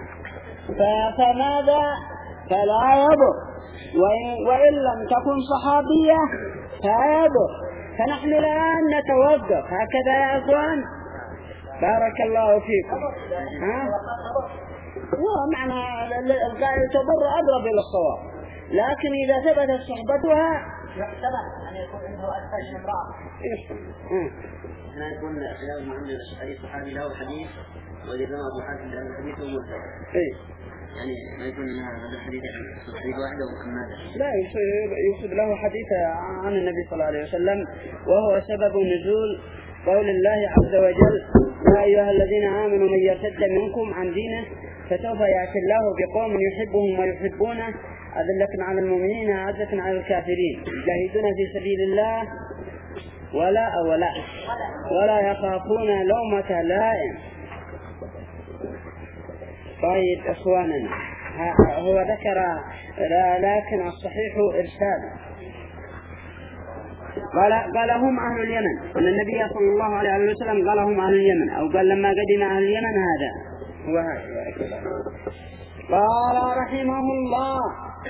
فماذا؟ فلا يضر، وإن, وإن لم تكن صحابية فيضر. فنحن الآن نتوقف هكذا يا أخوان. بارك الله فيكم. ها؟ ومعنى القائل تضر أقرب إلى الصواب، لكن إذا ثبتت صحبتها يحتمل أن يكون عنده أكثر من امرأة. هنا يكون خلاف معامل أي صحابي له حديث وإذا لم أبو حاتم له الحديث هو مرتبط. إيه. يعني ما يكون هذا الحديث حديث واحد أو كم هذا؟ لا يوصف له حديث عن النبي صلى الله عليه وسلم، وهو سبب نزول قول الله عز وجل: يا أيها الذين آمنوا من يرتد منكم عن دينه فسوف يأتي الله بقوم يحبهم ويحبونه أذلة على المؤمنين أعزة على الكافرين يجاهدون في سبيل الله ولا ولا ولا يخافون لومة لائم. طيب إخواننا، هو ذكر لكن الصحيح إرسال. قال قال هم أهل اليمن، أن النبي صلى الله عليه وسلم قال هم أهل اليمن، أو قال لما قدم أهل اليمن هذا هو هذا. قال رحمه الله: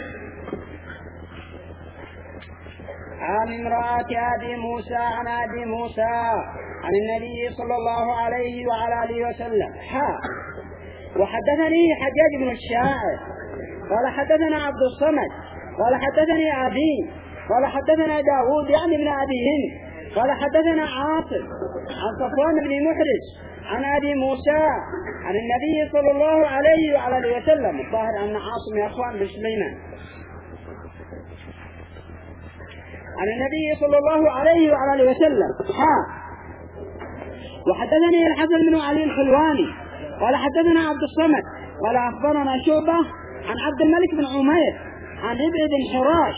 عن امرأة أبي موسى عن أبي موسى عن النبي صلى الله عليه وعلى آله وسلم. حا وحدثني حجاج بن الشاعر قال حدثنا عبد الصمد قال حدثني أبي قال حدثنا داود يعني ابن أبي هند قال حدثنا عاصم عن صفوان بن محرز عن أبي موسى عن النبي صلى الله عليه وعلى آله وسلم. الظاهر أن عاصم يا أخوان بن سليمان. عن النبي صلى الله عليه وعلى آله وسلم. ها وحدثني الحسن بن علي الحلواني قال حدثنا عبد الصمد قال أخبرنا شعبة عن عبد الملك بن عمير عن ابن بن حراش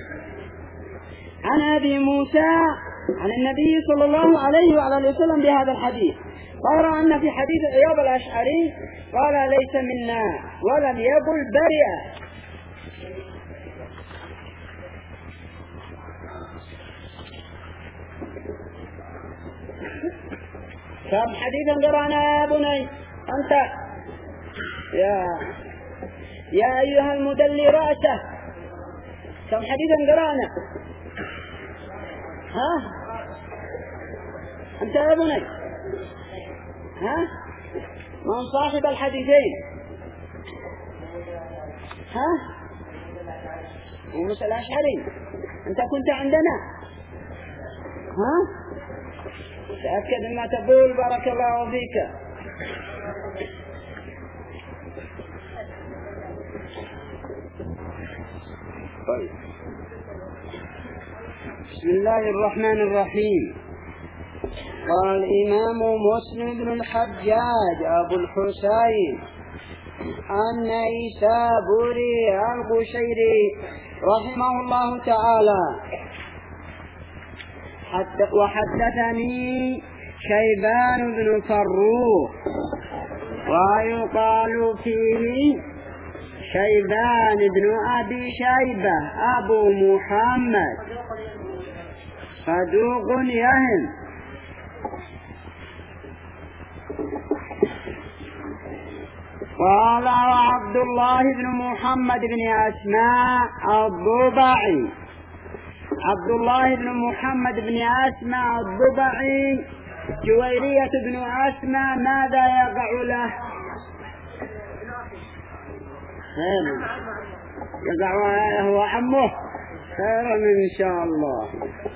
عن أبي موسى عن النبي صلى الله عليه وعلى آله وسلم بهذا الحديث. قال أن في حديث أيوب الأشعري قال ليس منا ولم يقل برئ. كم حديثا قرأنا يا بني أنت يا يا أيها المدلي رأسه كم حديثا قرأنا ها أنت يا بني ها من صاحب الحديثين ها وموسى الأشعري أنت كنت عندنا ها تأكد ما تقول بارك الله فيك. طيب بسم الله الرحمن الرحيم. قال الإمام مسلم بن الحجاج أبو الحسين النيسابوري القشيري رحمه الله تعالى وحدثني شيبان بن فروخ ويقال فيه شيبان بن أبي شيبة أبو محمد صدوق يهم. قال عبد الله بن محمد بن أسماء الضبعي عبد الله بن محمد بن أسماء الضبعي جويرية بن أسماء ماذا يقع له؟ يقع هو عمه خيرا إن شاء الله.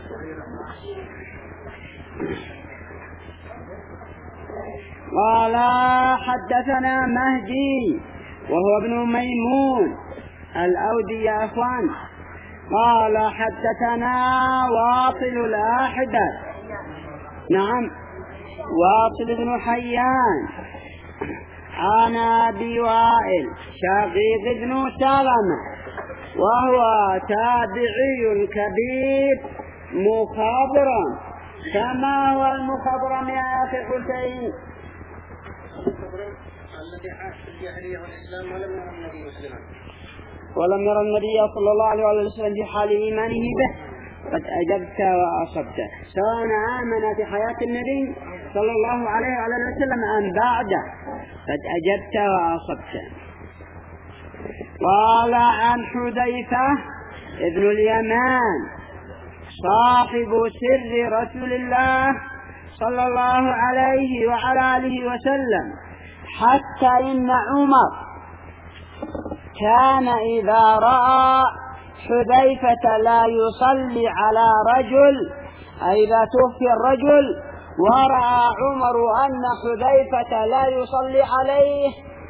قال حدثنا مهدي وهو ابن ميمون الأودي يا أخوان. قال حدثنا واصل الأحدث نعم واصل بن حيان عن أبي وائل شقيق بن سلمة وهو تابعي كبير مخضرم. كما هو المخضرم يا أخي حسين؟ الذي عاش في الجاهلية والإسلام ولم يرى النبي مسلما ولم يرى النبي صلى الله عليه وسلم في حال إيمانه به قد أجبت وأصبت سواء آمن في حياة النبي صلى الله عليه وسلم أم بعده قد أجبت وأصبت. قال عن حذيفة ابن اليمان صاحب سر رسول الله صلى الله عليه وعلى آله وسلم حتى إن عمر كان إذا رأى حذيفة لا يصلي على رجل أي إذا توفي الرجل ورأى عمر أن حذيفة لا يصلي عليه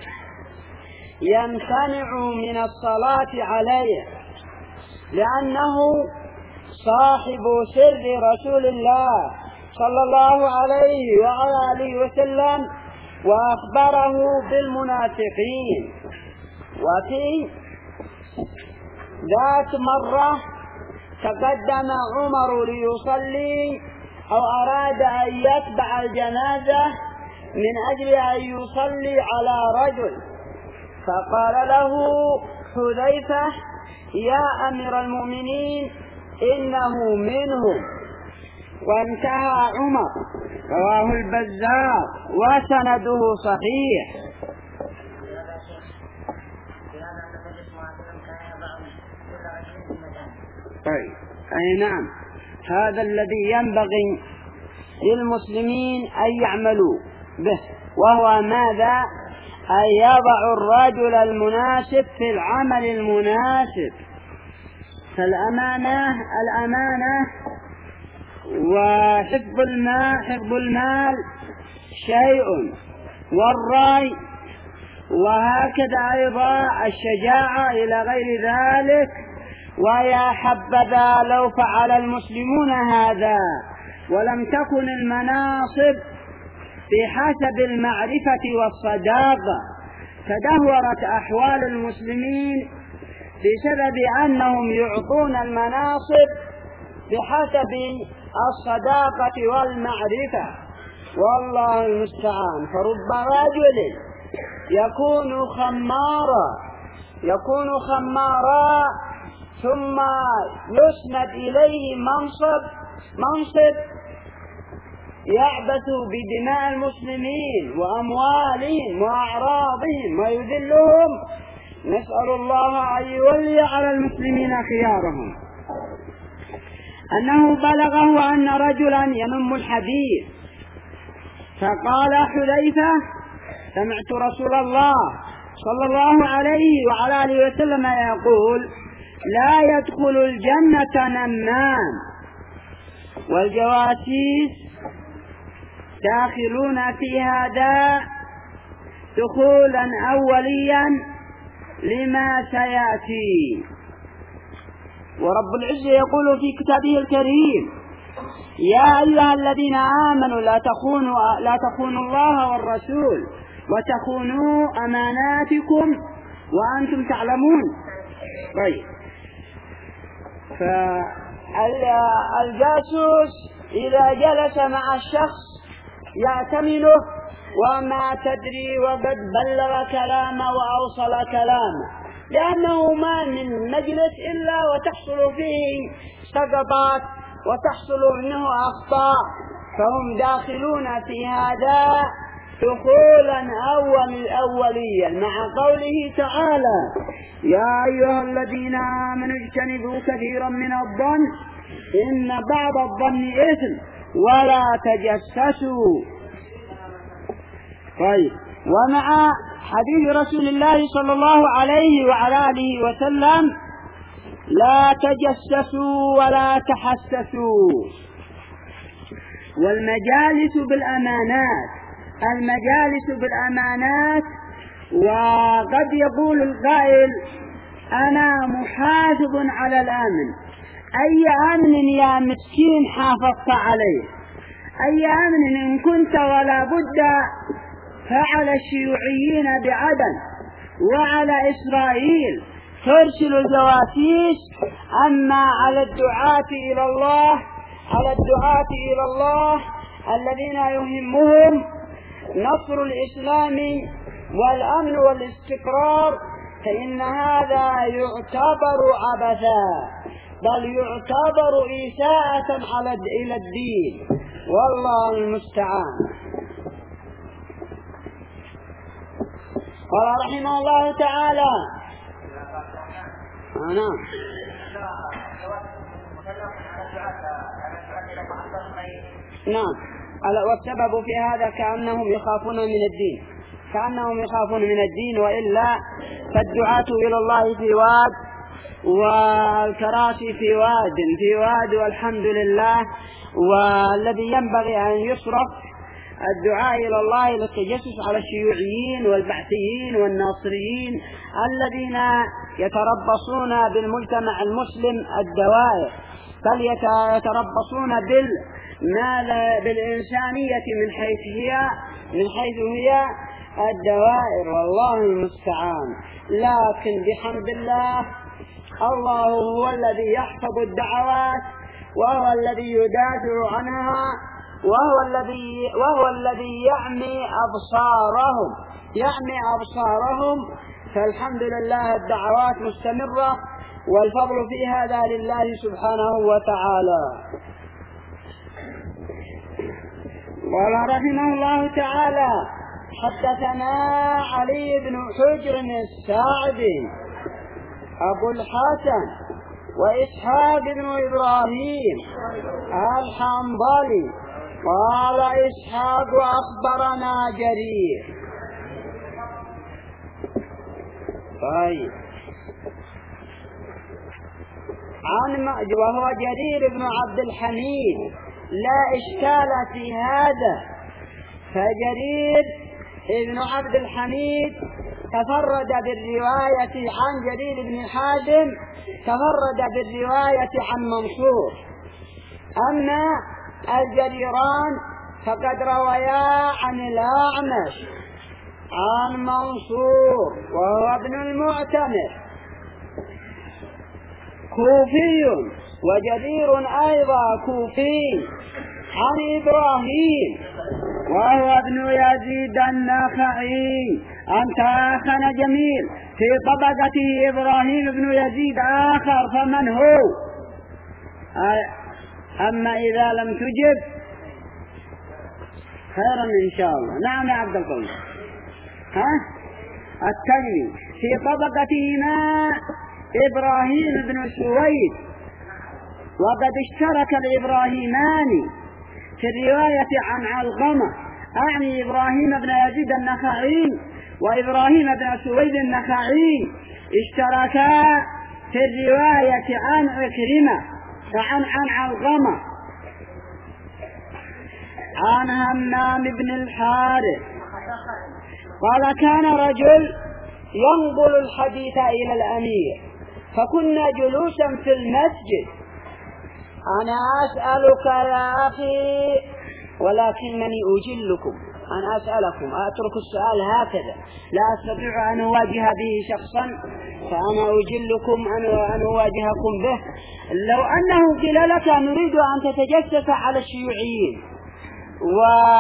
يمتنع من الصلاة عليه لأنه صاحب سر رسول الله صلى الله عليه وعلى آله وسلم وأخبره بالمنافقين. وفي ذات مرة تقدم عمر ليصلي أو أراد أن يتبع الجنازة من أجل أن يصلي على رجل فقال له حذيفة يا أمير المؤمنين إنه منهم وانتهى عمر. رواه البزار وسنده صحيح. طيب أي نعم هذا الذي ينبغي للمسلمين أن يعملوا به وهو ماذا؟ أن يضع الرجل المناسب في العمل المناسب. فالأمانة الأمانة وحفظ المال حفظ المال شيء والرأي وهكذا أيضا الشجاعة إلى غير ذلك ويا حبذا لو فعل المسلمون هذا ولم تكن المناصب بحسب المعرفة والصداقة. تدهورت أحوال المسلمين بسبب أنهم يعطون المناصب بحسب الصداقة والمعرفة، والله المستعان. فرب رجل يكون خمارا يكون خمارا ثم يسند إليه منصب منصب يعبث بدماء المسلمين وأموالهم وأعراضهم ويذلهم. نسأل الله أن يولي على المسلمين خيارهم. أنه بلغه أن رجلا ينم الحديث فقال حذيفة: سمعت رسول الله صلى الله عليه وعلى آله وسلم يقول: لا يدخل الجنة نمام، والجواسيس داخلون في هذا دخولا أوليا لما سيأتي. ورب العزة يقول في كتابه الكريم: يا أيها الذين آمنوا لا تخونوا لا تخونوا الله والرسول وتخونوا أماناتكم وأنتم تعلمون. طيب، فالجاسوس إذا جلس مع الشخص يأتمنه وما تدري وقد بلغ كلامه وأوصل كلامه، لأنه ما من مجلس إلا وتحصل فيه سقطات وتحصل منه أخطاء، فهم داخلون في هذا دخولا أول الأولية مع قوله تعالى: يا أيها الذين آمنوا اجتنبوا كثيرا من الظن إن بعض الظن إثم ولا تجسسوا. طيب، ومع حديث رسول الله صلى الله عليه وعلى آله وسلم: لا تجسسوا ولا تحسسوا. والمجالس بالأمانات المجالس بالأمانات وقد يقول القائل: أنا محافظ على الأمن. أي أمن يا مسكين حافظت عليه؟ أي أمن إن كنت ولا بد فعل الشيوعيين بعدن وعلى إسرائيل ترسل الجواسيس. أما على الدعاة إلى الله على الدعاة إلى الله الذين يهمهم نصر الإسلام والأمن والاستقرار، فإن هذا يعتبر عبثا، بل يعتبر إساءة على إلى الدين، والله المستعان. قال رحمه الله تعالى: نعم نعم والسبب في هذا كأنهم يخافون من الدين كأنهم يخافون من الدين وإلا فالدعاة إلى الله في واد والكراسي في واد في واد والحمد لله. والذي ينبغي أن يصرف الدعاء إلى الله للتجسس على الشيوعيين والبعثيين والناصريين الذين يتربصون بالمجتمع المسلم الدوائر، بل يتربصون بال بالإنسانية من حيث هي من حيث هي الدوائر، والله المستعان. لكن بحمد الله الله هو الذي يحفظ الدعوات، وهو الذي يدافع عنها، وهو الذي وهو الذي يعمي أبصارهم يعمي أبصارهم فالحمد لله الدعوات مستمرة، والفضل في هذا لله سبحانه وتعالى. قال رحمه الله تعالى: حدثنا علي بن حجر الساعدي أبو الحسن وإسحاق بن إبراهيم الحنظلي قال إسحاق أخبرنا جرير. طيب، عن وهو جرير بن عبد الحميد، لا إشكال في هذا، فجرير ابن عبد الحميد تفرد بالرواية عن جرير بن حازم تفرد بالرواية عن منصور. أما الجريران فقد رويا عن الأعمش عن منصور وهو ابن المعتمر كوفي، وجرير أيضا كوفي عن إبراهيم وهو ابن يزيد النخعي. أنت أخنا جميل في طبقة إبراهيم ابن يزيد آخر، فمن هو؟ أما إذا لم تجب خيرا إن شاء الله. نعم يا عبد القوي. ها التيمي في طبقتهما إبراهيم بن سويد، وقد اشترك الإبراهيمان في الرواية عن علقمة، أعني إبراهيم بن يزيد النخعي وإبراهيم بن سويد النخعي اشتركا في الرواية عن عكرمة عن عن علقمة عن همام بن الحارث قال كان رجل ينقل الحديث إلى الأمير، فكنا جلوسا في المسجد. أنا أسألك يا أخي ولكنني أجلكم أن أسألكم، أترك السؤال هكذا لا أستطيع أن أواجه به شخصا، فأنا أجلكم أن أواجهكم به. لو أنه قيل لك نريد أن تتجسس على الشيوعيين و...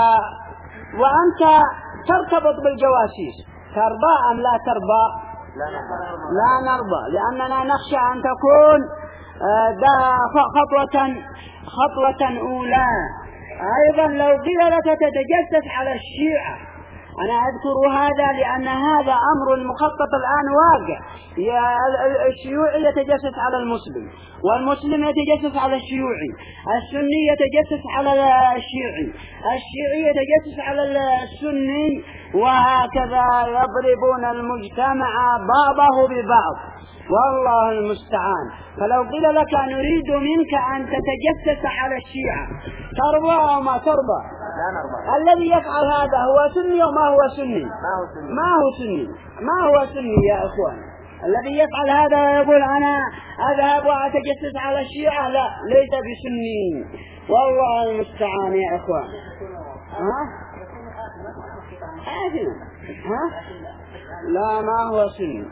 وأنت ترتبط بالجواسيس، ترضى أم لا ترضى؟ لا نرضى، لأننا نخشى أن تكون ده خطوة خطوة أولى. أيضا لو قيل لك تتجسس على الشيعة، أنا أذكر هذا لأن هذا أمر المخطط الآن واقع. الشيوعي يتجسس على المسلم، والمسلم يتجسس على الشيوعي، السني يتجسس على الشيعي، الشيعي يتجسس على السني، وهكذا يضربون المجتمع بعضه ببعض، والله المستعان. فلو قيل لك نريد منك أن تتجسس على الشيعة، ترضى أو ما ترضى؟ لا نرضى. الذي يفعل هذا هو سني وما هو سني؟ ما هو سني. ما هو سني ما هو سني يا أخوان. الذي يفعل هذا ويقول أنا أذهب وأتجسس على الشيعة، لا، ليس بسني، والله المستعان يا أخوان. ها؟ آثم. ها؟ لا، ما هو سني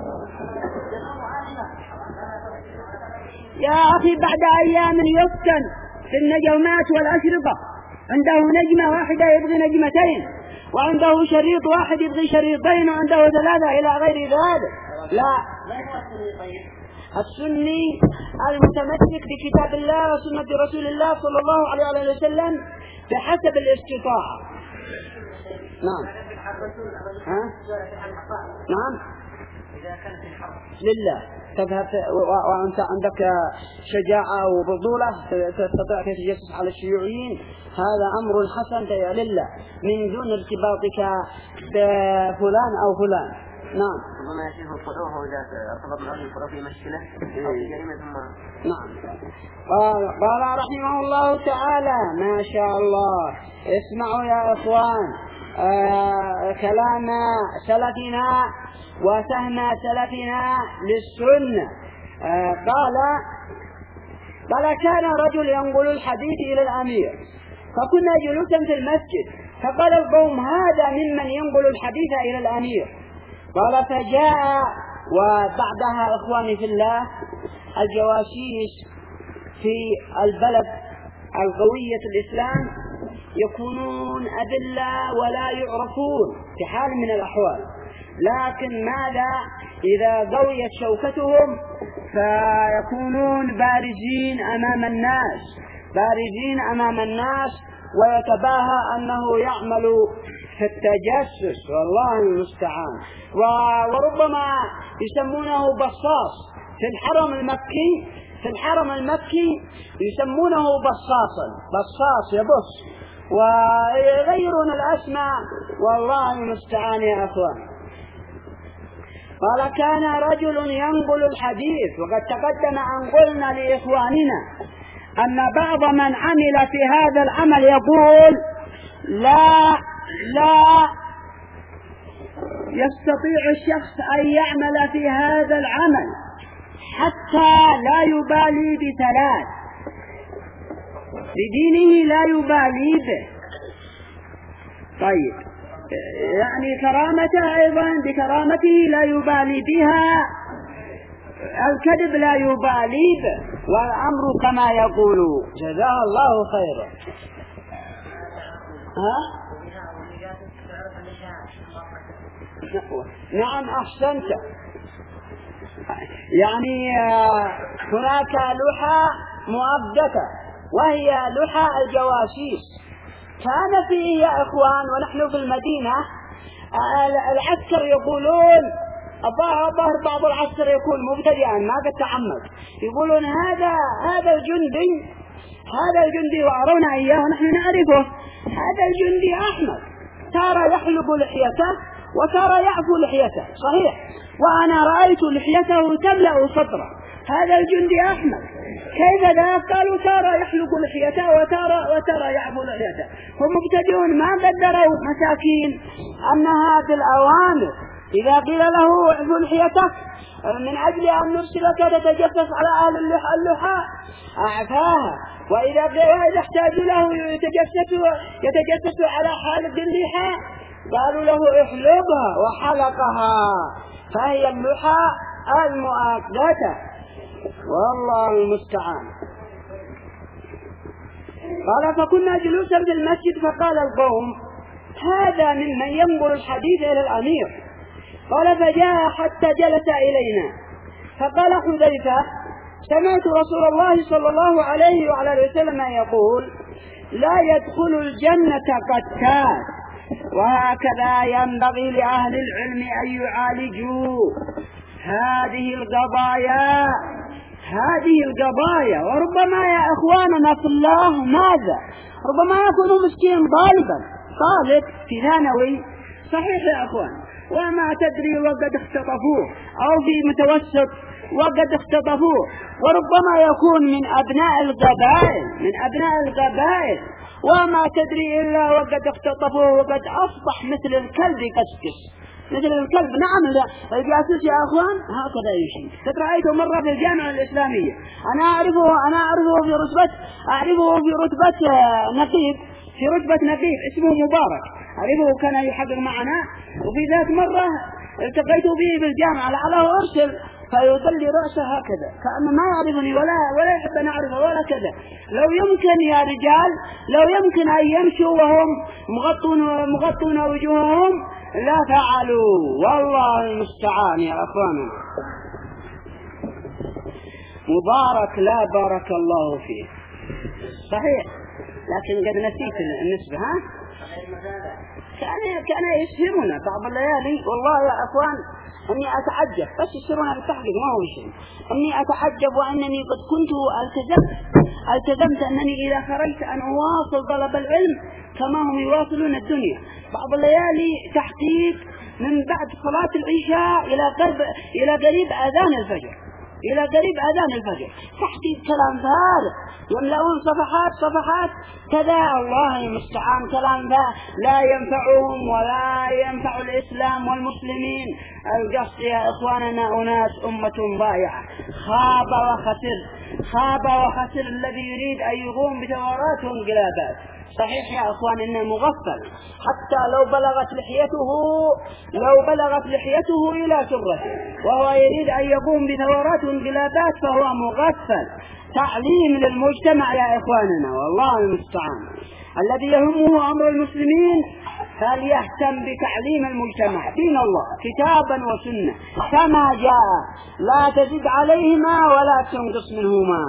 يا أخي. بعد أيام يفتن في النجومات والأشرطة، عنده نجمة واحدة يبغي نجمتين، وعنده شريط واحد يبغي شريطين، وعنده ثلاثة إلى غير ذلك. لا، السني المتمسك بكتاب الله وسنة رسول الله صلى الله عليه وسلم بحسب الاستطاعة. نعم. ها؟ نعم. لله تذهب وأنت عندك شجاعة وبطولة تستطيع تتجسس على الشيوعيين، هذا أمر حسن لله من دون ارتباطك بفلان أو فلان. نعم. ربما يشوف الصدوح وإذا ارتبط الأمر الفرق في مشكلة أو في جريمة ثم. نعم. قال, قال رحمه الله تعالى ما شاء الله. اسمعوا يا إخوان آه كلام سلفنا وفهم سلفنا للسنة. آه قال قال كان رجل ينقل الحديث إلى الأمير، فكنا جلوسا في المسجد، فقال القوم هذا ممن ينقل الحديث إلى الأمير. قال فجاء، وبعدها إخواني في الله الجواسيس في البلد القوية الإسلام يكونون أذلة ولا يعرفون في حال من الأحوال، لكن ماذا إذا قويت شوكتهم فيكونون بارزين أمام الناس بارزين أمام الناس ويتباهى أنه يعمل في التجسس، والله المستعان. وربما يسمونه بصاص في الحرم المكي في الحرم المكي يسمونه بصاصا، بصاص يبص ويغيرون الأسماء، والله المستعان يا أخوان. قال كان رجل ينقل الحديث، وقد تقدم أن قلنا لإخواننا أن بعض من عمل في هذا العمل يقول لا لا يستطيع الشخص أن يعمل في هذا العمل حتى لا يبالي بثلاث، بدينه لا يبالي به. طيب يعني كرامته أيضا بكرامته لا يبالي بها، الكذب لا يبالي به، والأمر كما يقول. جزاه الله خيرا. ها؟ نعم أحسنت. يعني هناك لحى مؤبدة وهي لحى الجواسيس. كان فيه يا إخوان ونحن في المدينة العسكر يقولون الظاهر بعض العسكر يكون مبتدئا ما قد تعمد، يقولون هذا هذا الجندي هذا الجندي وأرونا إياه ونحن نعرفه، هذا الجندي أحمد ترى يحلق لحيته وترى يعفو لحيته، صحيح، وأنا رأيت لحيته تملأ صدره، هذا الجندي أحمد. كيف ذا؟ قالوا ترى يحلق لحيته وترى وترى يعفو لحيته. هم مبتدئون ما قدروا مساكين أن هذه الأوامر إذا قيل له اعفو لحيتك من أجل أن نرسلك تتجسس على أهل اللحى أعفاها، وإذا وإذا احتاجوا له يتجسس يتجسس على حالق اللحى قالوا له احلقها وحلقها، فهي اللحى المؤقتة والله المستعان. قال فكنا جلوسا في المسجد فقال القوم هذا ممن ينقل الحديث إلى الأمير. قال فجاء حتى جلس إلينا فقال حذيفة سمعت رسول الله صلى الله عليه وعلى وسلم يقول لا يدخل الجنة قتال، وهكذا ينبغي لأهل العلم أن يعالجوا هذه القضايا هذه القضايا وربما يا إخواننا في الله ماذا ربما يكون مسكين طالبا طالب في ثانوي، صحيح يا أخوان، وما تدري وقد اختطفوه، أو في متوسط وقد اختطفوه، وربما يكون من أبناء القبائل من أبناء القبائل وما تدري إلا وقد اختطفوه وقد أصبح مثل الكلب يقسقس مثل الكلب. نعم الجاسوس يا أخوان هكذا يمشي. قد رأيته مرة في الجامعة الإسلامية، أنا أعرفه أنا أعرفه في رتبة أعرفه في رتبة نقيب في رتبة نقيب اسمه مبارك، أعرفه كان يحقق معنا، وفي ذات مرة التقيت به في الجامعة لعله أرسل فيضل رأسه هكذا كأنه ما يعرفني ولا ولا يحب أن أعرفه ولا كذا. لو يمكن يا رجال لو يمكن أن يمشوا وهم مغطون مغطون وجوههم لا فعلوا، والله المستعان يا أخوانا. مبارك لا بارك الله فيه، صحيح، لكن قد نسيت النسبة. ها كان كان يسهرنا بعض الليالي، والله يا أخوان أني أتعجب، بس يسهرنا بالتحقيق ما هو شيء، أني أتعجب وأنني قد كنت التزمت التزمت أنني إذا خرجت أن أواصل طلب العلم كما هم يواصلون الدنيا. بعض الليالي تحقيق من بعد صلاة العشاء إلى قرب إلى قريب أذان الفجر إلى قريب أذان الفجر تحقيق كلام فارغ، يملؤون صفحات صفحات كذا، الله المستعان، كلام لا ينفعهم ولا ينفع الإسلام والمسلمين. القصد يا إخواننا أناس أمة ضائعة، خاب وخسر خاب وخسر الذي يريد أن يقوم بثورات وانقلابات. صحيح يا أخوان إنه مغفل، حتى لو بلغت لحيته لو بلغت لحيته إلى سرته وهو يريد أن يقوم بثورات وانقلابات فهو مغفل. تعليم للمجتمع يا إخواننا والله المستعان. الذي يهمه أمر المسلمين فليهتم بتعليم المجتمع دين الله كتابا وسنة كما جاء، لا تزد عليهما ولا تنقص منهما.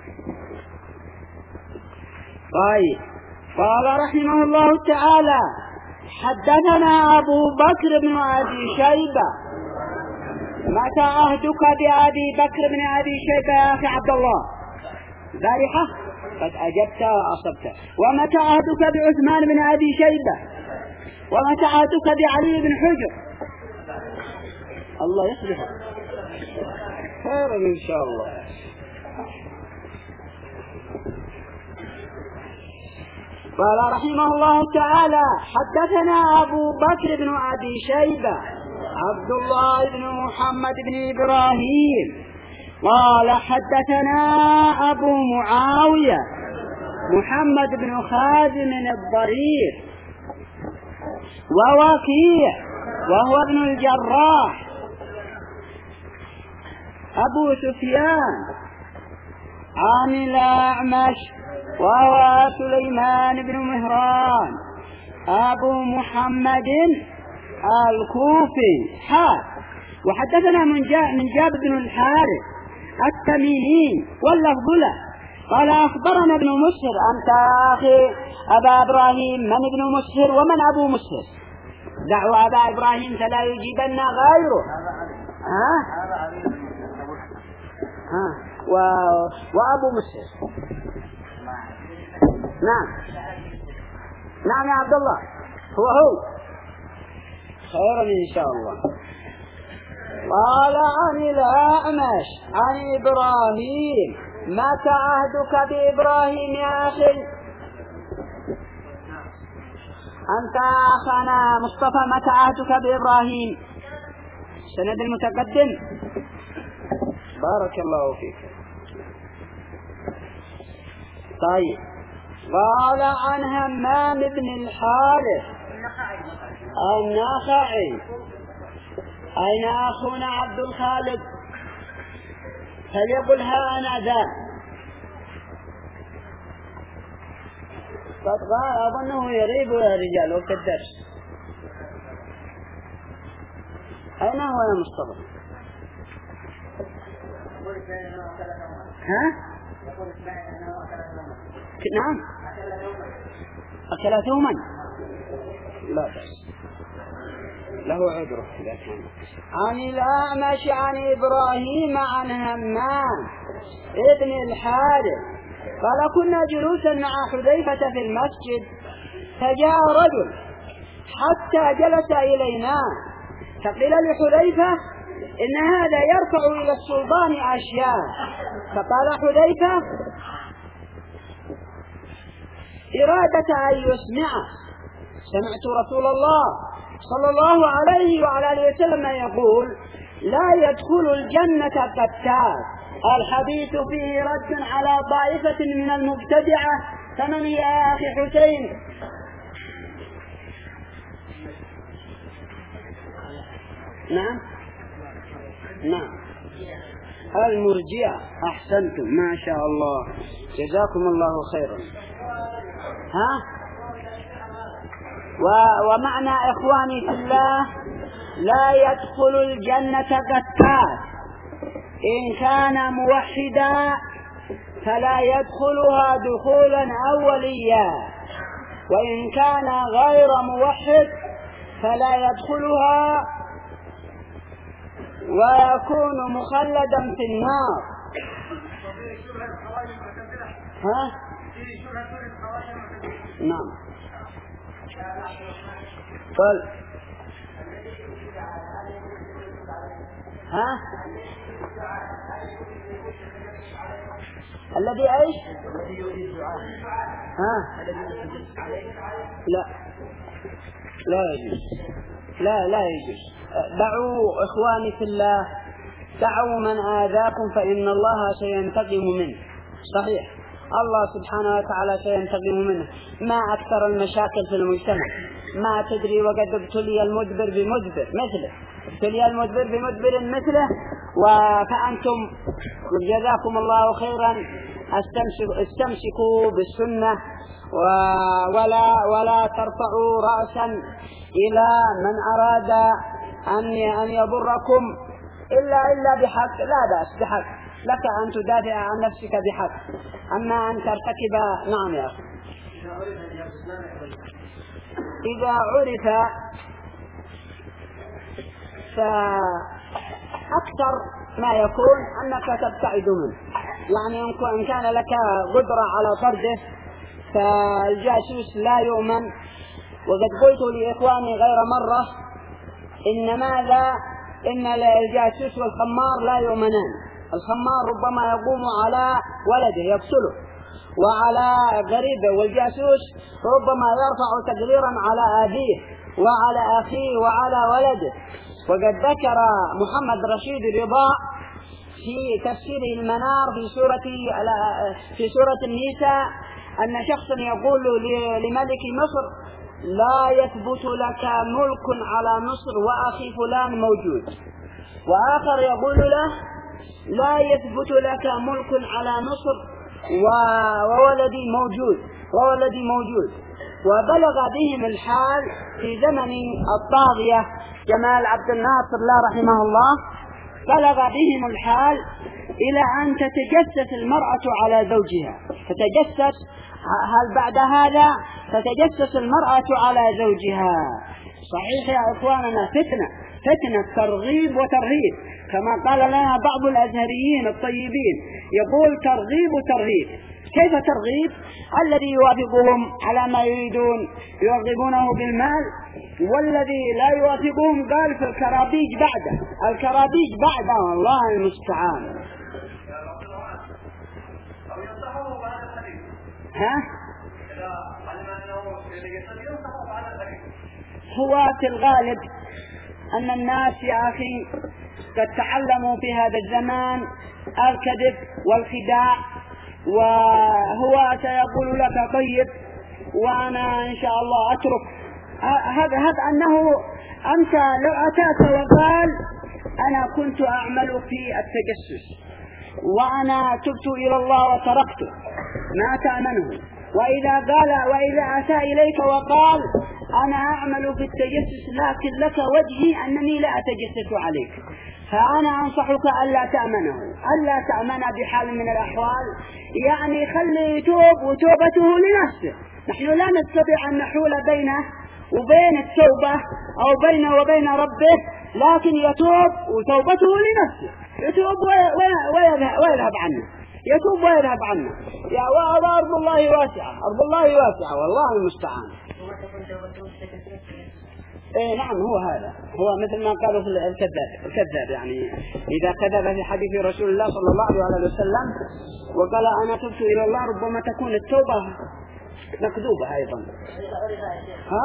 طيب قال رحمه الله تعالى حدثنا أبو بكر بن أبي شيبة. متى عهدك بأبي بكر بن أبي شيبة يا أخي عبد الله؟ بارحة قد أجبت وأصبت. ومتى عهدك بعثمان بن أبي شيبة؟ ومتى عهدك بعلي بن حجر؟ الله يصلحك خيرا إن شاء الله. قال رحمه الله تعالى: حدثنا أبو بكر بن أبي شيبة عبد الله بن محمد بن إبراهيم قال حدثنا أبو معاوية محمد بن خازم الضرير ووكيع وهو ابن الجراح أبو سفيان عن الأعمش وهو سليمان بن مهران أبو محمد الكوفي حا وحدثنا من من جابر بن الحارث التميمي واللفظ له قال: أخبرنا ابن مسهر. أنت أخي أبا إبراهيم، من ابن مسهر ومن أبو مسهر؟ دعوا أبا إبراهيم فلا يجيبن غيره. ها ها و... وأبو مسهر. نعم نعم يا عبد الله، هو هو خيرا إن شاء الله. قال: عن الأعمش عن إبراهيم. متى عهدك بإبراهيم يا أخي؟ أنت أخانا مصطفى، متى عهدك بإبراهيم؟ سند المتقدم. بارك الله فيك. طيب. قال: عن همام بن الحارث النخعي. أين أخونا عبد الخالق؟ فليقل ها أنا ذا. قد قال أظنه يريب يا رجال وقت الدرس. أين هو يا مصطفى؟ ها؟ نعم أكل ثوما لا بس له عذره إذا كان. عن الأعمش عن إبراهيم عن همام ابن الحارث قال: كنا جلوسا مع حذيفة في المسجد فجاء رجل حتى جلس إلينا فقيل لحذيفة: إن هذا يرفع إلى السلطان أشياء. فقال حذيفة: إرادة أن يسمعه. سمعت رسول الله صلى الله عليه وعلى آله وسلم يقول: لا يدخل الجنة قتال. الحديث فيه رد على طائفة من المبتدعة. فمن هي يا أخي حسين؟ نعم نعم المرجئة. أحسنتم ما شاء الله، جزاكم الله خيرا. ها و... ومعنى إخواني في الله: لا يدخل الجنة قتال. إن كان موحدا فلا يدخلها دخولا أوليا، وإن كان غير موحد فلا يدخلها ويكون مخلدا في النار. ها نعم. قل ها الذي ايش؟ ها لا لا يجوز، لا لا يجوز. دعوا إخواني في الله، دعوا من آذاكم فإن الله سينتقم منه. صحيح الله سبحانه وتعالى سينتقم منه. ما أكثر المشاكل في المجتمع، ما تدري وقد ابتلي المدبر بمدبر مثله، ابتلي المدبر بمدبر مثله. وفأنتم جزاكم الله خيرا استمسكوا بالسنة ولا ولا ترفعوا رأسا إلى من أراد أن أن يضركم إلا إلا بحق. لا بأس بحق، لك أن تدافع عن نفسك بحق، أما أن ترتكب. نعم يا أخي. إذا عرف فأكثر ما يكون أنك تبتعد منه. يعني إن كان لك قدرة على طرده فالجاسوس لا يؤمن. وقد قلت لإخواني غير مرة إن ماذا إن الجاسوس والخمار لا يؤمنان. الخمار ربما يقوم على ولده يقتله، وعلى غريبه، والجاسوس ربما يرفع تقريرا على أبيه وعلى أخيه وعلى ولده. وقد ذكر محمد رشيد رضا في تفسير المنار في سورة في سورة النساء أن شخصا يقول لملك مصر: لا يثبت لك ملك على مصر وأخي فلان موجود. وآخر يقول له: لا يثبت لك ملك على مصر وولدي موجود وولدي موجود. وبلغ بهم الحال في زمن الطاغية جمال عبد الناصر الله رحمه الله، بلغ بهم الحال إلى أن تتجسس المرأة على زوجها، تتجسس هل بعد هذا تتجسس المرأة على زوجها. صحيح يا إخواننا، فتنة فتنة ترغيب وترهيب، كما قال لنا بعض الأزهريين الطيبين، يقول ترغيب وترهيب. كيف ترغيب؟ الذي يوافقهم على ما يريدون يرغبونه بالمال، والذي لا يوافقهم قال في الكرابيج بعده، الكرابيج بعده والله المستعان. ها؟ هو في الغالب أن الناس يا أخي قد تعلموا في هذا الزمان الكذب والخداع، وهو سيقول لك طيب وأنا إن شاء الله أترك هذا هذا أنه أنت لو أتاك وقال أنا كنت أعمل في التجسس وأنا تبت إلى الله وتركته ما تأمنه، وإذا قال وإذا أتى إليك وقال أنا أعمل في التجسس لكن لك وجهي أنني لا أتجسس عليك، فأنا أنصحك ألا تأمنه، ألا تأمن بحال من الأحوال، يعني خلي يتوب وتوبته لنفسه. نحن لا نستطيع أن نحول بينه وبين التوبة أو بينه وبين ربه، لكن يتوب وتوبته لنفسه، يتوب ويذهب عنه، يتوب ويذهب عنه. يا وأرض الله واسعة، أرض الله واسعة والله المستعان. إيه نعم، هو هذا هو مثل ما قالوا في الكذاب الكذاب يعني إذا كذب في حديث رسول الله صلى الله عليه وسلم وقال أنا تبت إلى الله، ربما تكون التوبة مكذوبة أيضا. ها؟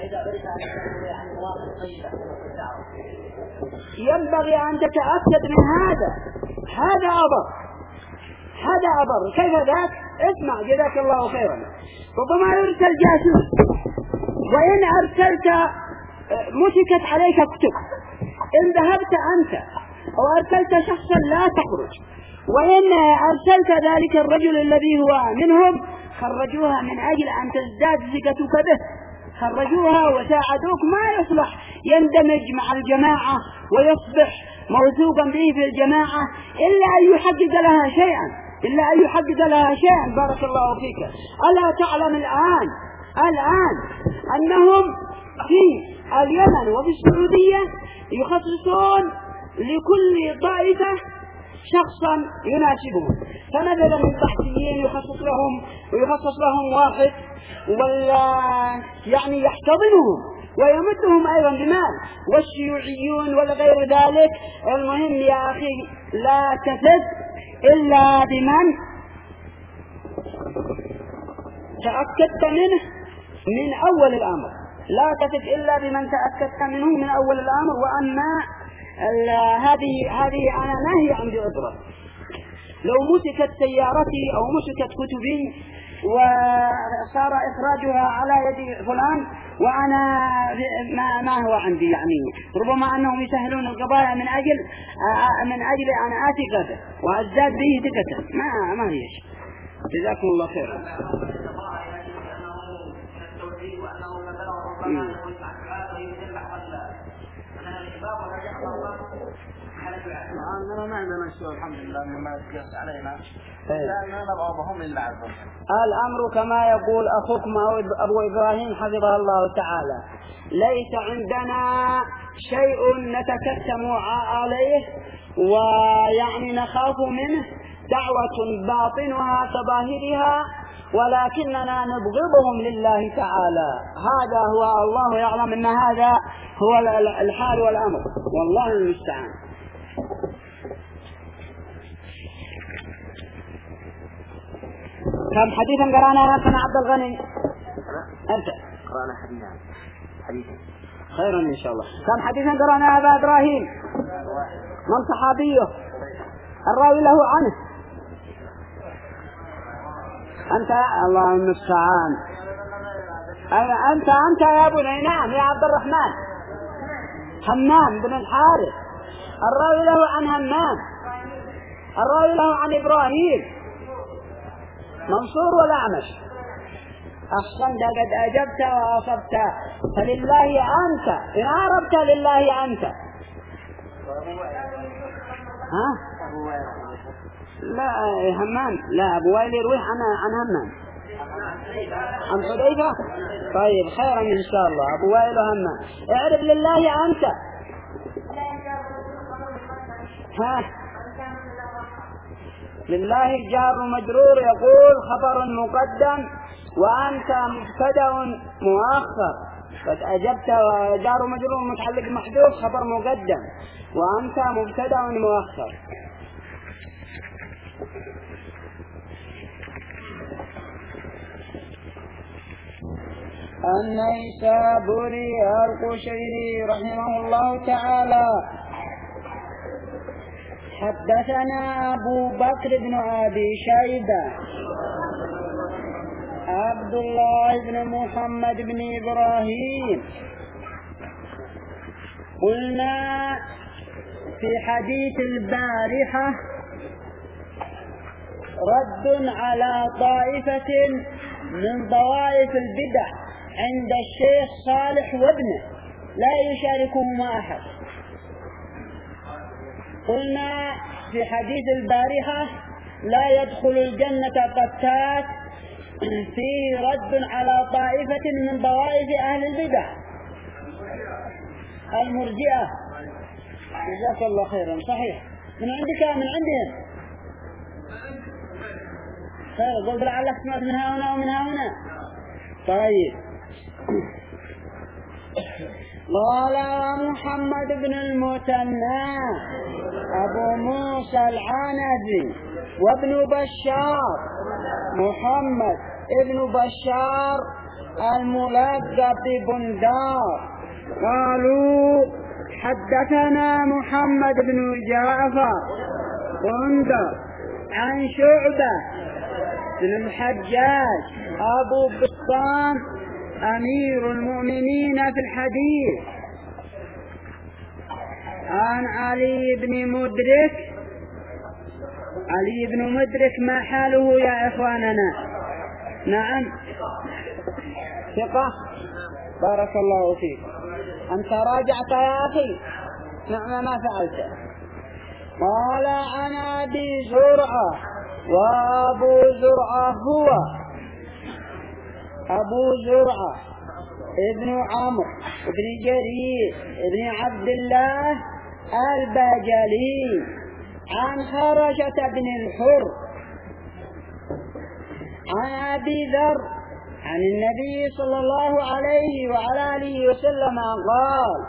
ينبغي أن تتأكد من هذا، هذا أبر هذا أبر كيف ذاك؟ اسمع جزاك الله خيرا. ربما يرسل جاسوس، وإن أرسلت مسكت عليك كتب، إن ذهبت أنت أو أرسلت شخصا لا تخرج، وإن أرسلت ذلك الرجل الذي هو منهم خرجوها من أجل أن تزداد ثقتك به، خرجوها وساعدوك، ما يصلح يندمج مع الجماعة ويصبح موثوقا به في الجماعة إلا أن يحقق لها شيئا إلا أن يحقق لها شيئا بارك الله فيك. ألا تعلم الآن الآن أنهم في اليمن وفي السعودية يخصصون لكل طائفة شخصا يناسبهم، فمثلا البحثيين يخصص لهم ويخصص لهم واحد ولا يعني يحتضنهم ويمدهم أيضا بمال، والشيوعيون وغير ذلك. المهم يا أخي لا تثق إلا بمن تأكدت منه من أول الأمر، لا تثق إلا بمن تأكدت منه من أول الأمر. وأما هذه هذه أنا ما هي عندي عذر، لو مسكت سيارتي أو مسكت كتبي وصار إخراجها على يد فلان وأنا ما, ما هو عندي، يعني ربما أنهم يسهلون القضايا من أجل من أجل أن آتي غدا وأزداد به ثقة، ما ما هي شيء. جزاكم الله خيرا. أنا ما عندنا شيء الحمد لله مما يتجسس علينا، لأننا نبغضهم إلا عزهم. الأمر كما يقول أخوكم أبو إبراهيم حفظه الله تعالى، ليس عندنا شيء نتكتم عليه ويعني نخاف منه، دعوة باطنها كظاهرها، ولكننا نبغضهم لله تعالى. هذا هو الله يعلم أن هذا هو الحال والأمر، والله المستعان. كم حديثا قرانا أنا عبد الغني؟ أنت قرانا حديثا حديثا خيرا إن شاء الله. كم حديثا قرانا أبا إبراهيم؟ من صحابيه الراوي له عنه؟ أنت الله المستعان. أين أنت أنت يا بني؟ نعم يا عبد الرحمن. همام بن الحارث الراوي له عن همام الراوي له عن إبراهيم منصور والأعمش. أحسنت قد أجبت وأصبت. فلله أنت إن عرفت لله أنت. ها؟ لا همام لا أبو وائل يروي عن عن همام عن حذيفة. طيب خيرا إن شاء الله. أبو وائل همام. اعرف لله أنت. ها لله جار مجرور يقول خبر مقدم وأنت مبتدأ مؤخر. قد أجبت جار مجرور متعلق محذوف خبر مقدم وأنت مبتدأ مؤخر. النيسابوري القشيري رحمه الله تعالى حدثنا أبو بكر بن أبي شيبة عبد الله بن محمد بن إبراهيم. قلنا في حديث البارحة رد على طائفة من طوائف البدع عند الشيخ صالح وابنه لا يشاركهما أحد. قلنا في حديث البارحة لا يدخل الجنة قتات في رد على طائفة من طوائف أهل البدع المرجئة. جزاك الله خيرا. صحيح من عندك من عندهم خير. قلت لعلك سمعت من هنا ومن هنا. طيب قال محمد بن المثنى أبو موسى العنزي وابن بشار محمد ابن بشار الملقب ببندار قالوا حدثنا محمد بن جعفر بندار عن شعبة بن الحجاج أبو بسطام أمير المؤمنين في الحديث عن علي بن مدرك. علي بن مدرك ما حاله يا إخواننا؟ نعم ثقة. بارك الله فيك. أنت راجعت يا أخي. نعم ما فعلت. قال عن أبي زرعة وأبو زرعة هو أبو زرعة ابن عمرو ابن جرير ابن عبد الله البجلي عن خرجة بن الحر عن أبي ذر عن النبي صلى الله عليه وعلى آله وسلم قال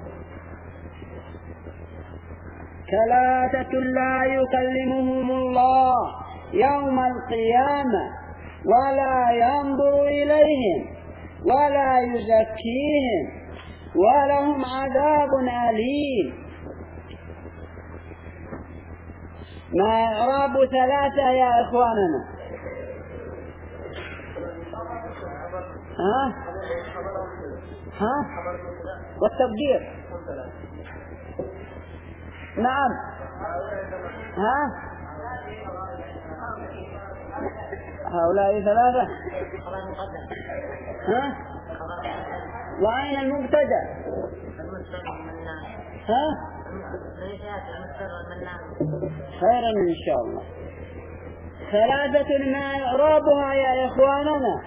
ثلاثة لا يكلمهم الله يوم القيامة ولا ينظر إليهم ولا يزكيهم ولهم عذاب أليم. ما إعراب ثلاثة يا إخواننا؟ ها ها والتبدير. نعم ها هؤلاء ثلاثة. ها وأين المبتدأ؟ ها خيرا إن شاء الله. ثلاثة ما إعرابها يا إخواننا؟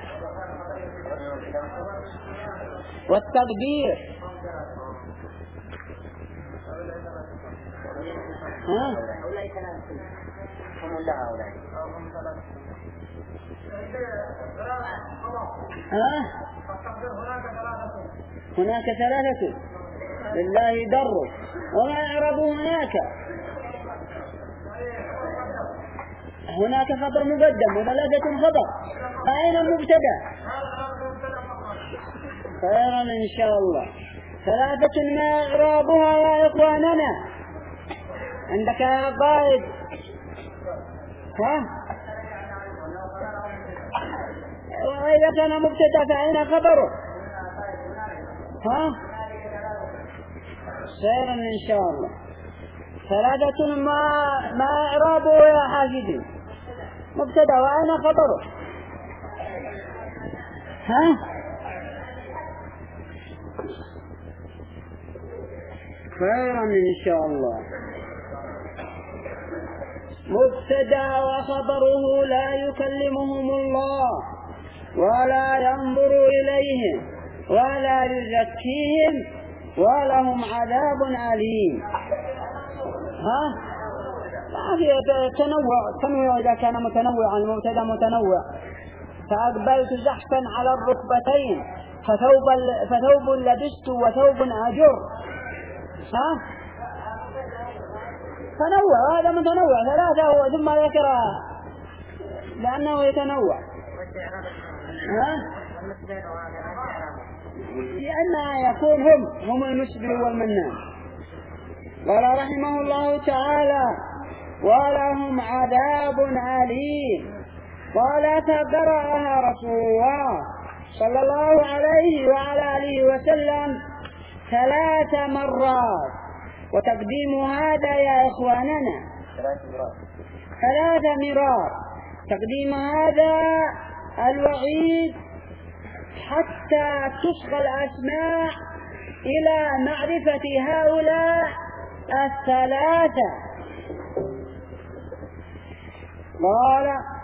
والتقدير. ها ها هناك ثلاثة لله در وما يعرب هناك. هناك خبر مقدم وثلاثة خبر، فأين المبتدأ؟ خيرا إن شاء الله. ثلاثة ما إعرابها يا إخواننا؟ عندك يا قائد؟ ها؟ وإذا كان مبتدأ فأين خبره؟ ها؟ خيرا إن شاء الله. ثلاثة ما ما إعرابه يا حافظي؟ مبتدأ وأين خبره؟ ها؟ خيرا إن شاء الله. مبتدأ وخبره لا يكلمهم الله ولا ينظر إليهم ولا يزكيهم ولهم عذاب أليم. ها؟ ما في تنوع. تنوع إذا كان متنوعا، المبتدأ متنوع. فأقبلت زحفا على الركبتين فثوب, فثوب لبست وثوب أجر. ها؟ تنوع، هذا متنوع ثلاثة ثم ذكر لأنه يتنوع. ها؟ لأنها يكون هم هم المسبر والمنان. قال رحمه الله تعالى ولهم عذاب أليم. قال فقرأها رسول الله صلى الله عليه وعلى آله وسلم ثلاث مرات. وتقديم هذا يا إخواننا ثلاث مرات. تقديم هذا الوعيد حتى تصغى الأسماء إلى معرفة هؤلاء الثلاثة. قال